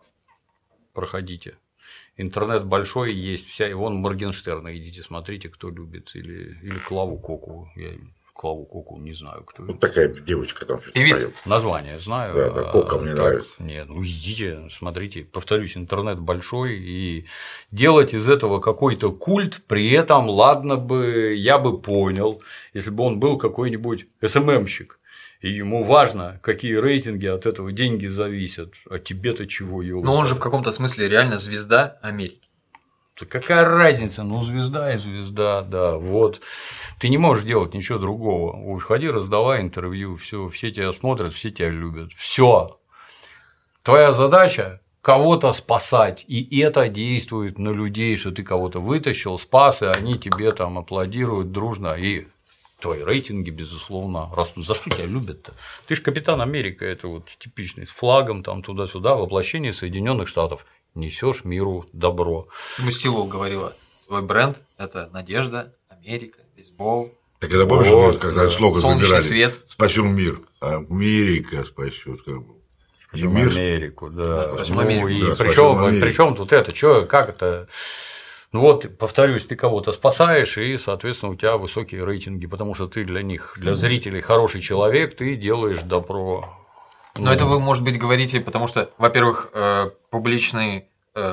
Speaker 2: Проходите. Интернет большой, есть вся. И вон Моргенштерна, идите, смотрите, кто любит. Или, или Клаву Коку. Я Клаву Коку не знаю, кто это.
Speaker 3: Вот такая девочка там.
Speaker 1: Певица.
Speaker 2: Название знаю.
Speaker 3: Да, да, Кока
Speaker 2: а,
Speaker 3: мне
Speaker 2: так,
Speaker 3: нравится.
Speaker 2: Нет, ну идите, смотрите. Повторюсь, интернет большой, и делать из этого какой-то культ, при этом, ладно бы, я бы понял, если бы он был какой-нибудь эс эм эм-щик, и ему важно, какие рейтинги от этого деньги зависят, а тебе-то чего, ёлка?
Speaker 1: Но он же в каком-то смысле реально звезда Америки.
Speaker 2: Какая разница? Ну, звезда и звезда, да. Вот. Ты не можешь делать ничего другого. Уходи, раздавай интервью, все, все тебя смотрят, все тебя любят. Все. Твоя задача кого-то спасать. И это действует на людей, что ты кого-то вытащил, спас, и они тебе там аплодируют дружно. И твои рейтинги, безусловно, растут. За что тебя любят-то? Ты же капитан Америка, это вот типичный, с флагом там туда-сюда, воплощение Соединенных Штатов. Несешь миру добро.
Speaker 1: Мустилов говорила, твой бренд – это надежда, Америка, бейсбол.
Speaker 3: Так это помнишь, вот, когда да. слоган
Speaker 1: солнечный
Speaker 3: выбирали?
Speaker 1: Свет.
Speaker 3: Спасем мир. Америка спасет, как бы.
Speaker 2: Спасем мир. Америку, да.
Speaker 1: да спасем Америку.
Speaker 2: И
Speaker 1: да,
Speaker 2: причем, причем тут это, что, как это? Ну вот, повторюсь, ты кого-то спасаешь, и, соответственно, у тебя высокие рейтинги, потому что ты для них, для зрителей хороший человек, ты делаешь добро.
Speaker 1: Но ну, это вы, может быть, говорите, потому что, во-первых, публичный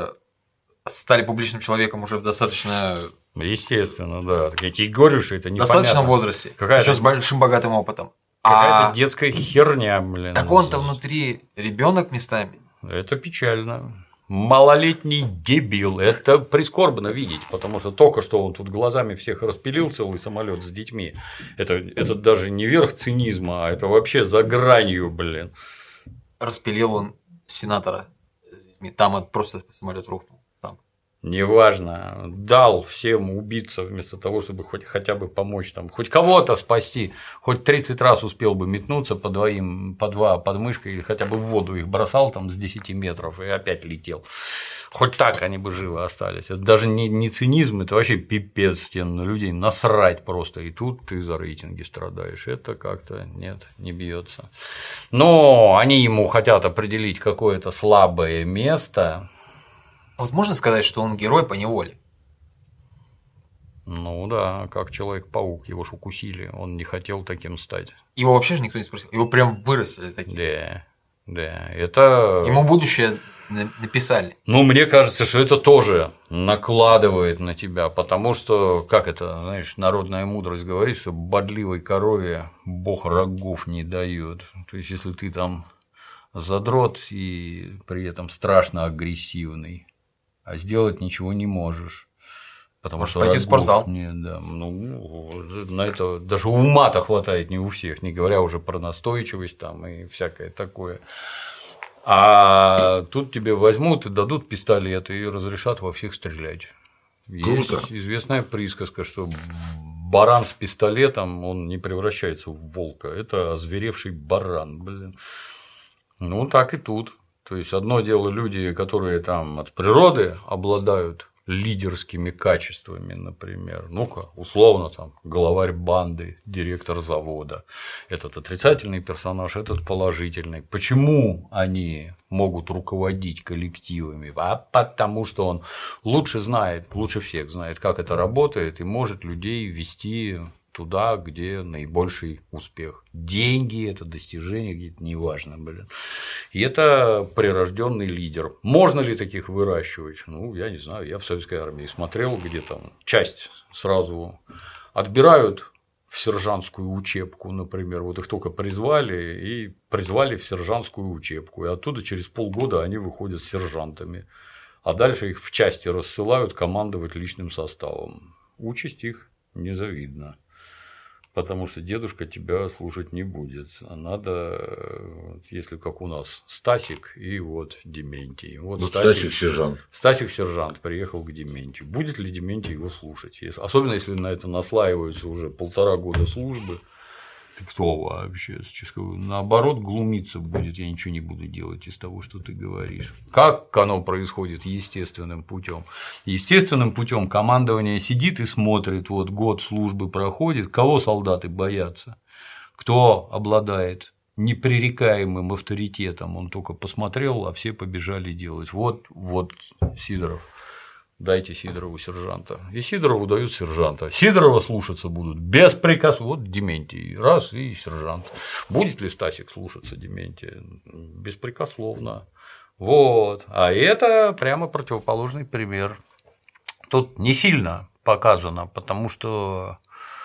Speaker 1: стали публичным человеком уже в достаточно…
Speaker 2: Естественно, да. Я тебе говорю, что это непонятно.
Speaker 1: В достаточном возрасте,
Speaker 2: какая-то…
Speaker 1: еще с большим богатым опытом.
Speaker 2: Какая-то а... детская херня, блин.
Speaker 1: Так он-то внутри ребенок местами.
Speaker 2: Это печально. Малолетний дебил. Это прискорбно видеть, потому что только что он тут глазами всех распилил целый самолет с детьми. Это, это даже не верх цинизма, а это вообще за гранью, блин.
Speaker 1: Распилил он сенатора с детьми. Там просто самолет рухнул сам.
Speaker 2: Неважно, дал всем убиться вместо того, чтобы хоть хотя бы помочь там, хоть кого-то спасти, хоть тридцать раз успел бы метнуться по двоим, по два под мышкой, или хотя бы в воду их бросал там с десяти метров и опять летел. Хоть так они бы живы остались. Это даже не, не цинизм, это вообще пипец, тебе на людей насрать просто. И тут ты за рейтинги страдаешь. Это как-то нет, не бьется. Но они ему хотят определить какое-то слабое место.
Speaker 1: Вот можно сказать, что он герой по неволе?
Speaker 2: Ну да, как Человек-паук, его ж укусили, он не хотел таким стать.
Speaker 1: Его вообще же никто не спросил, его прям вырастили таким.
Speaker 2: Да, да, это…
Speaker 1: Ему будущее написали.
Speaker 2: Ну, мне кажется, что это тоже накладывает на тебя, потому что, как это, знаешь, народная мудрость говорит, что бодливой корове бог рогов не дает. То есть, если ты там задрот и при этом страшно агрессивный, а сделать ничего не можешь. Потому
Speaker 1: Можешь
Speaker 2: что
Speaker 1: пойти
Speaker 2: рогов...
Speaker 1: в спортзал.
Speaker 2: Нет, да, ну, на это даже ума-то хватает не у всех, не говоря уже про настойчивость там и всякое такое. А тут тебе возьмут и дадут пистолет и разрешат во всех стрелять.
Speaker 3: Круто.
Speaker 2: Есть известная присказка, что баран с пистолетом, он не превращается в волка, это озверевший баран, блин. Ну, так и тут. То есть, одно дело люди, которые там от природы обладают лидерскими качествами, например, ну-ка, условно, там, главарь банды, директор завода, этот отрицательный персонаж, этот положительный. Почему они могут руководить коллективами? А потому что он лучше знает, лучше всех знает, как это работает, и может людей вести туда, где наибольший успех. Деньги, это достижение, где-то неважно, блин. И это прирожденный лидер. Можно ли таких выращивать? Ну, я не знаю. Я в советской армии смотрел, где там часть сразу отбирают в сержантскую учебку, например. Вот их только призвали и призвали в сержантскую учебку. И оттуда через полгода они выходят сержантами. А дальше их в части рассылают командовать личным составом. Участь их незавидна. Потому что дедушка тебя слушать не будет. А надо, если как у нас, Стасик и вот Дементий. Вот
Speaker 3: ну,
Speaker 2: Стасик,
Speaker 3: Стасик сержант.
Speaker 2: Стасик сержант приехал к Дементию. Будет ли Дементий его слушать? Особенно если на это наслаиваются уже полтора года службы. Ты кто вообще? Наоборот, глумиться будет, я ничего не буду делать из того, что ты говоришь. Как оно происходит естественным путем? Естественным путем командование сидит и смотрит, вот год службы проходит, кого солдаты боятся, кто обладает непререкаемым авторитетом, он только посмотрел, а все побежали делать. Вот, вот Сидоров. Дайте Сидорову сержанта. И Сидорову дают сержанта. Сидорова слушаться будут беспрекословно. Вот Дементий. Раз и сержант. Будет ли Стасик слушаться Дементия? Беспрекословно. Вот. А это прямо противоположный пример. Тут не сильно показано, потому что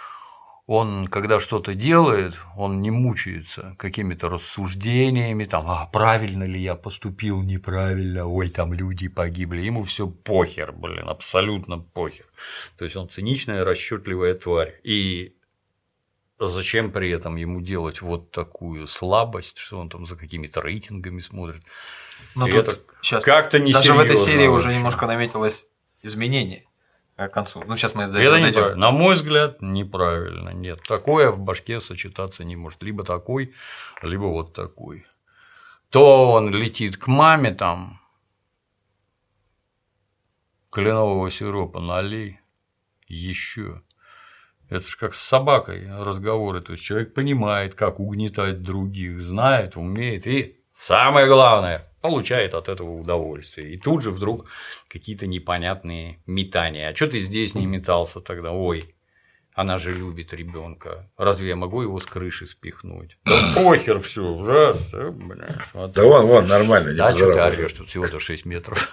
Speaker 2: он, когда что-то делает, он не мучается какими-то рассуждениями, там, а правильно ли я поступил, неправильно, ой, там люди погибли, ему все похер, блин, абсолютно похер. То есть он циничная, расчетливая тварь. И зачем при этом ему делать вот такую слабость, что он там за какими-то рейтингами смотрит?
Speaker 1: Но
Speaker 2: и
Speaker 1: тут
Speaker 2: это
Speaker 1: сейчас
Speaker 2: как-то не
Speaker 1: даже в этой серии
Speaker 2: вообще.
Speaker 1: Уже немножко наметилось изменение. К концу. Ну, сейчас мы до
Speaker 2: этого
Speaker 1: дойдем.
Speaker 2: Это на мой взгляд, неправильно. Нет, такое в башке сочетаться не может. Либо такой, либо вот такой. То он летит к маме там, кленового сиропа налей, еще. Это же как с собакой разговоры. То есть человек понимает, как угнетать других, знает, умеет и самое главное. Получает от этого удовольствие. И тут же вдруг какие-то непонятные метания. А что ты здесь не метался тогда? Ой, она же любит ребенка. Разве я могу его с крыши спихнуть? Да похер все, раз.
Speaker 3: Да вон, вон, нормально.
Speaker 2: Да, что ты орешь, тут всего-то шесть метров.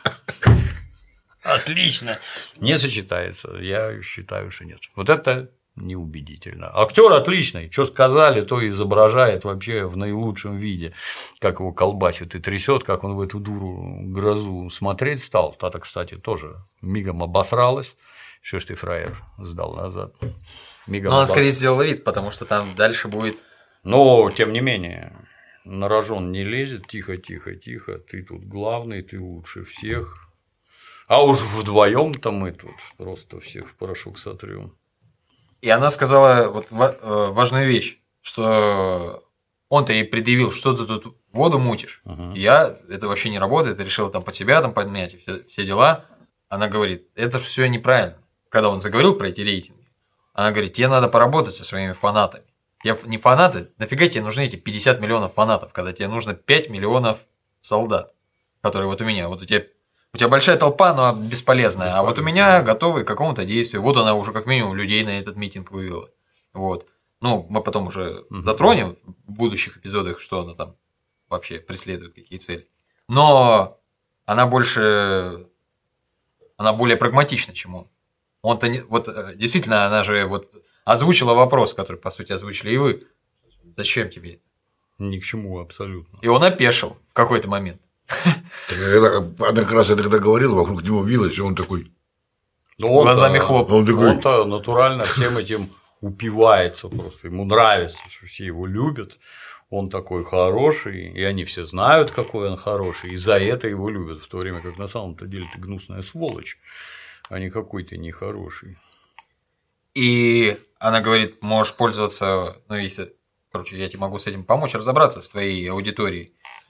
Speaker 2: Отлично. Не сочетается. Я считаю, что нет. Вот это неубедительно. Актер отличный, что сказали, то изображает вообще в наилучшем виде, как его колбасит и трясет, как он в эту дуру грозу смотреть стал. Та-то, кстати, тоже мигом обосралась. Что ж ты, фраер, сдал назад. Мигом
Speaker 1: Но она
Speaker 2: обос...
Speaker 1: скорее сделала вид, потому что там дальше будет.
Speaker 2: Но, тем не менее, на рожон не лезет, тихо, тихо, тихо. Ты тут главный, ты лучше всех. А уж вдвоем-то мы тут просто всех в порошок сотрем.
Speaker 1: И она сказала вот важную вещь, что он-то ей предъявил, что ты тут воду мутишь. Uh-huh. Я, это вообще не работает, решила там под себя там подмять и все, все дела. Она говорит, это все неправильно. Когда он заговорил про эти рейтинги, она говорит, тебе надо поработать со своими фанатами. Тебе не фанаты, нафига тебе нужны эти пятьдесят миллионов фанатов, когда тебе нужно пять миллионов солдат, которые вот у меня, вот у тебя. У тебя большая толпа, но бесполезная, а вот у меня готовы к какому-то действию. Вот она уже как минимум людей на этот митинг вывела. Вот. Ну, мы потом уже затронем в будущих эпизодах, что она там вообще преследует, какие цели. Но она больше, она более прагматична, чем он. Он-то не, вот действительно, она же вот озвучила вопрос, который, по сути, озвучили и вы. Зачем тебе это?
Speaker 2: Ни к чему абсолютно.
Speaker 1: И он опешил в какой-то момент.
Speaker 3: Она как раз я тогда говорила, вокруг него вилась, и он такой.
Speaker 2: Ну, он
Speaker 1: глазами хлопал.
Speaker 3: Он такой...
Speaker 2: Он-то натурально всем этим упивается просто. Ему нравится, что все его любят. Он такой хороший, и они все знают, какой он хороший, и за это его любят, в то время как на самом-то деле ты гнусная сволочь, а не какой ты нехороший.
Speaker 1: И она говорит, можешь пользоваться, ну, если, короче, я тебе могу с этим помочь разобраться, с твоей аудиторией.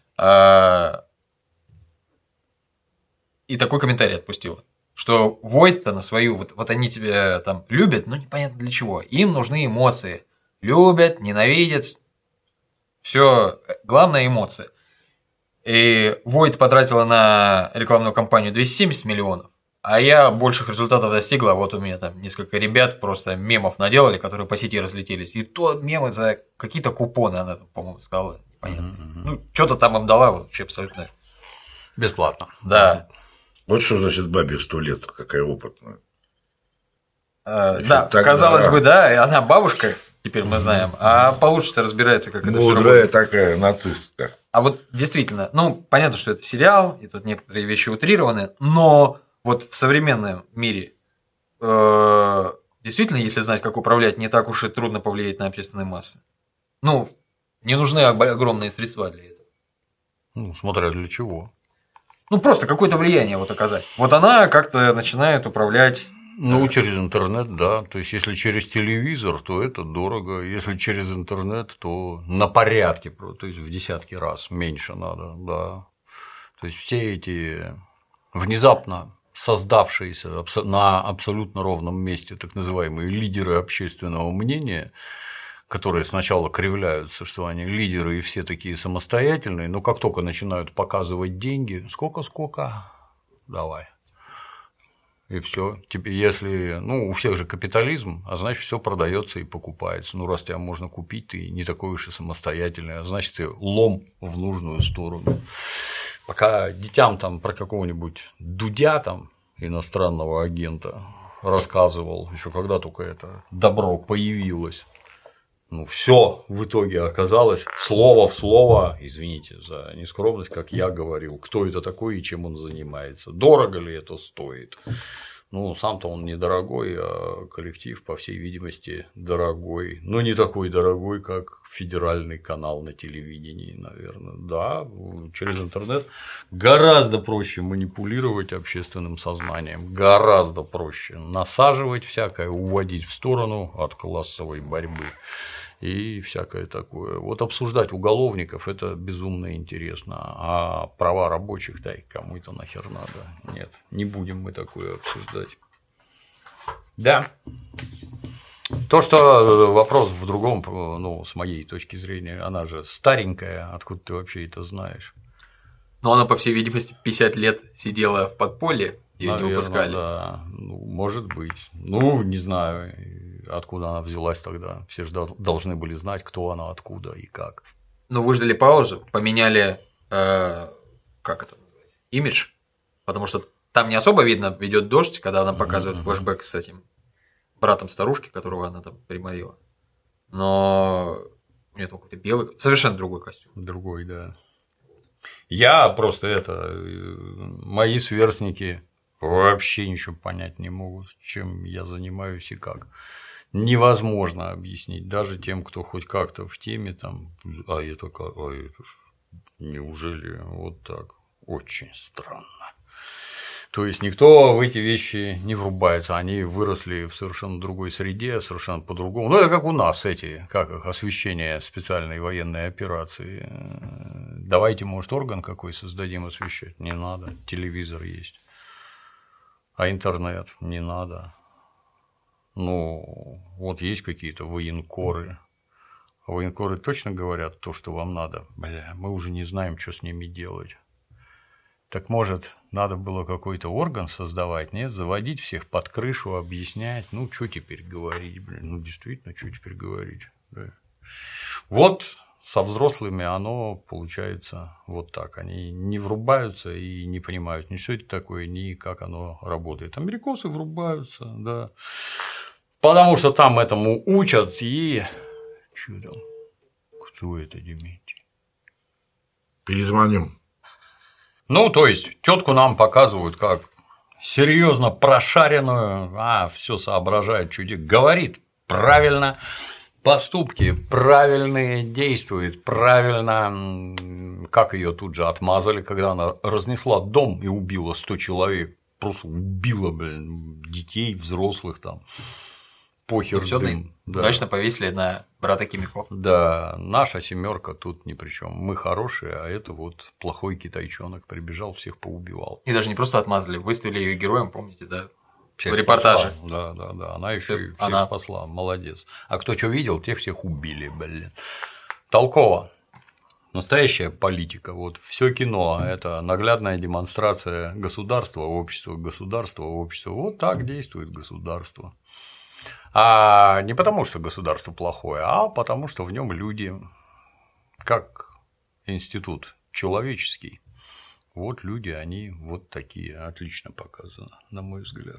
Speaker 1: И такой комментарий отпустила, что Void-то на свою, вот, вот они тебя там любят, но непонятно для чего. Им нужны эмоции. Любят, ненавидят. Все, главное эмоции. И Void потратила на рекламную кампанию двести семьдесят миллионов, а я больших результатов достигла. Вот у меня там несколько ребят просто мемов наделали, которые по сети разлетелись. И то мемы за какие-то купоны она там, по-моему, сказала. Непонятно. Mm-hmm. Ну, что-то там им дала вообще абсолютно.
Speaker 2: Бесплатно.
Speaker 1: Да.
Speaker 3: Вот что значит бабе сто лет, какая опытная.
Speaker 1: А, да, тогда... казалось бы, да, она бабушка, теперь мы знаем, а получше-то разбирается, как это все работает.
Speaker 3: Мудрая такая нацистка.
Speaker 1: А вот действительно, ну, понятно, что это сериал, и тут некоторые вещи утрированы, но вот в современном мире э, действительно, если знать, как управлять, не так уж и трудно повлиять на общественные массы. Ну, не нужны огромные средства для этого.
Speaker 2: Ну, смотря для чего.
Speaker 1: Ну, просто какое-то влияние вот оказать. Вот она как-то начинает управлять.
Speaker 2: Ну, через интернет, да. То есть, если через телевизор, то это дорого. Если через интернет, то на порядке, то есть в десятки раз меньше надо, да. То есть все эти внезапно создавшиеся на абсолютно ровном месте так называемые лидеры общественного мнения, которые сначала кривляются, что они лидеры и все такие самостоятельные, но как только начинают показывать деньги, сколько-сколько, давай. И все. Тебе, если, ну, у всех же капитализм, а значит, все продается и покупается. Ну, раз тебя можно купить, ты не такой уж и самостоятельный, а значит, ты лом в нужную сторону. Пока детям там про какого-нибудь Дудя, там, иностранного агента, рассказывал, еще когда только это добро появилось. Ну, все в итоге оказалось слово в слово, извините за нескромность, как я говорил, кто это такой и чем он занимается, дорого ли это стоит. Ну, сам-то он недорогой, а коллектив, по всей видимости, дорогой, но не такой дорогой, как федеральный канал на телевидении, наверное. Да, через интернет гораздо проще манипулировать общественным сознанием, гораздо проще насаживать всякое, уводить в сторону от классовой борьбы. И всякое такое. Вот обсуждать уголовников – это безумно интересно, а права рабочих, да, и кому это нахер надо. Нет, не будем мы такое обсуждать. Да. То, что вопрос в другом, ну, с моей точки зрения, она же старенькая, откуда ты вообще это знаешь?
Speaker 1: Ну, она, по всей видимости, пятьдесят лет сидела в подполье, ее не выпускали.
Speaker 2: Да, ну, может быть. Ну, не знаю. Откуда она взялась тогда? Все же должны были знать, кто она, откуда и как.
Speaker 1: Ну, выждали паузу, поменяли, э, как это называется, имидж, потому что там не особо видно, идет дождь, когда она показывает mm-hmm. флешбэк с этим братом старушки, которого она там приморила. Но у нее какой-то белый, совершенно другой костюм.
Speaker 2: Другой, да. Я просто это, мои сверстники вообще ничего понять не могут, чем я занимаюсь и как. Невозможно объяснить даже тем, кто хоть как-то в теме, там, а это как, а это ж, неужели вот так, очень странно. То есть никто в эти вещи не врубается, они выросли в совершенно другой среде, совершенно по-другому. Ну, это как у нас эти, как их, освещение специальной военной операции. Давайте, может, орган какой создадим освещать? Не надо, телевизор есть. А интернет не надо. Ну, вот есть какие-то военкоры. А военкоры точно говорят то, что вам надо. Бля, мы уже не знаем, что с ними делать. Так может, надо было какой-то орган создавать, нет? Заводить всех под крышу, объяснять. Ну, что теперь говорить, блин? Ну, действительно, что теперь говорить? Да. Вот со взрослыми оно получается вот так. Они не врубаются и не понимают ни что это такое, ни как оно работает. Америкосы врубаются, да. Потому что там этому учат и. Чё там? Кто это, Дементий?
Speaker 3: Перезвоним.
Speaker 2: Ну, то есть, тетку нам показывают как серьезно прошаренную, а все соображает, чудик, говорит правильно. Поступки правильные, действует правильно, как ее тут же отмазали, когда она разнесла дом и убила сто человек, просто убила, блин, детей, взрослых там. похер
Speaker 1: все
Speaker 2: дым. Да.
Speaker 1: Удачно повесили на брата Кимико.
Speaker 2: Да, наша семерка тут ни при чем. Мы хорошие, а это вот плохой китайчонок прибежал, всех поубивал.
Speaker 1: И даже не просто отмазали, выставили ее героем, помните, да?
Speaker 2: Всех
Speaker 1: в репортаже.
Speaker 2: Спасла. Да, да, да. Она еще всех
Speaker 1: она...
Speaker 2: спасла. Молодец. А кто что видел, тех всех убили, блин. Толково. Настоящая политика. Вот все кино – это наглядная демонстрация государства, общества, государства, общества. Вот так действует государство. А не потому, что государство плохое, а потому, что в нем люди, как институт человеческий. Вот люди, они вот такие, отлично показано, на мой взгляд.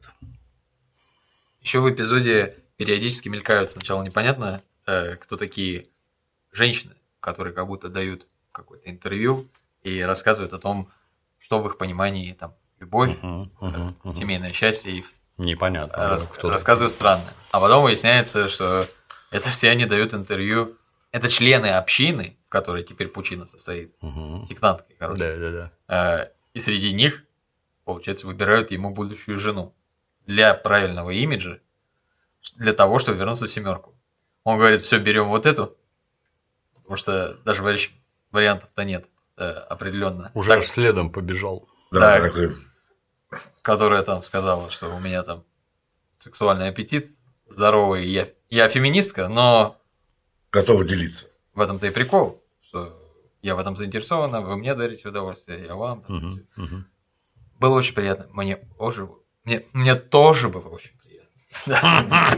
Speaker 1: Еще в эпизоде периодически мелькают сначала непонятно, кто такие женщины, которые как будто дают какое-то интервью и рассказывают о том, что в их понимании там любовь, uh-huh, uh-huh, uh-huh. семейное счастье и
Speaker 2: непонятно.
Speaker 1: Рас...
Speaker 2: Кто
Speaker 1: рассказывают такие. Странно. А потом выясняется, что это все они дают интервью. Это члены общины, в которой теперь Пучина состоит, uh-huh. сектантки, короче.
Speaker 2: Да, да, да.
Speaker 1: И среди них, получается, выбирают ему будущую жену для правильного имиджа, для того, чтобы вернуться в семерку. Он говорит, все, берем вот эту, потому что даже вариантов-то нет определенно.
Speaker 2: Уже так, аж следом побежал.
Speaker 1: Да, да такой... которая там сказала, что у меня там сексуальный аппетит здоровый, я, я феминистка, но
Speaker 3: готова делиться.
Speaker 1: В этом-то и прикол, что я в этом заинтересована, вы мне дарите удовольствие, я вам.
Speaker 2: Угу, угу.
Speaker 1: Было очень приятно. Мне тоже, мне, мне тоже было очень приятно.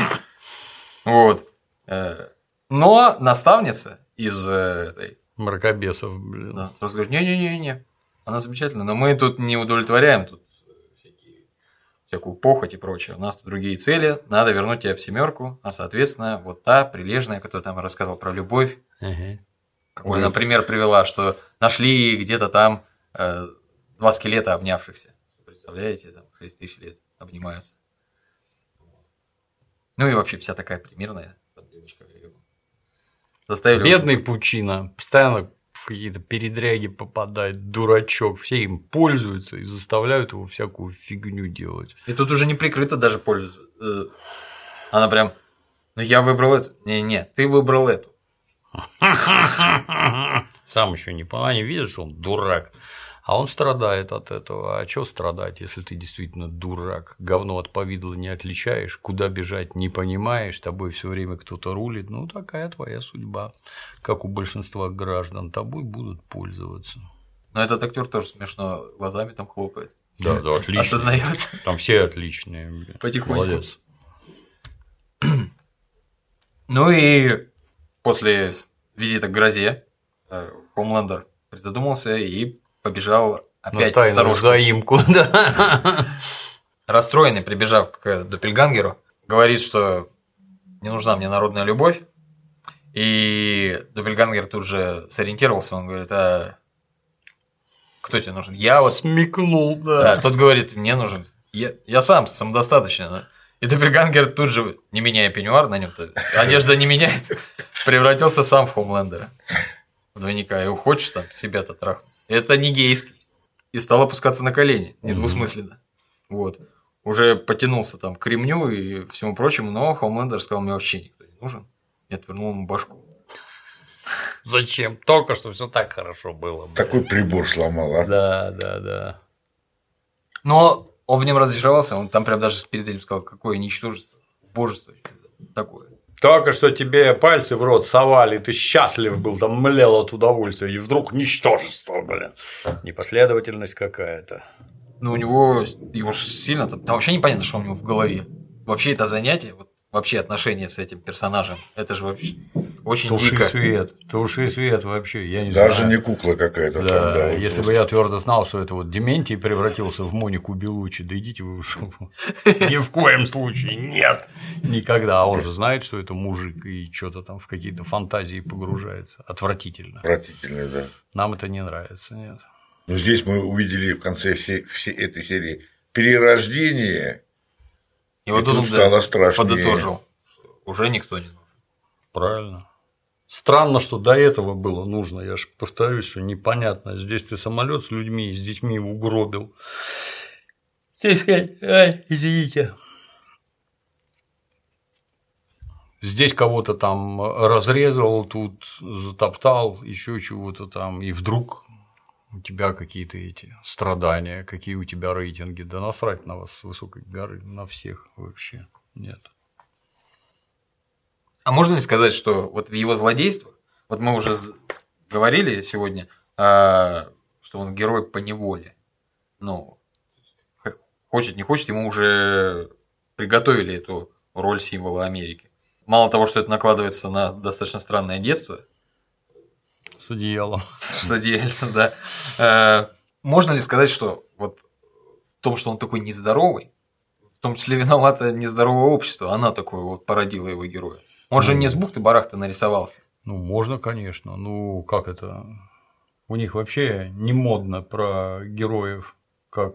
Speaker 1: Вот. Но наставница из этой...
Speaker 2: Мракобесов, блин.
Speaker 1: Да, сразу говорит, не-не-не-не, она замечательная, но мы тут не удовлетворяем тут всякие, всякую похоть и прочее. У нас тут другие цели, надо вернуть тебя в семерку, а соответственно вот та прилежная, которая там рассказывала про любовь, uh-huh. какой, например, привела, что нашли где-то там э, два скелета обнявшихся. Представляете, там шесть тысяч лет обнимаются. Ну и вообще вся такая примерная там девочка. Заставили
Speaker 2: бедный
Speaker 1: уже...
Speaker 2: Пучина, постоянно в какие-то передряги попадает, дурачок, все им пользуются и заставляют его всякую фигню делать.
Speaker 1: И тут уже не прикрыто даже пользуется. Она прям, ну я выбрал эту. Не-не, ты выбрал эту.
Speaker 2: Сам еще не понял, они видят, что он дурак. А он страдает от этого. А что страдать, если ты действительно дурак? Говно от повидла не отличаешь, куда бежать не понимаешь, тобой все время кто-то рулит. Ну, такая твоя судьба. Как у большинства граждан, тобой будут пользоваться.
Speaker 1: Но этот актер тоже смешно глазами там хлопает.
Speaker 2: Да, да, отлично.
Speaker 1: Осознается.
Speaker 2: Там все отличные. Блин.
Speaker 1: Потихоньку.
Speaker 2: Молодец.
Speaker 1: Ну и после визита к грозе Хомлендер призадумался и побежал опять в
Speaker 2: старую заимку, да.
Speaker 1: Расстроенный, прибежав к Доппельгангеру, говорит, что не нужна мне народная любовь. И Доппельгангер тут же сориентировался, он говорит, а кто тебе нужен? Я вот…
Speaker 2: Смекнул, да.
Speaker 1: Да, тот говорит, мне нужен, я, я сам самодостаточный. Да? И Доппельгангер тут же, не меняя пеньюар, на нем одежда не меняется, превратился сам в Хомлендера. Двойника, его хочешь там себя-то трахнуть. Это не гейский. И стал опускаться на колени, недвусмысленно. Вот. Уже потянулся там к ремню и всему прочему, но Хомлендер сказал, мне вообще никто не нужен. И отвернул ему башку.
Speaker 2: Зачем? Только что все так хорошо было. Блин.
Speaker 3: Такой прибор сломал, а?
Speaker 2: Да, да, да.
Speaker 1: Но он в нем разочаровался, он там прям даже перед этим сказал, какое ничтожество, божество такое.
Speaker 2: Только что тебе пальцы в рот совали, ты счастлив был, там млел от удовольствия, и вдруг ничтожество, блин. Непоследовательность какая-то.
Speaker 1: Ну, у него, его сильно, там, там вообще непонятно, что у него в голове. Вообще это занятие, вот, вообще отношения с этим персонажем, это же вообще очень
Speaker 2: туши
Speaker 1: дико.
Speaker 2: свет, туши свет вообще, я не
Speaker 3: Даже
Speaker 2: знаю.
Speaker 3: не кукла какая-то.
Speaker 2: Да,
Speaker 3: там, да,
Speaker 2: если
Speaker 3: вот
Speaker 2: бы я твердо знал, что это вот Дементий превратился в Монику Белуччи, да идите вы в шоу. Ни в коем случае, нет, никогда. А он же знает, что это мужик и что-то там в какие-то фантазии погружается. Отвратительно.
Speaker 3: Отвратительно, да.
Speaker 2: Нам это не нравится, нет.
Speaker 3: Но здесь мы увидели в конце всей, всей этой серии перерождение,
Speaker 1: и вот тут он
Speaker 3: стало страшнее.
Speaker 1: Подытожил, уже никто не нужен.
Speaker 2: Правильно. Странно, что до этого было нужно. Я же повторюсь, что непонятно. Здесь ты самолет с людьми, с детьми угробил. Здесь сказать, ай, извините. здесь кого-то там разрезал, тут затоптал, еще чего-то там, и вдруг у тебя какие-то эти страдания, какие у тебя рейтинги, да насрать на вас с высокой горы, на всех вообще нет.
Speaker 1: А можно ли сказать, что вот в его злодействах, вот мы уже говорили сегодня, что он герой по неволе, ну, хочет, не хочет, ему уже приготовили эту роль символа Америки. Мало того, что это накладывается на достаточно странное детство.
Speaker 2: С одеялом.
Speaker 1: С одеяльцем, да. Можно ли сказать, что вот в том, что он такой нездоровый, в том числе виновато нездоровое общество, она такое вот породила его героя? Он же не с бухты-барахты нарисовался.
Speaker 2: Ну, можно, конечно. Ну, как это? У них вообще не модно про героев, как,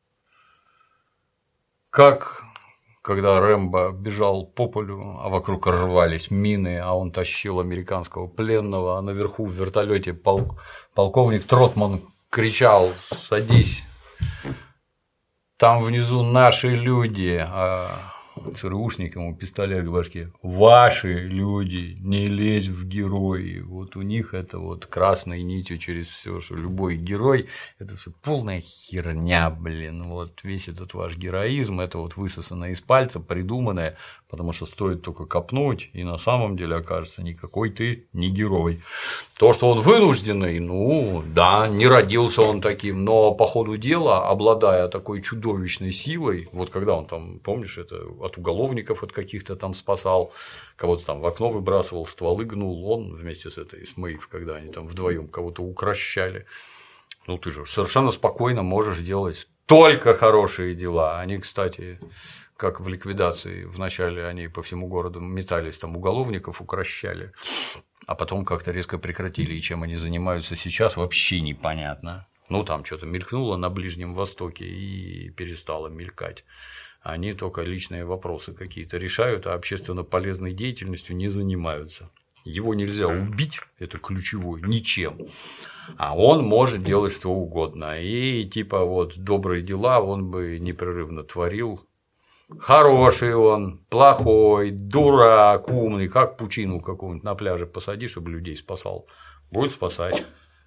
Speaker 2: как когда Рэмбо бежал по полю, а вокруг рвались мины, а он тащил американского пленного, а наверху в вертолете полк... полковник Тротман кричал: «Садись, там внизу наши люди», а ЦРУшник ему пистолет к башке: «Ваши люди, не лезь в герои». Вот у них это вот красной нитью через все, что любой герой – это все полная херня, блин. Вот весь этот ваш героизм – это вот высосанное из пальца, придуманное, потому что стоит только копнуть, и на самом деле окажется, никакой ты не герой. То, что он вынужденный, ну да, не родился он таким, но по ходу дела, обладая такой чудовищной силой, вот когда он там, помнишь, это от уголовников от каких-то там спасал, кого-то там в окно выбрасывал, стволы гнул, он вместе с этой, с Мэйв, когда они там вдвоем кого-то укращали. Ну ты же совершенно спокойно можешь делать только хорошие дела. Они, кстати, как в ликвидации, вначале они по всему городу метались, там уголовников укращали, а потом как-то резко прекратили, и чем они занимаются сейчас, вообще непонятно. Ну, там что-то мелькнуло на Ближнем Востоке и перестало мелькать. Они только личные вопросы какие-то решают, а общественно полезной деятельностью не занимаются. Его нельзя убить, это ключевое, ничем. А он может делать что угодно. И типа вот добрые дела он бы непрерывно творил. Хороший он, плохой, дурак, умный, как пучину какую-нибудь на пляже посади, чтобы людей спасал. Будет спасать.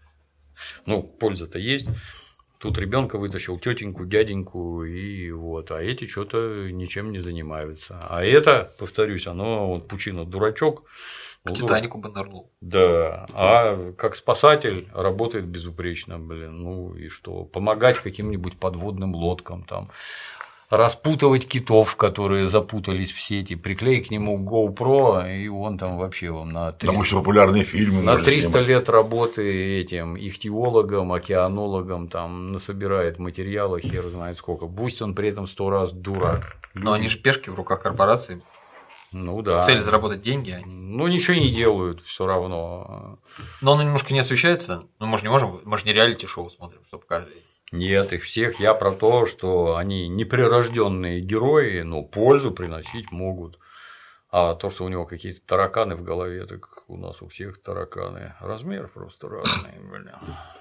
Speaker 2: Ну, польза-то есть. Тут ребенка вытащил, тетеньку, дяденьку, и вот, а эти что-то ничем не занимаются. А это, повторюсь, оно вот пучина дурачок.
Speaker 1: К Титанику бы нырнул.
Speaker 2: Да, а как спасатель работает безупречно, блин. Ну и что? Помогать каким-нибудь подводным лодкам там. Распутывать китов, которые запутались в сети, приклей к нему GoPro, и он там вообще вам на триста,
Speaker 3: потому что популярные фильмы
Speaker 2: на триста лет работы этим ихтиологом, океанологом там насобирает материала, хер знает сколько. Пусть он при этом сто раз дурак.
Speaker 1: Но они же пешки в руках корпорации.
Speaker 2: Ну да.
Speaker 1: Цель заработать деньги. Они...
Speaker 2: Ну ничего не делают, все равно.
Speaker 1: Но он немножко не освещается. Ну мы же не можем, мы же не реалити-шоу смотрим, что покажи.
Speaker 2: Нет, их всех я про то, что они неприрожденные герои, но пользу приносить могут. А то, что у него какие-то тараканы в голове, так у нас у всех тараканы. Размер просто разный, блин.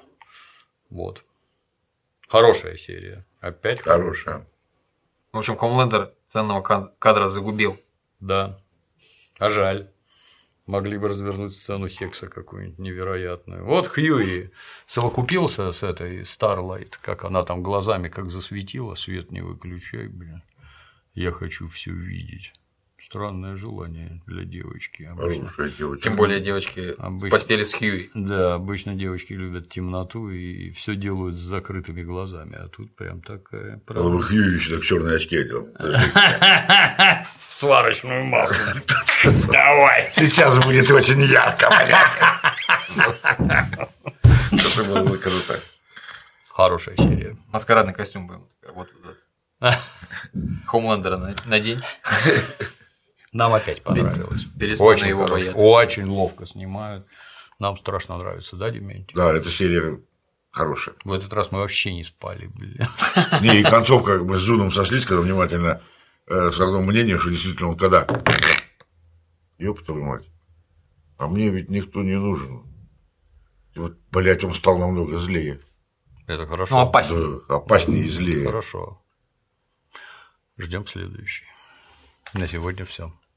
Speaker 2: Вот. Хорошая серия. Опять хорошая.
Speaker 1: В общем, Хомлендер ценного кадра загубил.
Speaker 2: Да. А жаль. Могли бы развернуть сцену секса какую-нибудь невероятную. Вот Хьюи совокупился с этой Starlight, как она там глазами как засветила, свет не выключай, блин. Я хочу все видеть. Странное желание для девочки. Обычно.
Speaker 1: Тем более девочки обычно... в постели с Хьюи.
Speaker 2: Да, обычно девочки любят темноту и все делают с закрытыми глазами, а тут прям такая.
Speaker 3: Он бы Хьюи еще так черные очки одел.
Speaker 2: Сварочную маску. Давай.
Speaker 3: Сейчас будет очень ярко, блядь. Это было круто.
Speaker 2: Хорошая серия.
Speaker 1: Маскарадный костюм будем. Вот Хомлендера надень.
Speaker 2: Нам опять понравилось.
Speaker 1: Перестань его бояться.
Speaker 2: Очень ловко снимают. Нам страшно нравится, да, Дементий?
Speaker 3: Да, эта серия хорошая.
Speaker 2: В этот раз мы вообще не спали, блин.
Speaker 3: Не, и концовка, как бы с Зуном сошлись, когда внимательно э, с одним мнением, что действительно он когда. Ёб твою мать. А мне ведь никто не нужен. И вот, блядь, он стал намного злее.
Speaker 2: Это хорошо.
Speaker 1: Ну, опаснее.
Speaker 3: Да, опаснее и злее.
Speaker 2: Хорошо. Ждем следующий. На сегодня все.